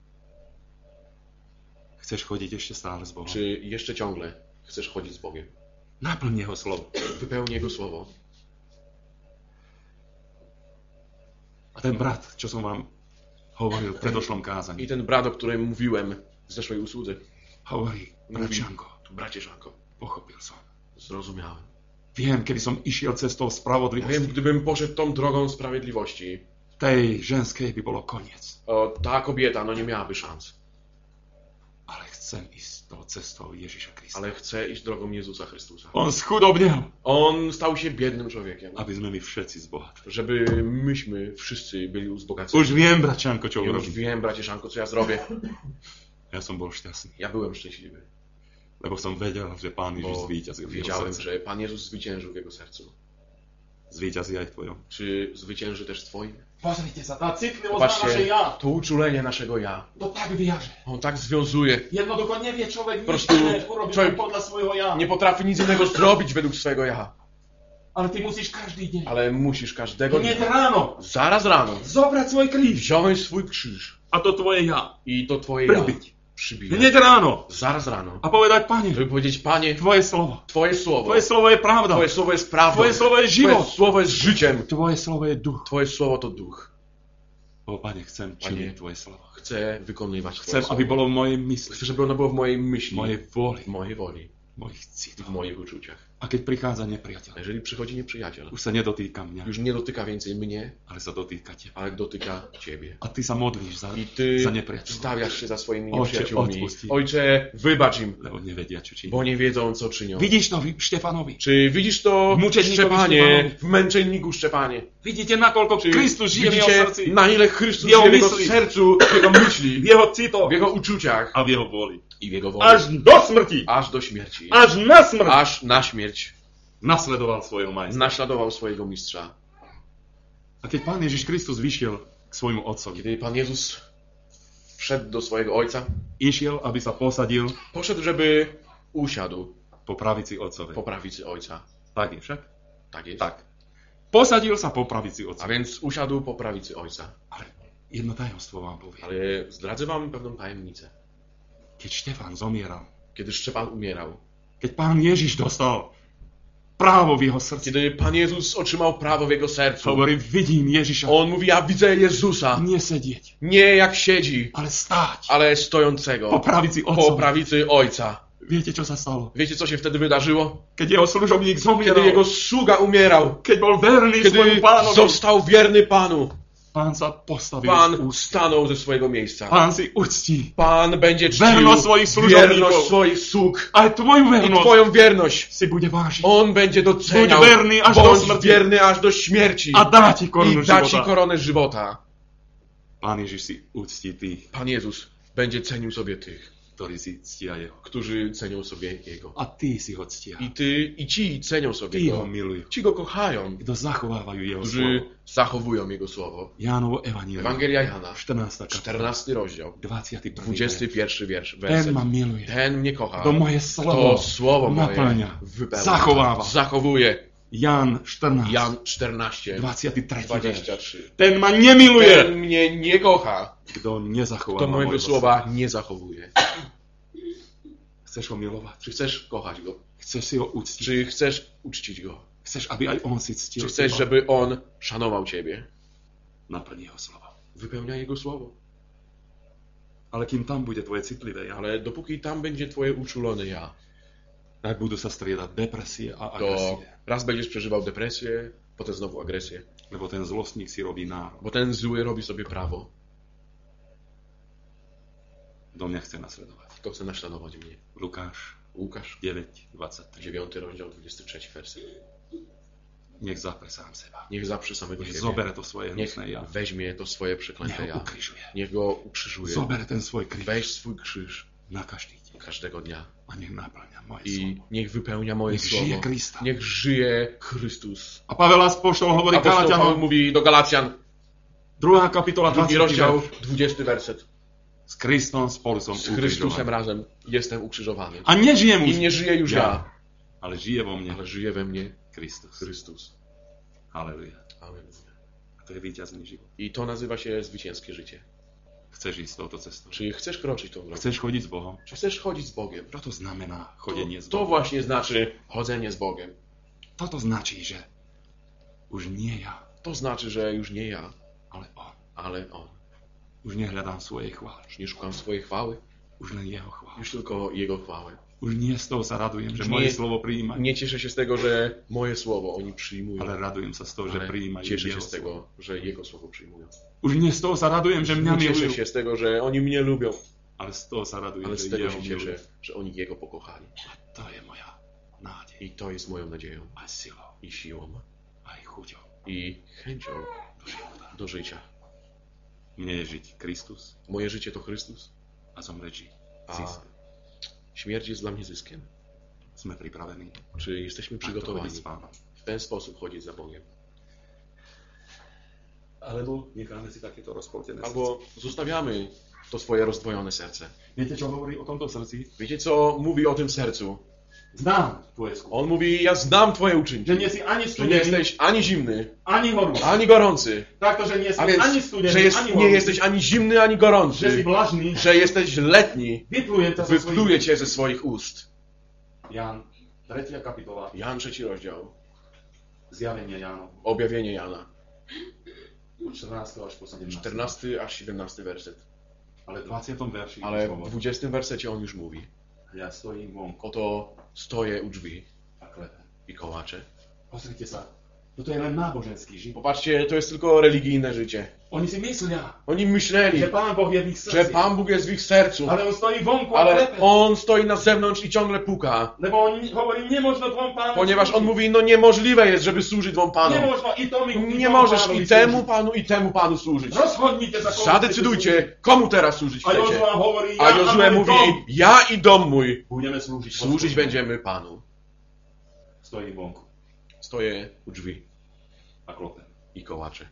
A: Chceš chodiť ešte stále s Bohom?
B: Czy jeszcze ciągle chcesz chodzić z Bogiem?
A: Naplň Jeho slovo.
B: Wypełnij Jego słowo.
A: A ten brat, čo som vám hovoril v predošlom kázaní,
B: I ten brat, o którym mówiłem w zeszłej usłudze,
A: hovorí,
B: mówi,
A: bračanko,
B: bracie Żanko,
A: pochopil som.
B: zrozumiałem.
A: Viem, keby som išiel cestou
B: Ja
A: spravodlivosti,
B: wiem, gdybym poszedł tą drogą sprawiedliwości,
A: tej ženskej by bolo koniec.
B: o, ta kobieta no nie miałaby szans.
A: Ale chcem ísť tou cestou Ježiša Krista.
B: Ale chcę iść drogą Jezusa Chrystusa.
A: On schudobnel,
B: On stał się biednym człowiekiem,
A: aby sme my všetci zbohatli.
B: żeby myśmy wszyscy byli uzbogaceni.
A: Už viem, bračanko, čo
B: Ja już
A: urobím.
B: wiem, bracie Żanko, co ja zrobię.
A: Ja som bol šťastný,
B: Ja byłem szczęśliwy,
A: lebo som vedel, že Pán Ježiš
B: bo
A: zvíťazil v jeho
B: wiedziałem,
A: srdci.
B: że Pan Jezus zwyciężył w jego sercu.
A: Zvíťazí aj v tvojom.
B: Czy zwycięży też w twoim?
A: Pozrite sa, tá citlivosť na naše
B: Patrzcie,
A: ja,
B: to uczulenie naszego ja,
A: to tak viaže.
B: on tak związuje.
A: Jednoducho nevie človek nič
B: Prostu
A: iné urobiť
B: človek
A: podľa svojho ja.
B: Nie potrafi nic innego zrobić według swojego ja.
A: Ale ty musíš každý deň,
B: Ale musisz każdego
A: hneď
B: dnia,
A: ráno,
B: zaraz rano,
A: zobrať svoj kríž
B: wziąć swój krzyż
A: a to tvoje ja.
B: i to twoje ja
A: Pribyť.
B: przybijać.
A: Hneď ráno
B: Zaraz rano.
A: a povedať, Pane,
B: Żeby powiedzieć, Panie,
A: tvoje slovo.
B: Twoje słowo,
A: Tvoje slovo je pravda.
B: Twoje słowo jest prawdą,
A: Twoje słowo jest
B: Twoje
A: żywot.
B: słowo jest życiem,
A: Tvoje slovo je duch.
B: Twoje słowo to duch.
A: O, Pane, chcem
B: Panie,
A: činiť Tvoje slovo.
B: Chcę wykonywać Twoje
A: Chcem,
B: słowo.
A: aby bolo v mojej mysli,
B: Chcę, żeby ono było w mojej myśli,
A: v mojej vôli,
B: w mojej woli,
A: v mojich citoch.
B: w moich uczuciach.
A: A keď prichádza
B: A
A: nepriateľ,
B: jeżeli przychodzi nieprzyjaciel,
A: už sa nedotýka mňa,
B: już nie dotyka więcej mnie,
A: ale sa dotýka teba.
B: ale dotyka Ciebie.
A: A ty sa modlíš za,
B: I Ty
A: za nepriateľov,
B: stawiasz się za swoimi
A: Ojcze,
B: nieprzyjaciółmi.
A: odpuść im.
B: Ojcze, wybacz im,
A: lebo nevedia, čo činí.
B: bo nie wiedzą, co czynią.
A: Vidíš to vy- Štefanovi?
B: Czy widzisz to
A: W mučedníkovi
B: Szczepanie,
A: Szczepanovi.
B: w męczenniku Szczepanie?
A: Vidíte, nakoľko
B: Czy
A: Kristus žije v jeho
B: widzicie,
A: srdci,
B: na ile Chrystus
A: w jego
B: żyje w jego
A: myśli.
B: sercu, w jego myśli,
A: v jeho citoch
B: w jego uczuciach
A: a v jeho vôli.
B: i w jego woli.
A: Až do smrti,
B: Aż do śmierci.
A: až na smrť
B: Aż na śmierć
A: nasledoval svojho majstra.
B: naśladował swojego mistrza.
A: A keď Pán Ježiš Kristus vyšiel k svojmu otcovi,
B: Kiedy Pan Jezus wszedł do swojego Ojca,
A: išiel, aby sa posadil
B: poszedł, żeby usiadł
A: po pravici otcovej.
B: po prawicy Ojca.
A: Tak je však?
B: Tak jest.
A: Tak. Posadil sa po pravici
B: A
A: otcovej.
B: więc usiadł po prawicy Ojca.
A: Ale jedno tajomstvo vám poviem.
B: Ale zdradzę wam pewną tajemnicę.
A: Keď Štefán zomieral,
B: Kiedy Szczepan umierał,
A: keď Pán Ježiš dostal právo v jeho srdci,
B: kiedy Pan Jezus otrzymał prawo w jego sercu,
A: hovorí, vidím Ježiša
B: on mówi, ja widzę Jezusa,
A: nie sedieť,
B: nie jak siedzi,
A: ale stáť
B: ale
A: po
B: stojącego
A: pravici
B: po
A: otcovej.
B: prawicy Ojca.
A: Viete, čo sa stalo?
B: Wiecie, co się wtedy wydarzyło?
A: Keď jeho služobník
B: Kiedy
A: zomieral,
B: jego sługa umierał,
A: keď bol verný
B: kiedy
A: svojmu pánovi,
B: został wierny Panu,
A: Pán sa postavil z
B: Pan
A: úst.
B: stanął ze swojego miejsca.
A: Pán si uctí
B: Pan będzie czcił
A: Wierność swoich służobników.
B: wierność swoich sług
A: aj tvoju
B: i
A: vernosť.
B: Twoją wierność.
A: Si bude vážiť
B: On będzie doceniał.
A: Bądź wierny aż do
B: Bądź
A: śmierci.
B: wierny aż do śmierci.
A: a dá ti korunu
B: I da Ci
A: života.
B: koronę żywota.
A: Pán Ježiš si uctí tých,
B: Pan Jezus będzie cenił sobie tych,
A: ktorí si ctia Jeho.
B: którzy cenią sobie Jego.
A: A ty si ho ctia.
B: I Ty, i ci cenią sobie
A: Tí ho
B: Go.
A: milujú.
B: Ci Go kochają,
A: Kto zachovávajú Jeho
B: którzy
A: slovo.
B: zachowują Jego słowo.
A: Jánovo evanílium,
B: Ewangelia Jana,
A: štrnásta kapitola,
B: czternasty rozdział,
A: dvadsiaty prvý
B: dwudziesty
A: verš.
B: pierwszy wiersz,
A: Ten
B: werset.
A: ma miluje.
B: Ten mnie kocha.
A: To moje
B: To
A: slovo
B: słowo moje
A: naplňa,
B: wypełnia,
A: zachováva.
B: zachowuje.
A: Jan štrnásť,
B: Jan czternaście,
A: dvadsiaty tretí
B: dwadzieścia
A: verš.
B: trzy.
A: Ten ma nemiluje,
B: Ten mnie nie kocha,
A: kto nezachováva
B: to mojego
A: mojho
B: słowa
A: slova.
B: nie zachowuje.
A: Chceš ho milovať?
B: Czy chcesz kochać Go?
A: Chceš si ho uctiť?
B: Czy chcesz uczcić Go?
A: Chceš, aby aj on si ctil
B: Czy chcesz,
A: teba?
B: żeby On szanował Ciebie?
A: Naplň jeho slova.
B: Wypełniaj Jego słowo.
A: Ale kým tam bude tvoje citlivé ja,
B: Ale dopóki tam będzie Twoje uczulone ja,
A: tak budú sa striedať depresie a
B: to
A: agresie.
B: raz będziesz przeżywał depresję, potem znowu agresję.
A: Lebo ten zlostník si robí nárok.
B: Bo ten zły robi sobie prawo.
A: Do mňa chce nasledovať.
B: Kto chce naśladować mnie?
A: Lukáš
B: Łukasz,
A: deväť dvadsaťtri.
B: dziewiąty rozdział, dwudziesty trzeci werset.
A: Niech zapre sám seba.
B: Niech zaprze samego
A: Niech
B: siebie.
A: zobere to swoje
B: Niech
A: hnusné ja.
B: weźmie to swoje przeklęte
A: Niech ho
B: ja.
A: ukrižuje.
B: Niech go ukrzyżuje.
A: Zobere ten svoj kríž
B: Weź swój krzyż
A: na každý deň.
B: każdego dnia.
A: A nech naplňa moje
B: I
A: slovo.
B: niech wypełnia moje
A: Niech żyje
B: słowo.
A: Krista.
B: Niech żyje Chrystus.
A: A Pavel Apoštol hovorí
B: Apoštol Paweł
A: Galatianom,
B: mówi do Galacjan,
A: druhá kapitola
B: drugi
A: dvadsiaty
B: rozdział,
A: verš.
B: dwudziesty werset.
A: S Kristom spolu som
B: Z Chrystusem
A: ukrižovaný.
B: razem jestem ukrzyżowany.
A: A nežijem
B: I
A: už
B: nie żyję już
A: ja,
B: ja,
A: ale žije vo mne
B: ale żyje we mnie
A: Kristus.
B: Chrystus.
A: Halleluja.
B: Amen.
A: A to je víťazný život.
B: I to nazywa się zwycięskie życie.
A: Chceš ísť touto cestou?
B: Czy chcesz kroczyć tą drogą?
A: Chceš chodiť s Bohom?
B: Czy chcesz chodzić z Bogiem?
A: Čo to znamená
B: To,
A: chodenie s
B: to
A: Bohom?
B: właśnie znaczy chodzenie z Bogiem.
A: Toto značí, že už nie ja,
B: To znaczy, że już nie ja,
A: ale On.
B: ale On.
A: Už nehľadám svojej chvály.
B: Już nie szukam swojej chwały,
A: Už len Jeho chvály.
B: już tylko Jego chwałę.
A: Už nie z toho sa radujem, že
B: Už
A: moje
B: nie-
A: slovo prijímajú,
B: Nie cieszę się z tego, że moje słowo oni przyjmują,
A: ale radujem sa z toho, že
B: ale
A: prijímajú
B: cieszę się
A: Jeho
B: z
A: slovo.
B: tego, że Jego słowo przyjmują.
A: Už nie z toho sa radujem, že mňa
B: Nie cieszę
A: milujú,
B: się z tego, że oni mnie lubią,
A: ale z toho sa radujem,
B: ale
A: že
B: z tego
A: Jeho
B: się
A: milujú.
B: cieszę, że oni Jego pokochali.
A: To je moja nádej.
B: I to jest moją nadzieją
A: Aj silou,
B: i siłą
A: aj chuťou
B: i chęcią
A: do života.
B: do życia.
A: Mne je žiť Kristus
B: Moje życie to Chrystus,
A: a zomrieť žiť.
B: a
A: Zisk.
B: śmierć jest dla mnie zyskiem.
A: Sme pripravení
B: Czy jesteśmy
A: takto chodiť
B: przygotowani
A: s Pánom.
B: w ten sposób chodzić za Bogiem?
A: Alebo necháme si takéto rozpoltené srdce.
B: Albo zostawiamy to swoje rozdwojone serce.
A: Viete, čo hovorí o tomto srdci?
B: Wiecie, co mówi o tym sercu?
A: Znám tvoje skutky.
B: On mówi, ja znam twoje
A: Že
B: uczynki.
A: nie si ani
B: Że nie
A: studený,
B: jesteś ani zimny,
A: ani horúci.
B: ani gorący.
A: Takto, že nie si
B: A więc,
A: ani studený,
B: że jest,
A: ani
B: nie
A: horúci.
B: jesteś ani zimny, ani
A: Že si
B: gorący.
A: vlažný.
B: Że jesteś letni.
A: Vyplujem ťa zo svojich...
B: Wypluje cię ze swoich ust.
A: Jan, tretia kapitola,
B: Jan trzeci rozdział.
A: zjavenie Jánovo,
B: Objawienie Jana.
A: od čtrnásteho až po sedemnásteho.
B: czternasty aż siedemnasty werset.
A: Ale v dvadsiatom verši
B: Ale
A: už
B: w
A: hovorí,
B: dwudziestym wersecie on już mówi.
A: ja stojím vonku
B: Oto stoję u drzwi
A: a klepem.
B: i kołaczę.
A: Pozrite sa, toto je len náboženský život.
B: Popatrzcie, to jest tylko religijne życie.
A: Oni si myslia,
B: Oni myśleli,
A: že Pán Boh je v ich
B: że
A: srdci,
B: Pan Bóg jest w ich sercu,
A: ale on stojí vonku a
B: ale
A: klepe.
B: On stoi na zewnątrz i ciągle puka.
A: Lebo on hovorí, nemožno dvom pánom
B: Ponieważ on
A: slúžiť.
B: mówi, no niemożliwe jest, żeby służyć dwom panom.
A: Nemožno i tomu, i
B: Nie
A: tomu
B: możesz
A: pánovi
B: i temu
A: slúžiť.
B: panu, i temu panu służyć.
A: Rozhodnite sa, komu chcete slúžiť.
B: Zadecydujcie, komu teraz służyć
A: A
B: chcecie.
A: Jozue hovorí,
B: A
A: ja
B: Jozue
A: a môj
B: mówi,
A: dom
B: ja i dom mój
A: budeme slúžiť.
B: służyć
A: Hospodinu.
B: będziemy Panu.
A: Stojím vonku
B: Stoję u drzwi
A: a klopem.
B: i kołaczę.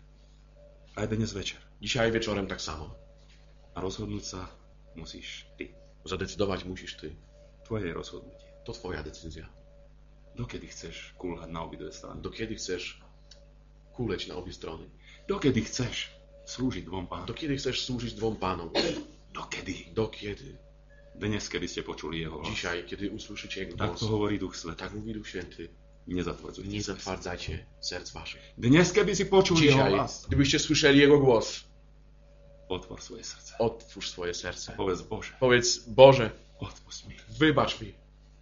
A: A dnes večer.
B: Dzisiaj wieczorem tak samo.
A: A rozhodnúť sa musíš ty.
B: Zadecydować musisz ty.
A: Tvoje rozhodnutie.
B: To twoja decyzja.
A: Dokedy chceš kulhať na obidve strany?
B: Do kiedy chcesz kuleć na obie strony?
A: Dokedy chceš slúžiť dvom pánom?
B: Do kiedy chcesz służyć dwom panom?
A: Dokedy?
B: Do kiedy?
A: Dnes, kedy ste počuli jeho hlas.
B: Dzisiaj, kiedy usłyszycie Jego
A: Tak
B: głos.
A: to hovorí Duch Svetý.
B: Tak mówi Duch Święty.
A: Nezatvrdzujte
B: Nie
A: sa.
B: zatwardzajcie serc waszych.
A: Dnes, keby si počuli jeho
B: Dzisiaj,
A: hlas,
B: gdybyście słyszeli Jego głos,
A: otvor svoje srdce.
B: otwórz swoje serce.
A: Povedz, Bože,
B: Powiedz, Boże,
A: odpust mi,
B: wybacz mi,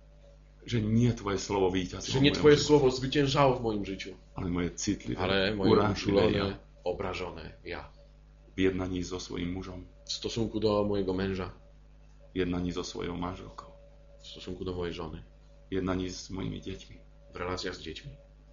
A: že nie Tvoje slovo víťazilo
B: że
A: v
B: nie
A: mojom
B: Twoje
A: živote,
B: słowo zwyciężało w moim życiu,
A: ale moje citlivé,
B: ale moje
A: urážlivé ja
B: uczulone, obrażone ja.
A: v jednaní so svojím mužom,
B: W stosunku do mojego męża,
A: v jednaní so svojou manželkou,
B: w stosunku do mojej żony,
A: v jednaní s mojimi deťmi,
B: w relacjach z dziećmi,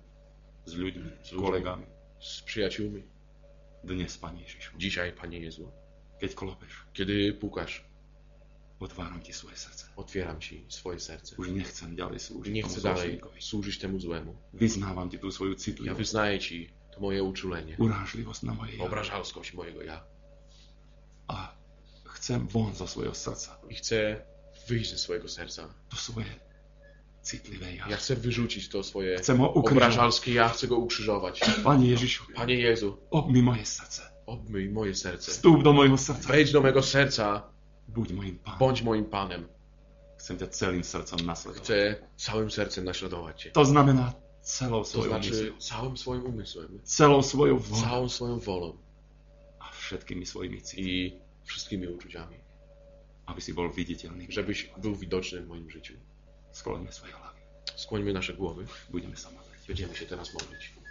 A: s ľuďmi, s
B: ľuďmi.
A: kolegami.
B: z przyjaciółmi.
A: Dnes, Pane Ježišu,
B: Dzisiaj, Panie Jezu,
A: keď klopeš,
B: kiedy pukasz,
A: otváram Ti svoje srdce.
B: otwieram Ci swoje serce.
A: Už nechcem ďalej slúžiť
B: Nie
A: tomu
B: chcę dalej
A: zločinníkovi.
B: służyć temu złemu.
A: Vyznávam Ti tú svoju
B: Ja
A: citlivosť,
B: wyznaję Ci to moje uczulenie,
A: urážlivosť na moje ja.
B: obrażalskość mojego ja.
A: A chcem von zo svojho srdca
B: I chcę wyjść ze swojego serca.
A: to svoje citlivé ja.
B: Ja chcę wyrzucić to swoje
A: Chcem ho ukrižovať.
B: obrażalskie ja, chcę go ukrzyżować.
A: Pane Ježišu,
B: Panie Jezu,
A: obmy moje srdce.
B: obmyj moje serce.
A: Vstúp do mojho srdca.
B: Wejdź do mego serca,
A: Buď mojim pánom.
B: bądź moim Panem.
A: Chcem ťa celým srdcom nasledovať.
B: Chcę całym sercem naśladować Cię.
A: To znamená celou
B: To
A: svojou
B: znaczy
A: mysľou,
B: całym swoim umysłem,
A: celou svojou volou
B: całą swoją wolą
A: a všetkými svojimi citmi,
B: i wszystkimi uczuciami,
A: aby si bol viditeľný.
B: żebyś był widoczny w moim życiu.
A: Skloňme svoje hlavy.
B: Skłońmy nasze głowy.
A: Budeme sa modliť.
B: Będziemy się teraz modlić.